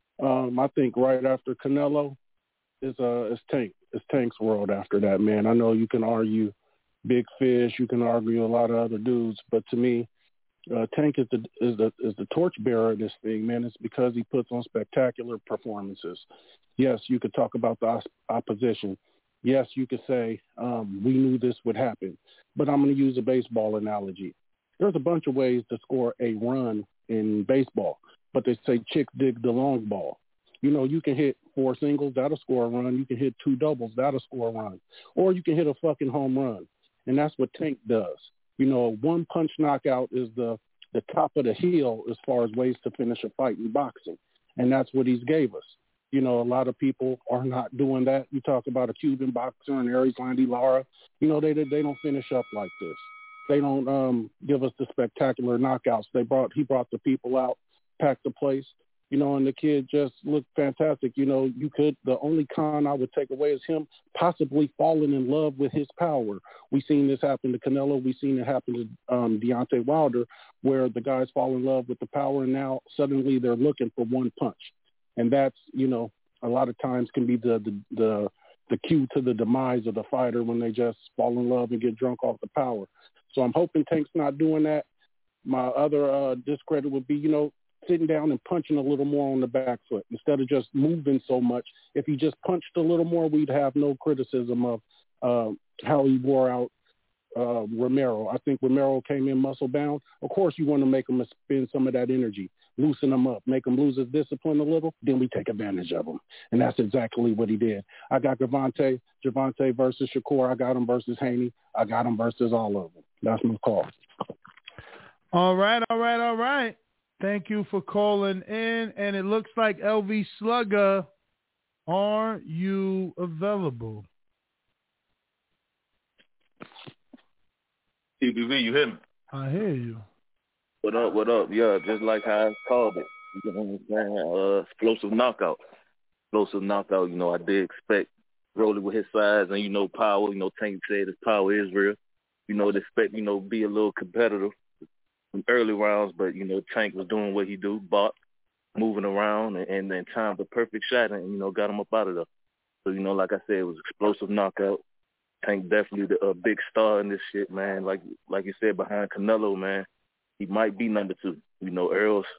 I think right after Canelo is Tank. It's Tank's world after that, man. I know you can argue Big Fish, you can argue a lot of other dudes, but to me, Tank is the torchbearer of this thing, man. It's because he puts on spectacular performances. Yes, you could talk about the opposition. Yes, you could say we knew this would happen. But I'm going to use a baseball analogy. There's a bunch of ways to score a run in baseball, but they say chicks dig the long ball. You know, you can hit 4 singles, that'll score a run. You can hit 2 doubles, that'll score a run. Or you can hit a fucking home run. And that's what Tank does. You know, a one-punch knockout is the top of the hill as far as ways to finish a fight in boxing. And that's what he's gave us. You know, a lot of people are not doing that. You talk about a Cuban boxer and Aries Landy Lara. You know, they don't finish up like this. They don't give us the spectacular knockouts. He brought the people out, packed the place, you know, and the kid just looked fantastic. You know, the only con I would take away is him possibly falling in love with his power. We've seen this happen to Canelo. We've seen it happen to Deontay Wilder, where the guys fall in love with the power, and now suddenly they're looking for one punch. And that's, you know, a lot of times can be the cue to the demise of the fighter when they just fall in love and get drunk off the power. So I'm hoping Tank's not doing that. My other discredit would be, you know, sitting down and punching a little more on the back foot instead of just moving so much. If he just punched a little more, we'd have no criticism of how he wore out Romero. I think Romero came in muscle bound. Of course, you want to make him spend some of that energy, loosen him up, make him lose his discipline a little, then we take advantage of him. And that's exactly what he did. I got Gervonta versus Shakur. I got him versus Haney. I got him versus all of them. That's my call. All right. Thank you for calling in. And it looks like LV Slugger, are you available? TBV, you hear me? I hear you. What up? Yeah, just like how I called it. You know what I'm saying? Explosive knockout. You know, I did expect Rolly with his size and, you know, power. You know, Tank said his power is real. You know, expect, you know, be a little competitive in early rounds, but, you know, Tank was doing what he do, moving around, and then timed the perfect shot and, you know, got him up out of there. So, you know, like I said, it was explosive knockout. Tank definitely a big star in this shit, man. Like you said, behind Canelo, man, he might be number 2. You know, Earl's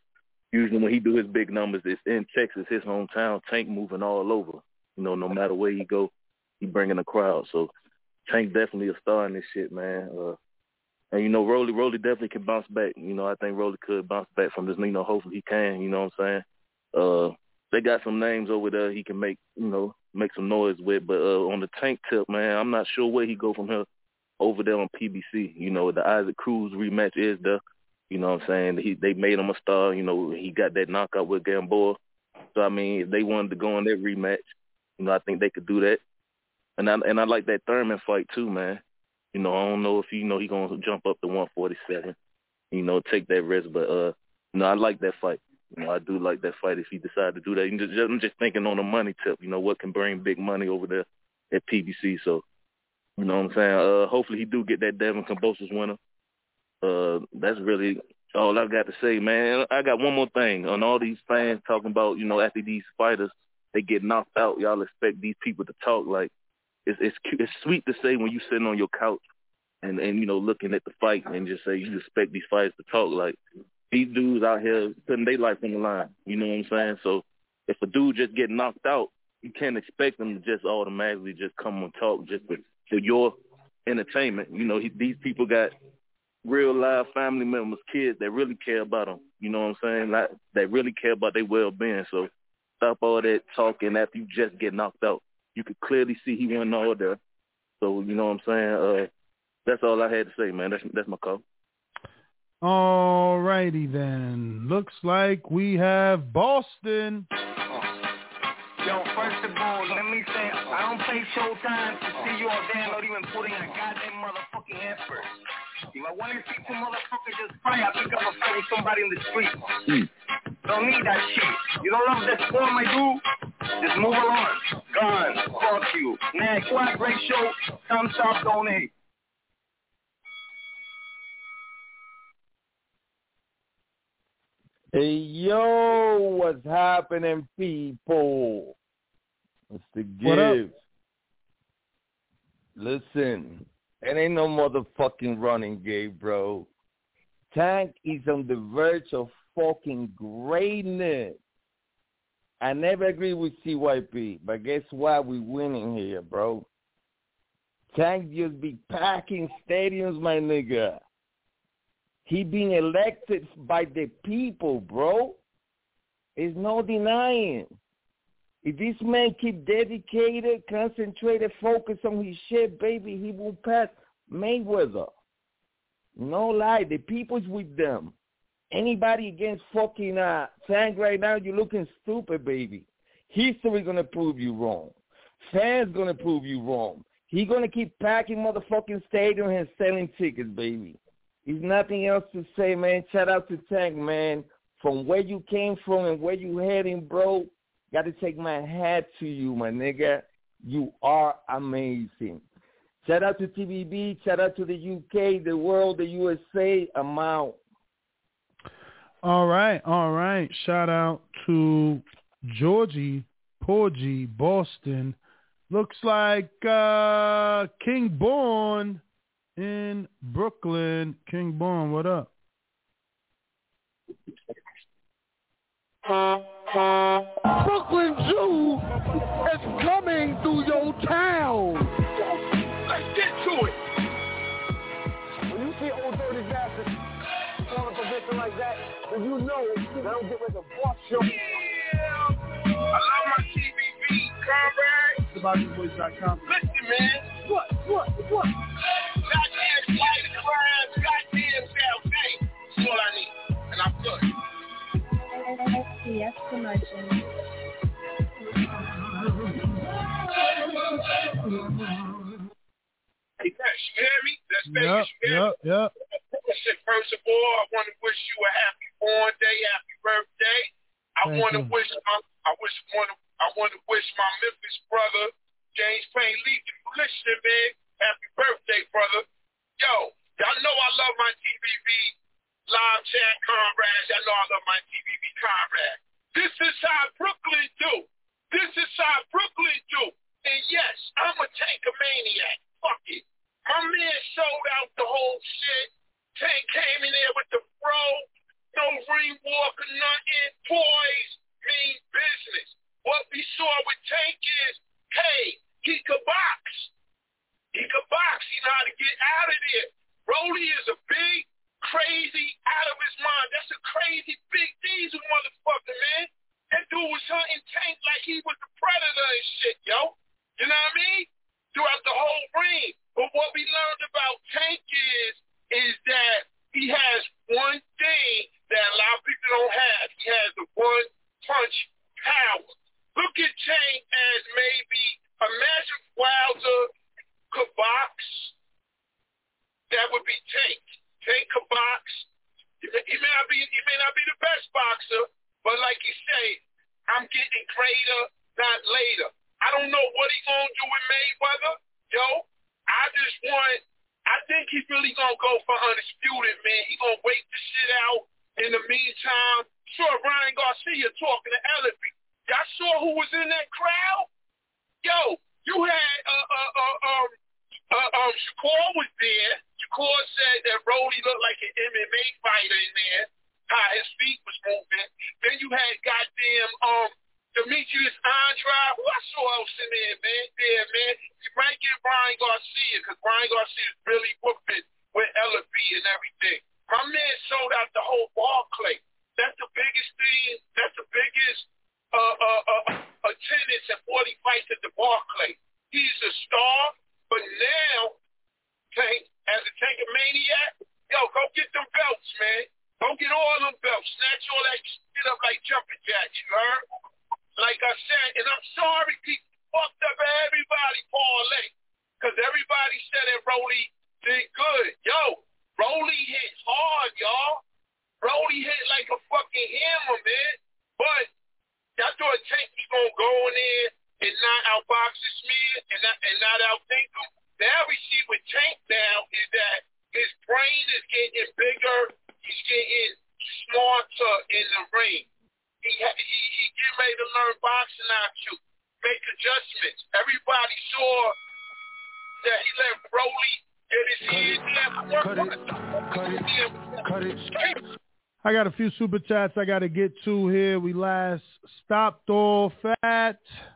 usually when he do his big numbers, it's in Texas, his hometown. Tank moving all over. You know, no matter where he go, he bringing a crowd. So Tank definitely a star in this shit, man. And, you know, Rolly definitely can bounce back. You know, I think Rolly could bounce back from this. You know, hopefully he can, you know what I'm saying? They got some names over there he can make some noise with. But on the Tank tip, man, I'm not sure where he go from here over there on PBC. You know, the Isaac Cruz rematch is there. You know what I'm saying? They made him a star. You know, he got that knockout with Gamboa. So, I mean, if they wanted to go on that rematch, you know, I think they could do that. And I like that Thurman fight too, man. You know, I don't know if he going to jump up to 147, you know, take that risk. But, you know, I like that fight. You know, I do like that fight if he decide to do that. I'm just thinking on the money tip, you know, what can bring big money over there at PBC. So, you know what I'm saying? Hopefully he do get that Devin Kambosos winner. That's really all I got to say, man. I got one more thing. On all these fans talking about, you know, after these fighters, they get knocked out, y'all expect these people to talk like, it's sweet to say when you sitting on your couch and you know looking at the fight and just say you expect these fighters to talk like these dudes out here putting their life on the line. You know what I'm saying? So if a dude just get knocked out, you can't expect them to just automatically just come and talk just for your entertainment. You know, these people got real live family members, kids that really care about them. You know what I'm saying? Like, that really care about their well-being. So stop all that talking after you just get knocked out. You could clearly see he wasn't all there. So, you know what I'm saying? That's all I had to say, man. That's my call. All righty then. Looks like we have Boston. Yo, first of all, let me say, I don't play Showtime to see you all there, not even putting a goddamn motherfucking effort. If I want to see some motherfucker just pray, I pick up and fight somebody in the street. Don't need that shit. You don't love that sport, my dude? Just move along. Gone. Fuck you. Next. What? Great show. Thumbs up. Donate. Hey, yo, what's happening, people? What's the give? Listen, it ain't no motherfucking running game, bro. Tank is on the verge of fucking greatness. I never agree with CYP, but guess what? We winning here, bro. Tank just be packing stadiums, my nigga. He being elected by the people, bro. There's no denying. If this man keep dedicated, concentrated, focused on his shit, baby, he will pass Mayweather. No lie, the people's with them. Anybody against fucking Tank right now, you're looking stupid, baby. History gonna prove you wrong. Fans gonna prove you wrong. He gonna keep packing motherfucking stadium and selling tickets, baby. There's nothing else to say, man. Shout out to Tank, man. From where you came from and where you heading, bro, got to take my hat to you, my nigga. You are amazing. Shout out to TVB. Shout out to the UK, the world, the USA. I'm out. All right. Shout out to Georgie, Porgy, Boston. Looks like King Born in Brooklyn. King Born, what up? Brooklyn Zoo is coming through your town. Let's get to it. When you see old dirty bastards falling a position like that, then you know they don't get ready to bust your... Yeah. I love my TVB, comrade. SabaziBoys.com. Listen, man. What? Goddamn flight crimes, goddamn South Bay. That's all I need. And I'm good. Yes, promotion. Hey, Max, you hear me? That's Vegas. Yep. Listen, first of all, I want to wish you a happy born day, happy birthday. I want to wish my Memphis brother, James Payne Lee, listen, man. Happy birthday, brother. Yo, y'all know I love my TVB live chat comrades. Y'all know I love my TVB comrades. This is how Brooklyn do. And yes, I'm a Tankamaniac. Fuck it. My man sold out the whole shit. Tank came in there with the fro. No mean war for nothing. Toys mean business. What we saw with Tank is, hey, he could box. He could box. He know how to get out of there. Rolly is a big, crazy, out of his mind. That's a crazy, big diesel motherfucker, man. That dude was hunting Tank like he was the predator and shit, yo. You know what I mean? Throughout the whole ring. But what we learned about Tank is that he has one thing that a lot of people don't have. He has the one-punch power. Look at Tank as maybe, imagine Wilder could box. That would be Tank. Tank could box. He may not be the best boxer, but like you say, I'm getting greater, not later. I don't know what he's going to do with Mayweather. Yo, I think he's really going to go for undisputed, man. He's going to wait the shit out. In the meantime, sure, Ryan Garcia talking to Ellerby. Y'all saw who was in that crowd? Yo, you had Shakur was there. Shakur said that Rolly looked like an MMA fighter in there, how his feet was moving. Then you had goddamn Demetrius Andrade. Who I saw else in there, man? Yeah, man. You might get Ryan Garcia, because Ryan Garcia is really whooping with Ellerby and everything. My man sold out the whole Barclay. That's the biggest thing. That's the biggest attendance at 40 fights at the Barclay. He's a star, but now, Tank, as a Tankamaniac, yo, go get them belts, man. Go get all them belts. Snatch all that shit up like jumping jacks, you heard? Like I said, and I'm sorry people fucked up everybody parlay, because everybody said that Rolly did good. Yo, Rolly hit hard, y'all. Rolly hit like a fucking hammer, man. But I thought Tank was going to go in there and not outbox this man and not outthink him. Now we see with Tank now is that his brain is getting bigger. He's getting smarter in the ring. He getting ready to learn boxing now too. Make adjustments. Everybody saw that he let Rolly get his head down. Cut it. I got a few super chats I got to get to here. We last stopped off at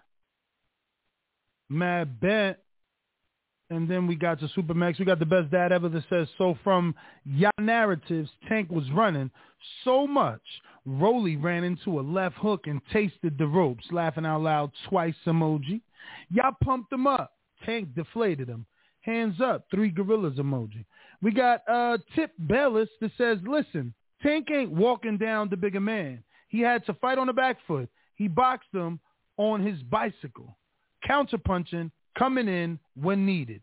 Mad Bent, and then we got to Supermax. We got the best dad ever that says, so from y'all narratives, Tank was running so much, Rolly ran into a left hook and tasted the ropes. Laughing out loud twice emoji. Y'all pumped him up. Tank deflated him. Hands up, 3 gorillas emoji. We got Tip Bellis that says, listen, Tank ain't walking down the bigger man. He had to fight on the back foot. He boxed him on his bicycle. Counterpunching, coming in when needed.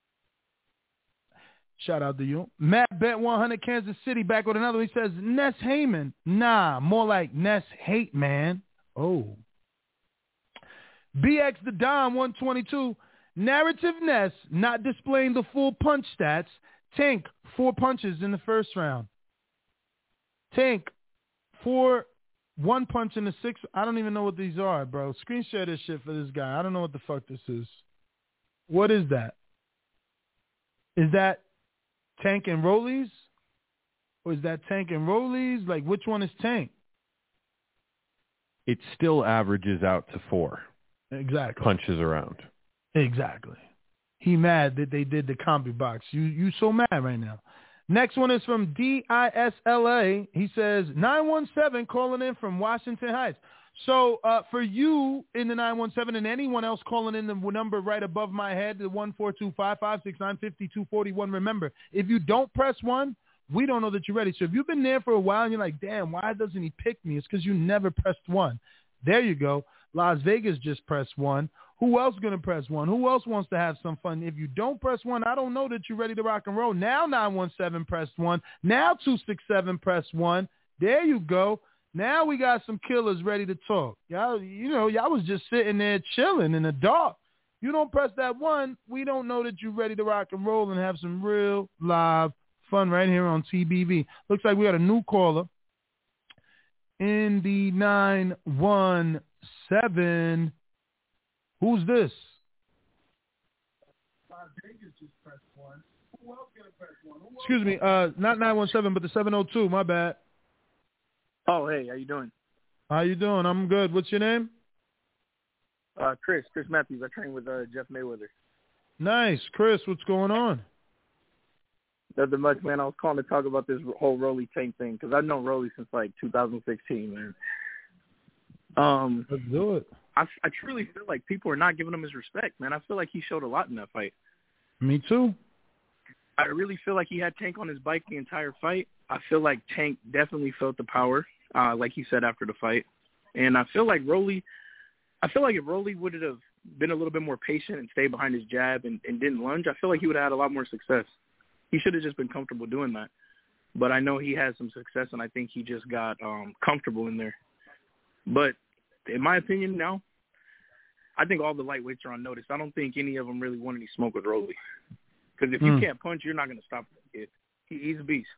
Shout out to you. Matt Bet 100 Kansas City back with another one. He says, Ness Heyman. Nah, more like Ness Hate Man. Oh. BX the Dom 122. Narrative Ness not displaying the full punch stats. Tank 4 punches in the first round. Tank 4 1 punch in the 6th. I don't even know what these are, bro. Screen share this shit for this guy. I don't know what the fuck this is. What is that? Is that Tank and Rollies? Or is that Tank and Rollies? Like, which one is Tank? It still averages out to 4. Exactly. Punches around. Exactly. He mad that they did the combi box. You so mad right now. Next one is from DISLA. He says, 917 calling in from Washington Heights. So for you in the 917 and anyone else calling in the number right above my head, the 142-556-950-241, remember, if you don't press 1, we don't know that you're ready. So if you've been there for a while and you're like, damn, why doesn't he pick me? It's because you never pressed 1. There you go. Las Vegas just pressed 1. Who else going to press 1? Who else wants to have some fun? If you don't press 1, I don't know that you're ready to rock and roll. Now 917 pressed 1. Now 267 pressed 1. There you go. Now we got some killers ready to talk. Y'all was just sitting there chilling in the dark. You don't press that 1, we don't know that you're ready to rock and roll and have some real live fun right here on TBV. Looks like we got a new caller in the 917. Who's this? Excuse me, not 917, but the 702. My bad. Oh, hey, how you doing? How you doing? I'm good. What's your name? Chris Matthews. I train with Jeff Mayweather. Nice. Chris, what's going on? Nothing much, man. I was calling to talk about this whole Rolly Tank thing because I've known Rolly since like 2016, man. Let's do it. I truly feel like people are not giving him his respect, man. I feel like he showed a lot in that fight. Me too. I really feel like he had Tank on his bike the entire fight. I feel like Tank definitely felt the power, like he said after the fight. And I feel like if Rolly would have been a little bit more patient and stayed behind his jab and didn't lunge, I feel like he would have had a lot more success. He should have just been comfortable doing that. But I know he had some success, and I think he just got comfortable in there. But in my opinion now, I think all the lightweights are on notice. I don't think any of them really want any smoke with Rolly. Because if you can't punch, you're not going to stop the kid. He's a beast.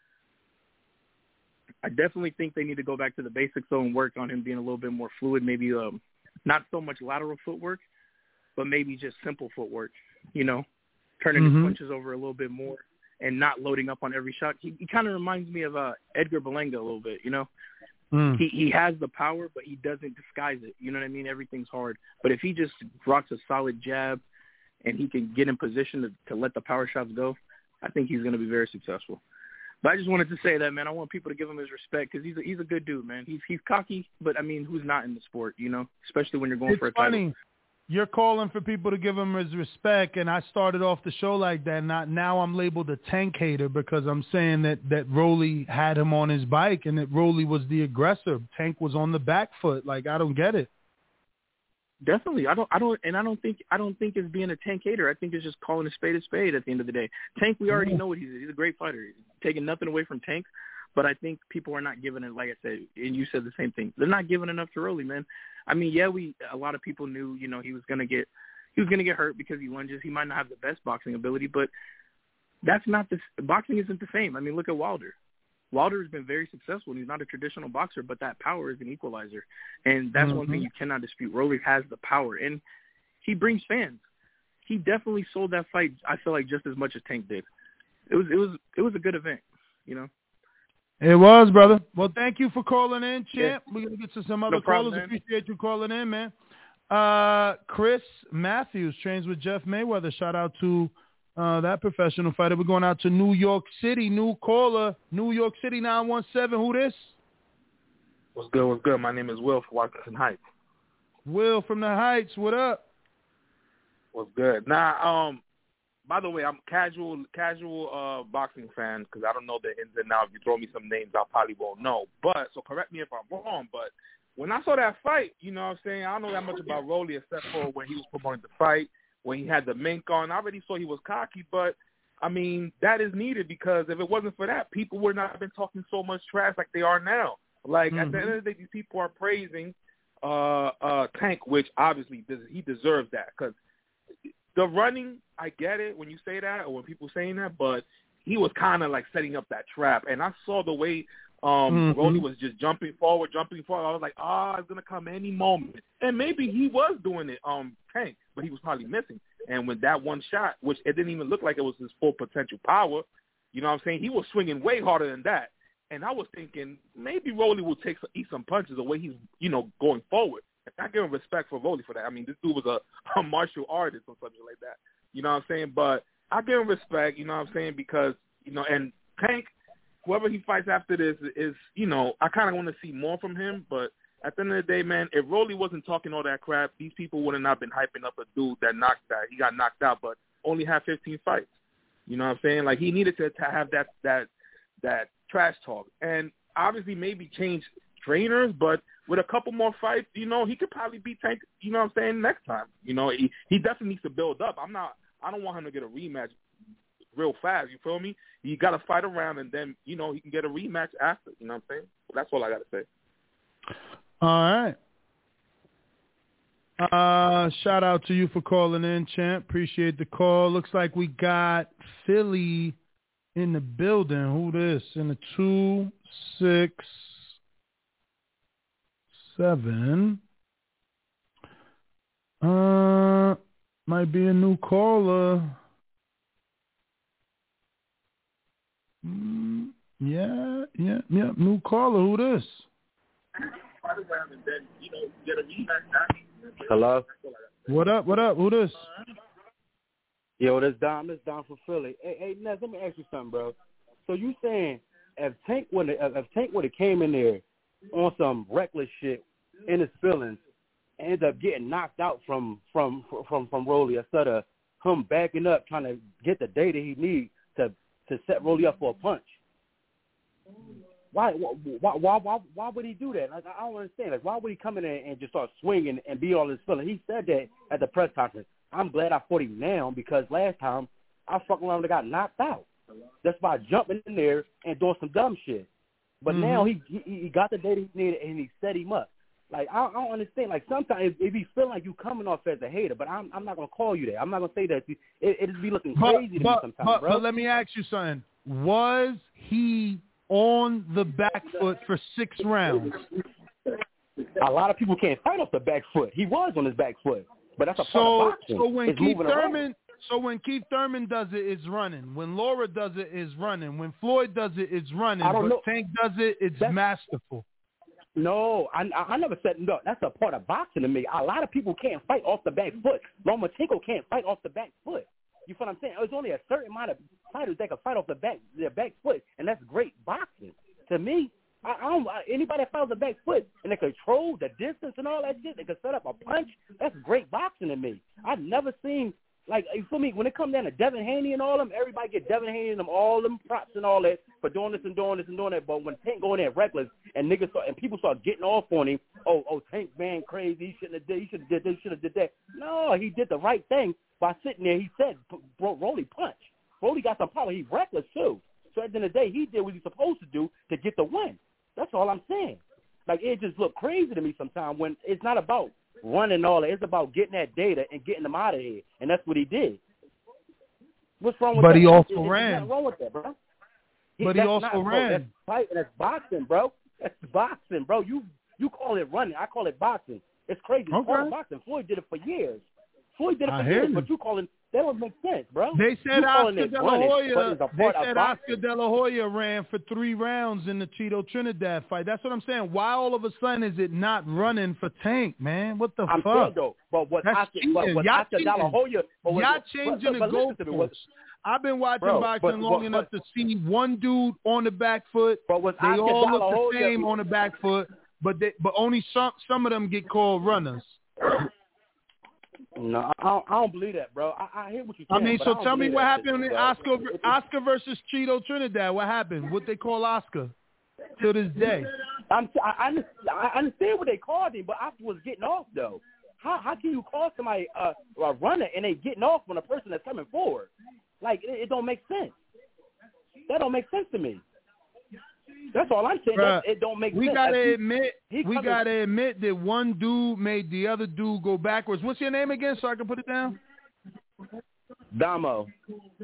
I definitely think they need to go back to the basics, though, and work on him being a little bit more fluid, maybe not so much lateral footwork, but maybe just simple footwork, turning his punches over a little bit more and not loading up on every shot. He kind of reminds me of Edgar Berlanga a little bit, He has the power, but he doesn't disguise it. You know what I mean? Everything's hard. But if he just rocks a solid jab and he can get in position to let the power shots go, I think he's going to be very successful. But I just wanted to say that, man. I want people to give him his respect because he's a good dude, man. He's cocky, but, I mean, who's not in the sport, especially when you're going for a title. It's funny. You're calling for people to give him his respect, and I started off the show like that. Now I'm labeled a Tank hater because I'm saying that Rolly had him on his bike and that Rolly was the aggressor. Tank was on the back foot. Like, I don't get it. Definitely. I don't think it's being a Tank hater. I think it's just calling a spade at the end of the day. Tank, we already know what he is. He's a great fighter. He's taking nothing away from Tank, but I think people are not giving it, like I said, and you said the same thing. They're not giving enough to Rolly, man. I mean, yeah, a lot of people knew, he was gonna get hurt because he lunges. He might not have the best boxing ability, but that's not boxing isn't the same. I mean, look at Wilder. Wilder has been very successful, and he's not a traditional boxer, but that power is an equalizer, and that's one thing you cannot dispute. Rolly has the power, and he brings fans. He definitely sold that fight, I feel like, just as much as Tank did. It was a good event, It was, brother. Well, thank you for calling in, champ. Yeah. We're going to get to some other callers. Man. Appreciate you calling in, man. Chris Matthews trains with Jeff Mayweather. Shout out to that professional fighter. We're going out to New York City. New caller, New York City 917. Who this? What's good? What's good? My name is Will from Washington Heights. Will from the Heights. What up? What's good? Now, by the way, I'm casual boxing fan because I don't know the ins and outs. If you throw me some names, I probably won't know. But so correct me if I'm wrong. But when I saw that fight, you know what I'm saying, I don't know that much about Rolly except for when he was promoting the fight, when he had the mink on. I already saw he was cocky, but I mean that is needed because if it wasn't for that, people would not have been talking so much trash like they are now. Like at the end of the day, these people are praising Tank, which obviously he deserves that because. The running, I get it when you say that or when people saying that, but he was kind of like setting up that trap. And I saw the way Rolly was just jumping forward. I was like, it's going to come any moment. And maybe he was doing it, Tank, but he was probably missing. And with that one shot, which it didn't even look like it was his full potential power, you know what I'm saying? He was swinging way harder than that. And I was thinking maybe Rolly will eat some punches the way he's, going forward. I give him respect for Rolly for that. I mean, this dude was a martial artist or something like that. You know what I'm saying? But I give him respect, you know what I'm saying, because, and Tank, whoever he fights after this is, I kind of want to see more from him. But at the end of the day, man, if Rolly wasn't talking all that crap, these people would have not been hyping up a dude that he got knocked out, but only had 15 fights. You know what I'm saying? Like, he needed to have that trash talk. And obviously maybe change trainers, but with a couple more fights, he could probably beat Tank, you know what I'm saying, next time. He definitely needs to build up. I don't want him to get a rematch real fast, you feel me? You got to fight around and then, he can get a rematch after, you know what I'm saying? That's all I got to say. All right. Shout out to you for calling in, champ. Appreciate the call. Looks like we got Philly in the building. Who this? In the 267. Might be a new caller. Yeah. New caller. Who this? Hello? What up? Who this? Yo, this Dom from Philly. Hey, Ness, let me ask you something, bro. So you saying if Tank would have came in there on some reckless shit in his feelings, and ended up getting knocked out from Rolly instead of him backing up trying to get the data he needs to set Rolly up for a punch? Why would he do that? Like, I don't understand. Like, why would he come in there and just start swinging and be all his feeling? He said that at the press conference. I'm glad I fought him now because last time I fucking around and got knocked out. That's by jumping in there and doing some dumb shit. But now he got the data he needed and he set him up. Like, I don't understand. Like, sometimes if you feel like you coming off as a hater, but I'm not going to call you that. I'm not going to say that. It'd be looking crazy to me sometimes, bro. But let me ask you something. Was he on the back foot for 6 rounds? A lot of people can't fight off the back foot. He was on his back foot, but that's a part of boxing. So when Keith Thurman does it, it's running. When Laura does it, it's running. When Floyd does it, it's running. But Tank does it, it's masterful. No, I never said no. That's a part of boxing to me. A lot of people can't fight off the back foot. Lomachenko can't fight off the back foot. You feel what I'm saying? There's only a certain amount of fighters that can fight off their back foot, and that's great boxing. To me, anybody that fights off the back foot and they control the distance and all that shit, they can set up a punch, that's great boxing to me. I've never seen, like, you feel me, when it comes down to Devin Haney and all them, everybody get Devin Haney and them, all them props and all that for doing this and doing this and doing that. But when Tank go in there reckless and niggas start, and people start getting off on him, oh, Tank man crazy, he should have did this, he should have did that. No, he did the right thing by sitting there. He said, Rolly punch. Rolly got some power. He's reckless too. So at the end of the day, he did what he's supposed to do to get the win. That's all I'm saying. Like, it just look crazy to me sometimes when it's not about running all that. It's about getting that data and getting them out of here, and that's what he did. What's wrong with that? But he also There's ran. nothing wrong with that, bro. But he also ran. That's fighting. That's boxing, bro. That's boxing, bro. You call it running. I call it boxing. It's crazy. It's part of boxing. Floyd did it for years. But you call it, that don't make sense, bro. They said Oscar De La Hoya ran for 3 rounds in the Tito Trinidad fight. That's what I'm saying. Why all of a sudden is it not running for Tank, man? What the fuck? Saying, though, but what Oscar De La Hoya, y'all changing the goalposts. I've been watching boxing long enough to see one dude on the back foot. They all look the same on the back foot, but only some of them get called runners. No, I don't believe that, bro. I hear what you're saying. I mean, so tell me what happened in Oscar versus Cheeto Trinidad. What happened? What they call Oscar to this day? I understand what they called him, but Oscar was getting off, though. How can you call somebody a runner and they getting off when a person that's coming forward? Like, it don't make sense. That don't make sense to me. That's all I'm saying. It don't make sense. We gotta admit that one dude made the other dude go backwards. What's your name again, so I can put it down? Damo.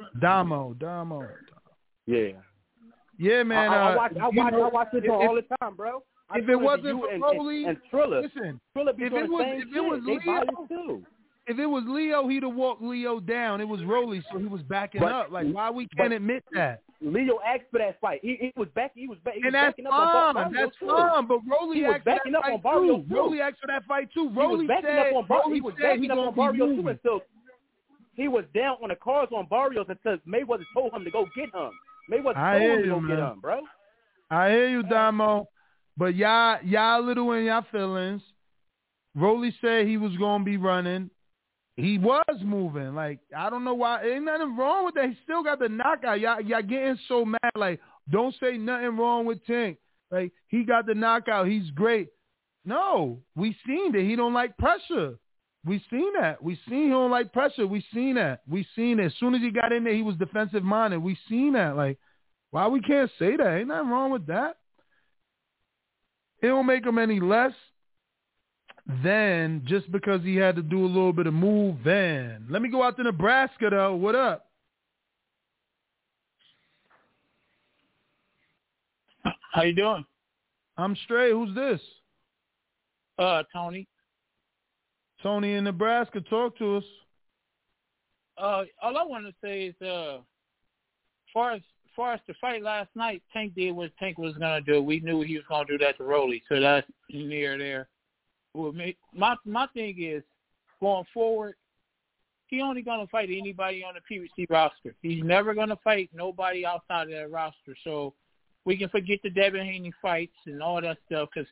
Yeah. Yeah, man. I watch this all the time, bro. If it wasn't for Rolly and Trilla, listen. Trilla be doing the same shit. If it was Leo, he'd have walked Leo down. It was Rolly, so he was backing up. Like, why we can't admit that? Leo asked for that fight. He was backing. He was and that's backing up on Barrio. That's fine. But Rolly asked for that fight too. Rolly asked for that fight too. Rolly said he was backing up on Barrio too until he was down on the cards on Barrios until Mayweather told him to go get him. Mayweather told him to go get him, bro. I hear you, Damo. But y'all little in y'all feelings. Rolly said he was gonna be running. He was moving. Like, I don't know why. Ain't nothing wrong with that. He still got the knockout. Y'all getting so mad. Like, don't say nothing wrong with Tank. Like, he got the knockout. He's great. No, we seen that he don't like pressure. We seen that. We seen he don't like pressure. We seen that. We seen it. As soon as he got in there, he was defensive minded. We seen that. Like, why we can't say that? Ain't nothing wrong with that. It don't make him any less than just because he had to do a little bit of move then. Let me go out to Nebraska, though. What up? How you doing? I'm straight. Who's this? Tony. Tony in Nebraska. Talk to us. All I want to say is, far far as the fight last night, Tank did what Tank was gonna do. We knew he was gonna do that to Rolly, so that's near there. Well, my thing is going forward. He only gonna fight anybody on the PBC roster. He's never gonna fight nobody outside of that roster. So we can forget the Devin Haney fights and all that stuff because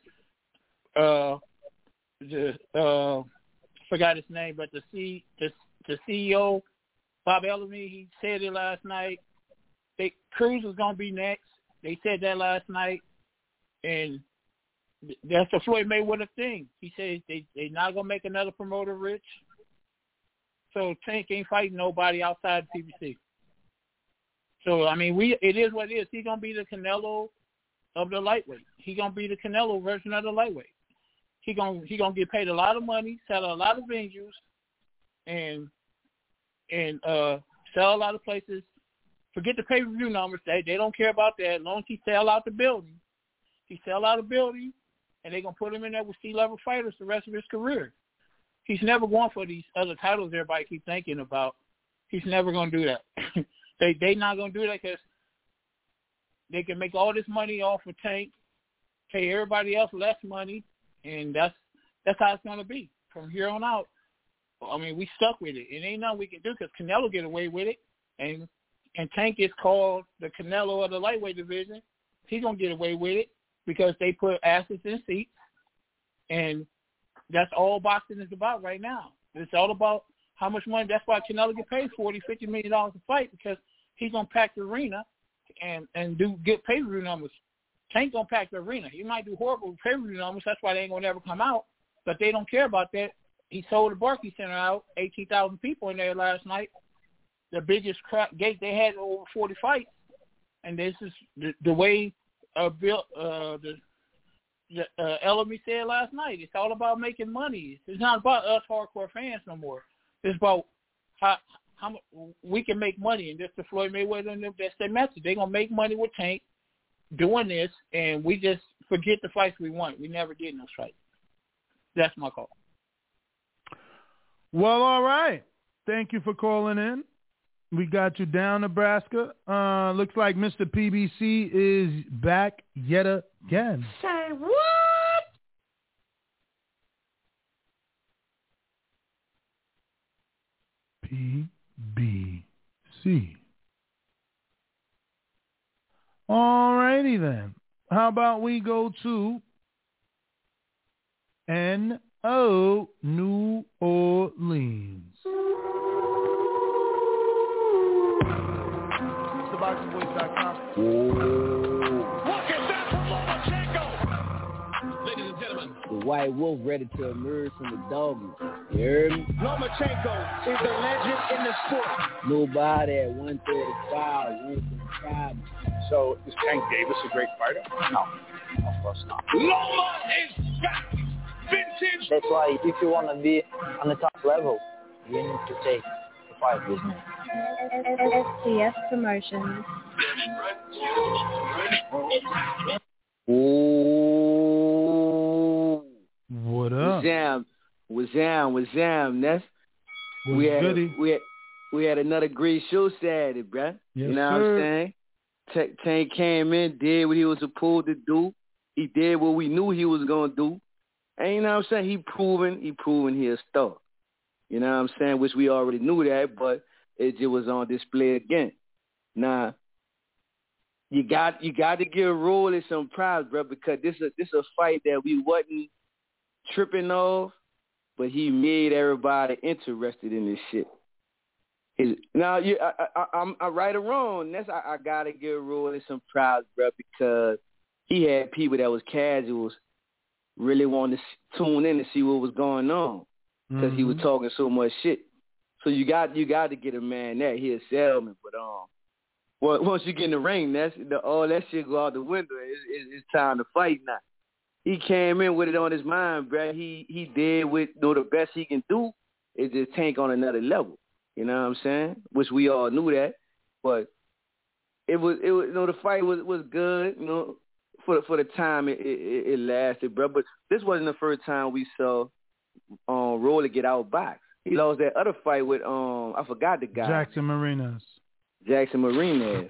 forgot his name, but the CEO Bob Ellamy, he said it last night. Cruz was gonna be next. They said that last night, and that's the Floyd Mayweather thing. He said they not gonna make another promoter rich. So Tank ain't fighting nobody outside PBC. So I mean, it is what it is. He's gonna be the Canelo of the lightweight. He's gonna be the Canelo version of the lightweight. He gonna get paid a lot of money, sell a lot of venues, and sell a lot of places. Forget the pay-per-view numbers. They don't care about that. As long as he sell out the building, and they're gonna put him in there with C-level fighters the rest of his career. He's never going for these other titles everybody keeps thinking about. He's never going to do that. They not going to do that because they can make all this money off of Tank, pay everybody else less money, and that's how it's going to be from here on out. I mean, we stuck with it. It ain't nothing we can do because Canelo get away with it, and Tank is called the Canelo of the lightweight division. He's going to get away with it because they put asses in seats, and that's all boxing is about right now. It's all about how much money. That's why Canelo get paid $40, $50 million a fight because he's gonna pack the arena and do good pay-per-view numbers. Tank gonna pack the arena. He might do horrible pay-per-view numbers. That's why they ain't gonna ever come out. But they don't care about that. He sold the Barclays Center out, 18,000 people in there last night. The biggest gate they had over 40 fights, and this is the way Ellamy said last night. It's all about making money. It's not about us hardcore fans no more. It's about how we can make money, and that's the Floyd Mayweather and that's their message. They're gonna make money with Tank doing this, and we just forget the fights we want. We never get in those fights. That's my call. Well, all right. Thank you for calling in. We got you down, Nebraska. Looks like Mr. PBC is back yet again. Say what? PBC. All righty then. How about we go to N.O. New Orleans. BoxingVoice.com. What is that from Lomachenko? Ladies and gentlemen, the white wolf ready to emerge from the doggy. You heard me? Lomachenko is a legend in the sport. Nobody at 135, 135. So is Tank Davis a great fighter? No, of course not. Loma is back. Vintage. That's why if you want to be on the top level, you need to take the fight with me. STS Promotions. Ooh. What up? Wazam. That's we had another great show Saturday, bruh. Yes, you know what I'm saying? Tank came in, did what he was supposed to do. He did what we knew he was gonna do. And you know what I'm saying? He proven he a star. You know what I'm saying? Which we already knew that, but it just was on display again. Now, you got to give Rolly some props, bro, because this a fight that we wasn't tripping off, but he made everybody interested in this shit. Now, I'm right or wrong. I gotta give Rolly some props, bro, because he had people that was casuals really wanted to tune in to see what was going on because he was talking so much shit. So you got to get a man that he a salesman, but once you get in the ring, all that shit go out the window. It's time to fight now. He came in with it on his mind, bro. He did with the best he can do is just Tank on another level. You know what I'm saying? Which we all knew that, but it was the fight was good. For the time it lasted, bro. But this wasn't the first time we saw Rolly get outboxed. He lost that other fight with I forgot the guy. Jackson Marinas. And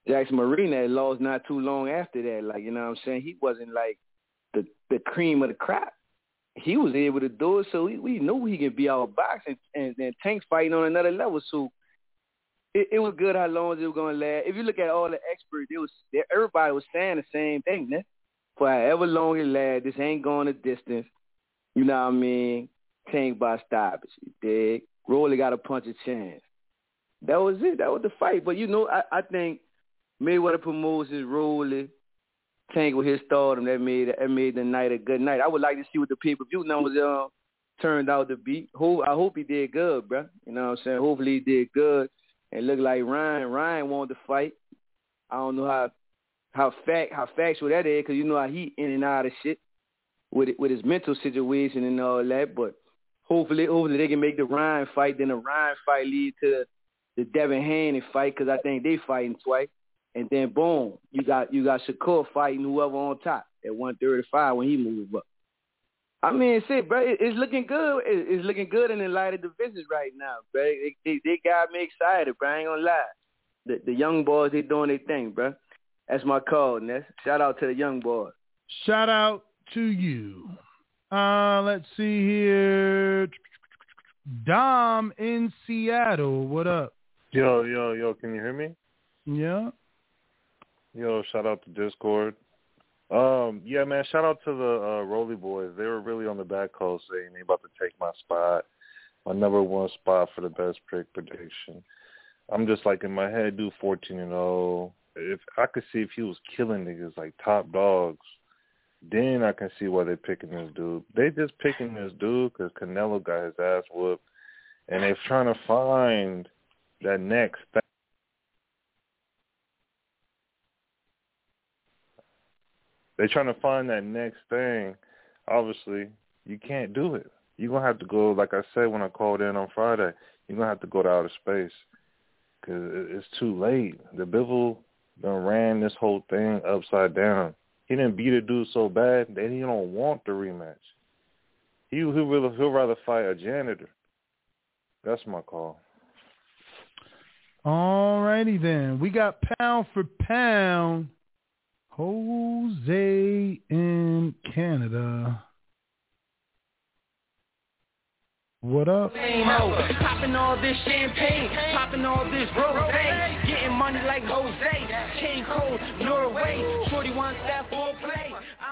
Jackson Marina had lost not too long after that. Like, you know what I'm saying? He wasn't like the cream of the crop. He was able to do it, so we knew he could be outboxed, and Tank's fighting on another level. So it was good how long it was going to last. If you look at all the experts, everybody was saying the same thing, man. For however long it lasts, this ain't going a distance. You know what I mean? Tank by stoppage. You dig? Rolly got a punch a chance. That was it. That was the fight. But, you know, I think Mayweather promotes his Rolly. Tank with his stardom, that made the night a good night. I would like to see what the pay-per-view numbers turned out to be. I hope he did good, bro. You know what I'm saying? Hopefully he did good. And looked like Ryan wanted to fight. I don't know how factual that is, because you know how he in and out of shit with his mental situation and all that. But hopefully they can make the Ryan fight. Then the Ryan fight lead to the Devin Haney fight, because I think they fighting twice. And then boom, you got Shakur fighting whoever on top at 135 when he moves up. I mean, shit, bro, it's looking good. It's looking good in the light of divisions right now, bro. They got me excited, bro. I ain't gonna lie. The young boys, they doing their thing, bro. That's my call, Ness. Shout out to the young boys. Shout out to you. Let's see here. Dom in Seattle. What up? Yo, can you hear me? Yeah. Yo, shout out to Discord. Yeah, man, shout out to the Rolly boys. They were really on the back coast saying they about to take my spot, my number one spot for the best pick prediction. I'm just like in my head, do 14-0. If I could see if he was killing niggas like top dogs, then I can see why they're picking this dude. They just picking this dude because Canelo got his ass whooped, and they're trying to find that next thing. They're trying to find that next thing. Obviously, you can't do it. You're going to have to go, like I said when I called in on Friday, you're going to have to go to outer space because it's too late. The Bivol done ran this whole thing upside down. He didn't beat a dude so bad that he don't want the rematch. He'll rather fight a janitor. That's my call. All righty then. We got pound for pound. Jose in Canada. What up? Popping all this champagne, popping all this rosé, getting money like Jose, King Cole, Norway, 41 staff all play.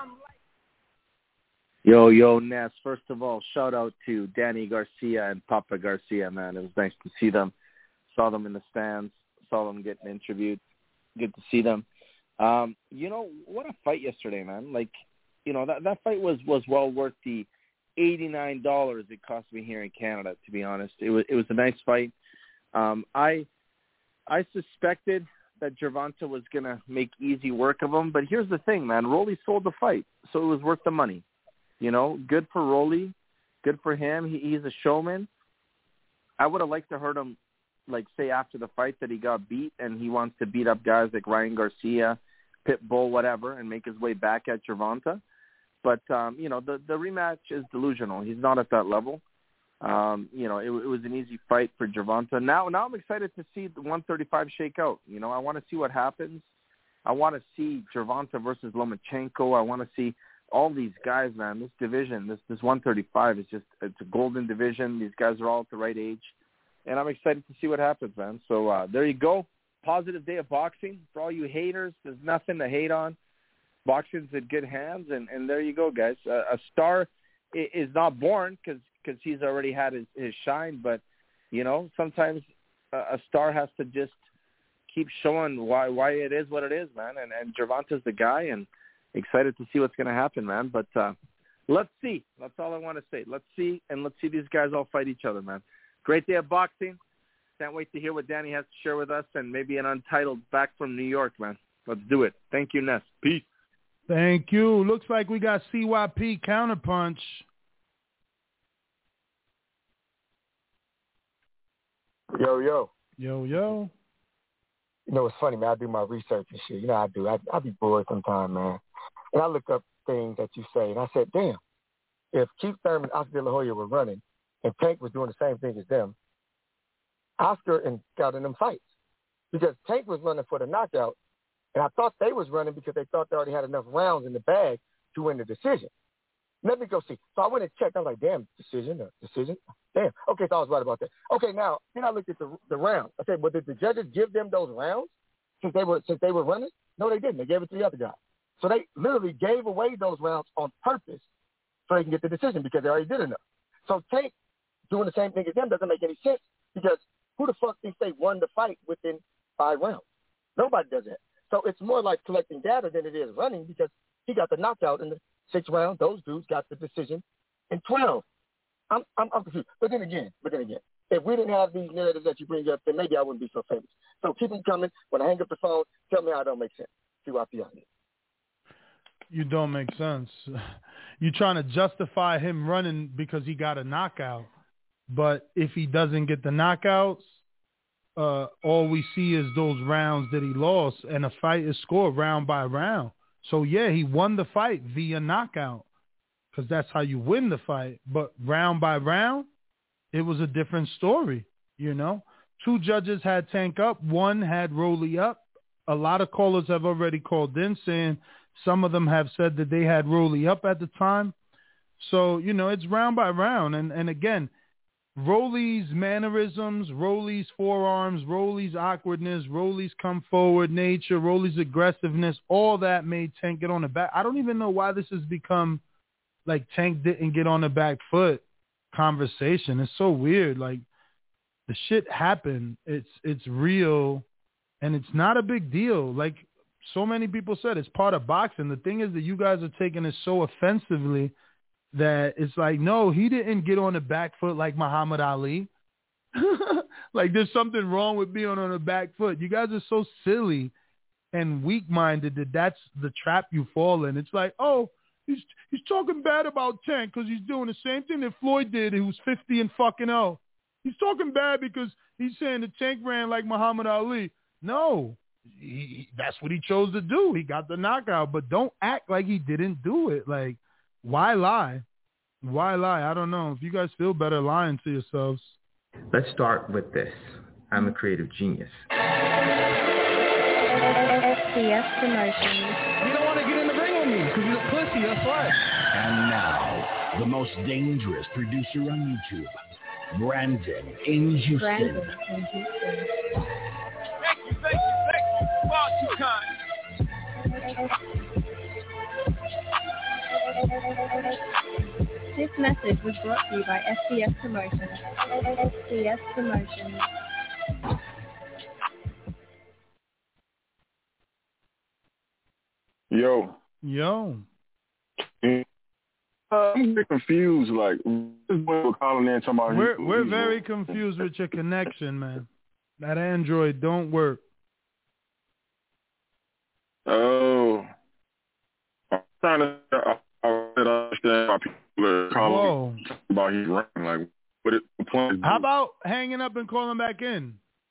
Yo, Ness. First of all, shout out to Danny Garcia and Papa Garcia, man. It was nice to see them. Saw them in the stands. Saw them getting interviewed. Good to see them. You know, what a fight yesterday, man. Like, you know, that fight was well worth the $89 it cost me here in Canada, to be honest. It was a nice fight. I suspected that Gervonta was going to make easy work of him, but here's the thing, man. Rolly sold the fight, so it was worth the money. You know, good for Rolly, good for him. He's a showman. I would have liked to heard him, like, say after the fight that he got beat and he wants to beat up guys like Ryan Garcia, Pitbull, whatever, and make his way back at Gervonta. But, you know, the rematch is delusional. He's not at that level. You know, it was an easy fight for Gervonta. Now I'm excited to see the 135 shake out. You know, I want to see what happens. I want to see Gervonta versus Lomachenko. I want to see all these guys, man. This division, this 135 is just, it's a golden division. These guys are all at the right age. And I'm excited to see what happens, man. So there you go. Positive day of boxing. For all you haters, there's nothing to hate on. Boxing's in good hands, and there you go, guys. A star is not born because he's already had his shine, but, you know, sometimes a star has to just keep showing why it is what it is, man. And Gervonta's the guy, and excited to see what's going to happen, man. But let's see. That's all I want to say. Let's see, and let's see these guys all fight each other, man. Great day of boxing. Can't wait to hear what Danny has to share with us, and maybe an Untitled back from New York, man. Let's do it. Thank you, Ness. Peace. Thank you. Looks like we got CYP Counterpunch. Yo. Yo. You know, it's funny, man. I do my research and shit. You know I do. I be bored sometimes, man. And I look up things that you say, and I said, damn, if Keith Thurman and Oscar De La Hoya were running and Tank was doing the same thing as them, Oscar and got in them fights. Because Tank was running for the knockout, And I thought they was running because they thought they already had enough rounds in the bag to win the decision. Let me go see. So I went and checked. I was like, damn, decision. Damn. Okay, so I was right about that. Okay, now, then I looked at the rounds. I said, well, did the judges give them those rounds since they were running? No, they didn't. They gave it to the other guy. So they literally gave away those rounds on purpose so they can get the decision because they already did enough. So Tank doing the same thing as them doesn't make any sense because who the fuck thinks they won the fight within 5 rounds? Nobody does that. So it's more like collecting data than it is running because he got the knockout in the 6th round. Those dudes got the decision in 12. I'm confused. But then again, if we didn't have these narratives that you bring up, then maybe I wouldn't be so famous. So keep them coming. When I hang up the phone, tell me how it don't make sense. See what I feel. You don't make sense. You're trying to justify him running because he got a knockout. But if he doesn't get the knockouts, all we see is those rounds that he lost, and a fight is scored round by round. So, yeah, he won the fight via knockout because that's how you win the fight. But round by round, it was a different story, you know. 2 judges had Tank up. 1 had Rolly up. A lot of callers have already called in saying some of them have said that they had Rolly up at the time. So, you know, it's round by round. And again, Rolly's mannerisms, Rolly's forearms, Rolly's awkwardness, Rolly's come forward nature, Rolly's aggressiveness, all that made Tank get on the back. I don't even know why this has become like Tank didn't get on the back foot conversation. It's so weird. Like the shit happened. It's real and it's not a big deal. Like so many people said, it's part of boxing. The thing is that you guys are taking it so offensively that it's like, no, he didn't get on the back foot like Muhammad Ali. Like there's something wrong with being on the back foot. You guys are so silly and weak-minded that that's the trap you fall in. It's like, oh, he's talking bad about Tank because he's doing the same thing that Floyd did. He was 50 and fucking 0. He's talking bad because he's saying the Tank ran like Muhammad Ali. No, that's what he chose to do. He got the knockout, but don't act like he didn't do it. Like, why lie? Why lie? I don't know. If you guys feel better lying to yourselves. Let's start with this. I'm a creative genius. SDS Promotions. You don't want to get in the ring with me because you're a pussy, that's why. And now, the most dangerous producer on YouTube, Brandon in Houston. Thank you. Far too kind. This message was brought to you by SDS Promotions. SDS Promotions. Yo. I'm a bit confused. Like, we're calling in talking about. We're very confused with your connection, man. That Android don't work. Oh, I'm trying to understand why people are calling about his running. Like, what it plan? How about hanging up and calling back in?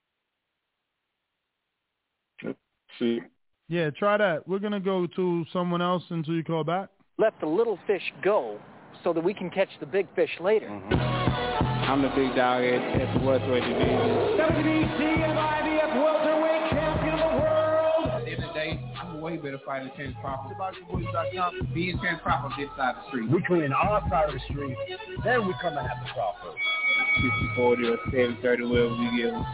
Let's see. Yeah, try that. We're gonna go to someone else until you call back. Let the little fish go so that we can catch the big fish later. I'm the big dog at the welterweight division. WBC and IBF welterweight champion of the world. At the end of the day, I'm a way better fighter than Terrence Crawford. SuperBodyBoys.com. Me and Terrence Crawford on this side of the street. We clean our side of the street, then we come and have the Crawford. 60-40 or 70-30, wherever we get them.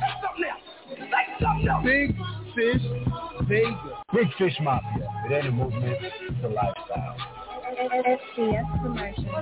Big Fish Vegas. Big Fish Mafia. It ain't a movement, it's a lifestyle. SDS Promotions.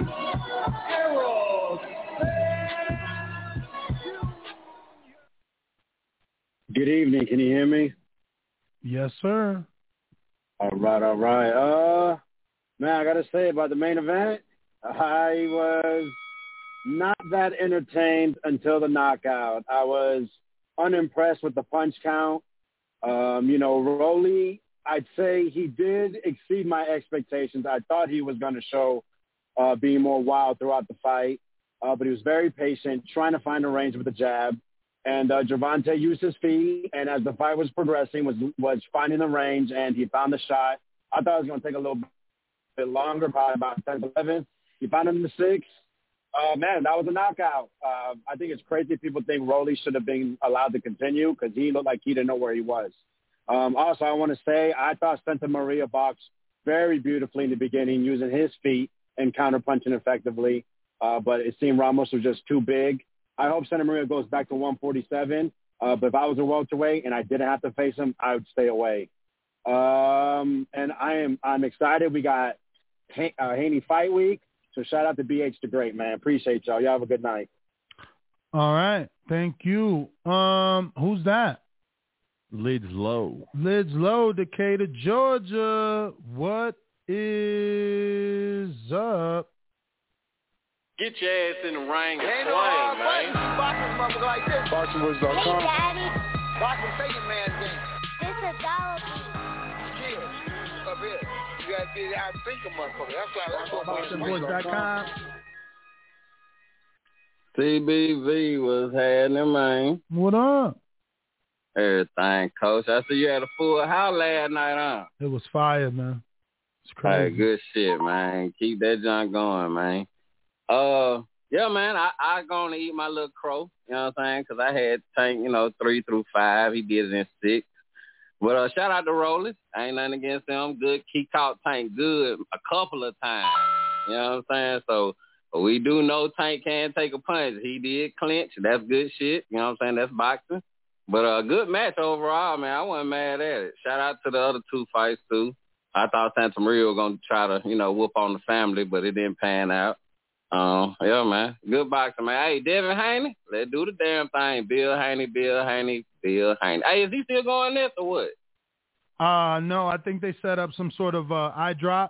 Good evening. Can you hear me? Yes, sir. All right. Man, I got to say about the main event, I was not that entertained until the knockout. I was unimpressed with the punch count. Rolly, I'd say he did exceed my expectations. I thought he was going to show being more wild throughout the fight, but he was very patient, trying to find a range with the jab. And Gervonta used his feet, and as the fight was progressing, was finding the range, and he found the shot. I thought it was going to take a little bit longer, probably about 10-11. He found him in the 6th. Man, that was a knockout. I think it's crazy people think Rolly should have been allowed to continue because he looked like he didn't know where he was. Also, I want to say I thought Santa Maria boxed very beautifully in the beginning, using his feet and counterpunching effectively. But it seemed Ramos was just too big. I hope Santa Maria goes back to 147. But if I was a welterweight and I didn't have to face him, I would stay away. And I'm excited. We got Haney Fight Week. So shout out to BH the Great, man. Appreciate y'all. Y'all have a good night. All right. Thank you. Who's that? Lids Low. Lids Low, Decatur, Georgia. What is up? Get your ass in the ring and Ain't play, no hard man. fighting. Boxing motherfucker like this. BoxingWorks.com. Hey, Daddy. Boxing taking man game. This is $1. Yeah. Up here. You gotta get out and think of motherfucker. That's what BoxingWorks.com. CBV was happening, man. What up? Everything, Coach. I see you had a full house last night, huh? It was fire, man. It's Hey, crazy. good shit, man. Keep that junk going, man. Yeah, man, I gonna eat my little crow, you know what I'm saying? Because I had Tank, 3 through 5. He did it in 6. But shout out to Rolly. Ain't nothing against him. Good. He caught Tank good a couple of times. You know what I'm saying? So we do know Tank can take a punch. He did clinch. That's good shit. You know what I'm saying? That's boxing. But a good match overall, man. I wasn't mad at it. Shout out to the other 2 fights, too. I thought Santa Maria was going to try to, whoop on the family, but it didn't pan out. Yeah, man. Good boxing, man. Hey, Devin Haney, let's do the damn thing. Bill Haney. Hey, is he still going this or what? No, I think they set up some sort of iPad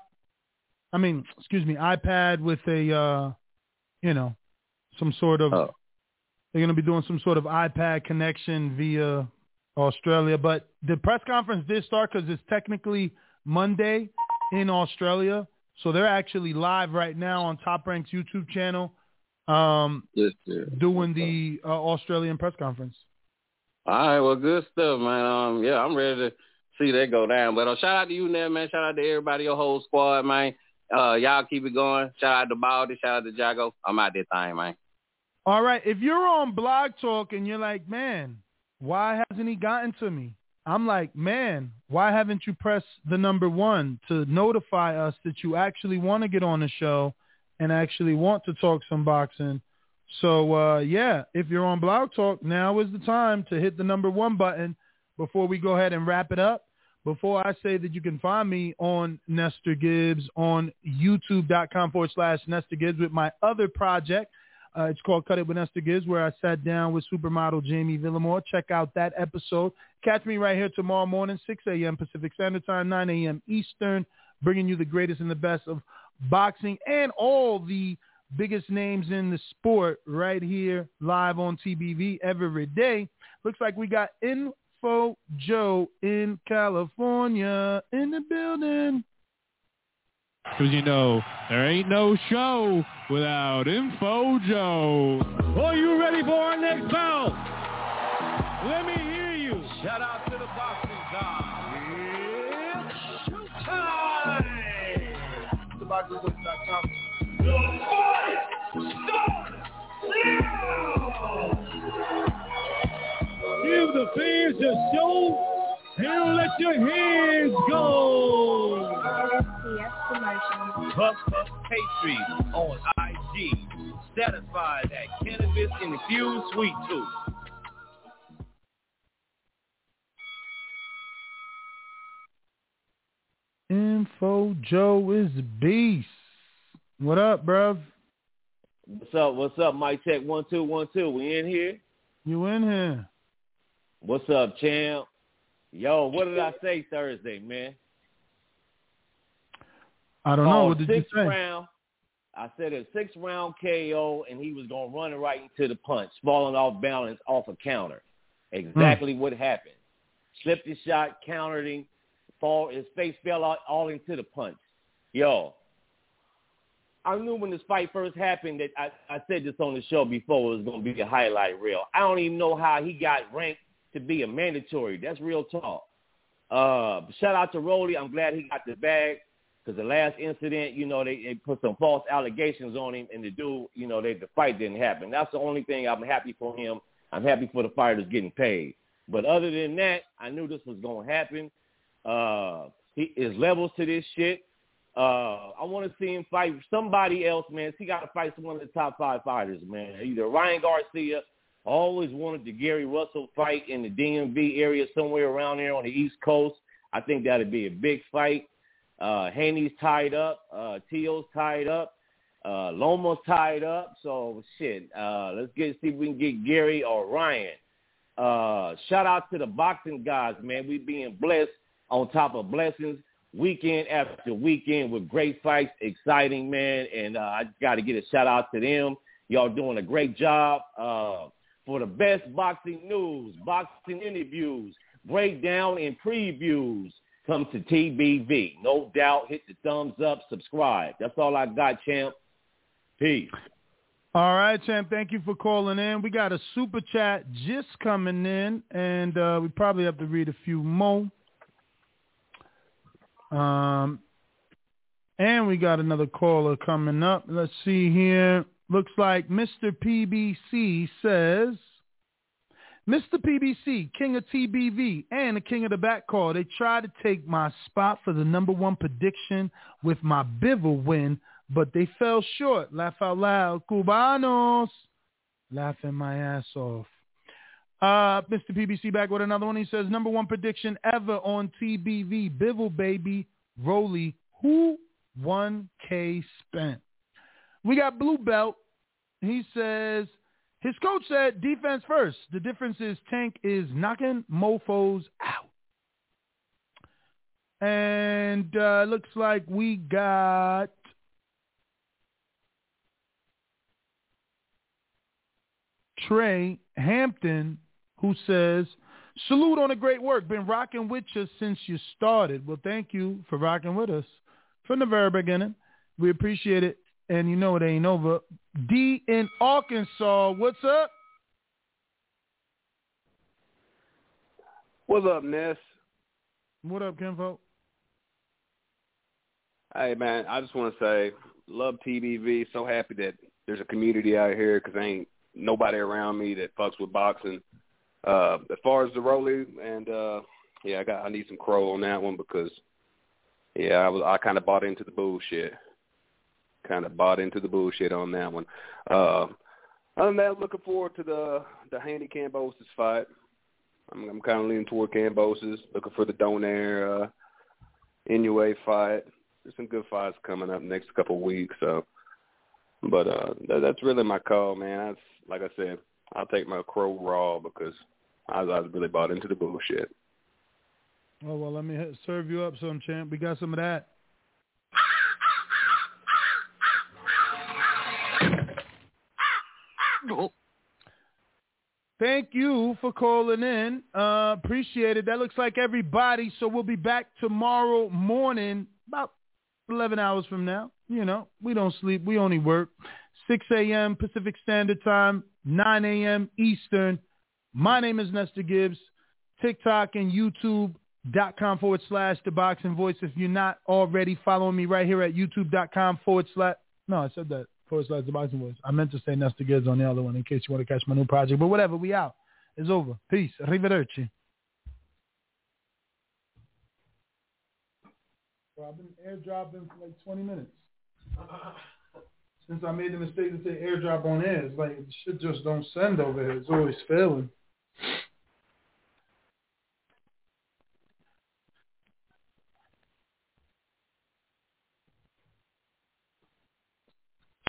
with a, some sort of, they're going to be doing some sort of iPad connection via Australia. But the press conference did start because it's technically Monday in Australia. So they're actually live right now on Top Rank's YouTube channel doing the Australian press conference. All right, well, good stuff, man. Yeah, I'm ready to see that go down. But shout out to you, Ned, man. Shout out to everybody, your whole squad, man. Y'all keep it going. Shout out to Baldy. Shout out to Jago. I'm out there thing, man. All right, if you're on Blog Talk and you're like, man, why hasn't he gotten to me? I'm like, man, why haven't you pressed the number 1 to notify us that you actually want to get on the show and actually want to talk some boxing? So, yeah, if you're on Blog Talk, now is the time to hit the number 1 button before we go ahead and wrap it up. Before I say that you can find me on Nestor Gibbs on youtube.com/Nestor Gibbs with my other project. It's called Cut It with Nestor Gibbs, where I sat down with supermodel Jamie Villamore. Check out that episode. Catch me right here tomorrow morning, 6 a.m. Pacific Standard Time, 9 a.m. Eastern, bringing you the greatest and the best of boxing and all the biggest names in the sport right here live on TBV every day. Looks like we got Info Joe in California in the building. Because, there ain't no show without Info Joe. Are you ready for our next bout? Let me hear you. Shout out to the boxing god. It's showtime. TheBoxingWorks.com. The fight starts now. Give the fans a show and let your hands go. SDS Promotions. Puff Puff Pastries on IG. Satisfy that cannabis infused sweet tooth. Info Joe is beast. What up, bruv? What's up? Mic check 1 2 1 2. We in here? You in here? What's up, champ? Yo, what did I say Thursday, man? I don't know. What did you say? I said a 6-round KO, and he was going to run it right into the punch, falling off balance off a counter. Exactly what happened. Slipped his shot, countered him, his face fell out all into the punch. Yo, I knew when this fight first happened that I said this on the show before, it was going to be a highlight reel. I don't even know how he got ranked to be a mandatory. That's real talk. Shout out to Rolly. I'm glad he got the bag because the last incident, they put some false allegations on him, and the dude, the fight didn't happen. That's the only thing I'm happy for him. I'm happy for the fighters getting paid. But other than that, I knew this was going to happen. He is levels to this shit. I want to see him fight somebody else, man. He got to fight one of the top 5 fighters, man. Either Ryan Garcia. I always wanted the Gary Russell fight in the DMV area somewhere around there on the East Coast. I think that would be a big fight. Haney's tied up. Tio's tied up. Loma's tied up. So, shit, let's see if we can get Gary or Ryan. Shout out to the boxing guys, man. We being blessed on top of blessings weekend after weekend with great fights, exciting, man. And I got to get a shout out to them. Y'all doing a great job. For the best boxing news, boxing interviews, breakdown, and previews, come to TBV. No doubt, hit the thumbs up, subscribe. That's all I got, champ. Peace. All right, champ. Thank you for calling in. We got a super chat just coming in, and we probably have to read a few more. And we got another caller coming up. Let's see here. Looks like Mr. PBC says, Mr. PBC, king of TBV and the king of the back call. They tried to take my spot for the _1 prediction with my Bivol win, but they fell short. Laugh out loud. Cubanos. Laughing my ass off. Mr. PBC back with another one. He says, #1 prediction ever on TBV. Bivol, baby. Rolly. Who 1K spent? We got Blue Belt. He says, his coach said defense first. The difference is Tank is knocking mofos out. And looks like we got Trey Hampton, who says, salute on the great work. Been rocking with you since you started. Well, thank you for rocking with us from the very beginning. We appreciate it. And you know it ain't over. D in Arkansas, what's up? What's up, Ness? What up, Kinfolk? Hey, man, I just want to say, love TBV. So happy that there's a community out here because ain't nobody around me that fucks with boxing. As far as the Rolly, and I need some crow on that one because, I kind of bought into the bullshit. On that one. Other than that, looking forward to the Haney Kambosos fight. I'm kind of leaning toward Kambosos. Looking for the Donaire Inoue fight. There's some good fights coming up next couple of weeks. So, but that's really my call, man. Like I said, I'll take my crow raw because I was really bought into the bullshit. Oh well, let me serve you up some, champ. We got some of that. Thank you for calling in. Appreciate it. That looks like everybody. So we'll be back tomorrow morning, about 11 hours from now. You know, we don't sleep. We only work. 6 a.m. Pacific Standard Time, 9 a.m. Eastern. My name is Nestor Gibbs. TikTok and YouTube.com/The Boxing Voice. If you're not already following me right here at YouTube.com/ No, I said that. /The Boxing Voice. I meant to say Nestor Gibbs on the other one in case you want to catch my new project. But whatever, we out. It's over. Peace. Arrivederci. Well, I've been airdropping for like 20 minutes. Since I made the mistake to say airdrop on air, it's like shit just don't send over here. It's always failing.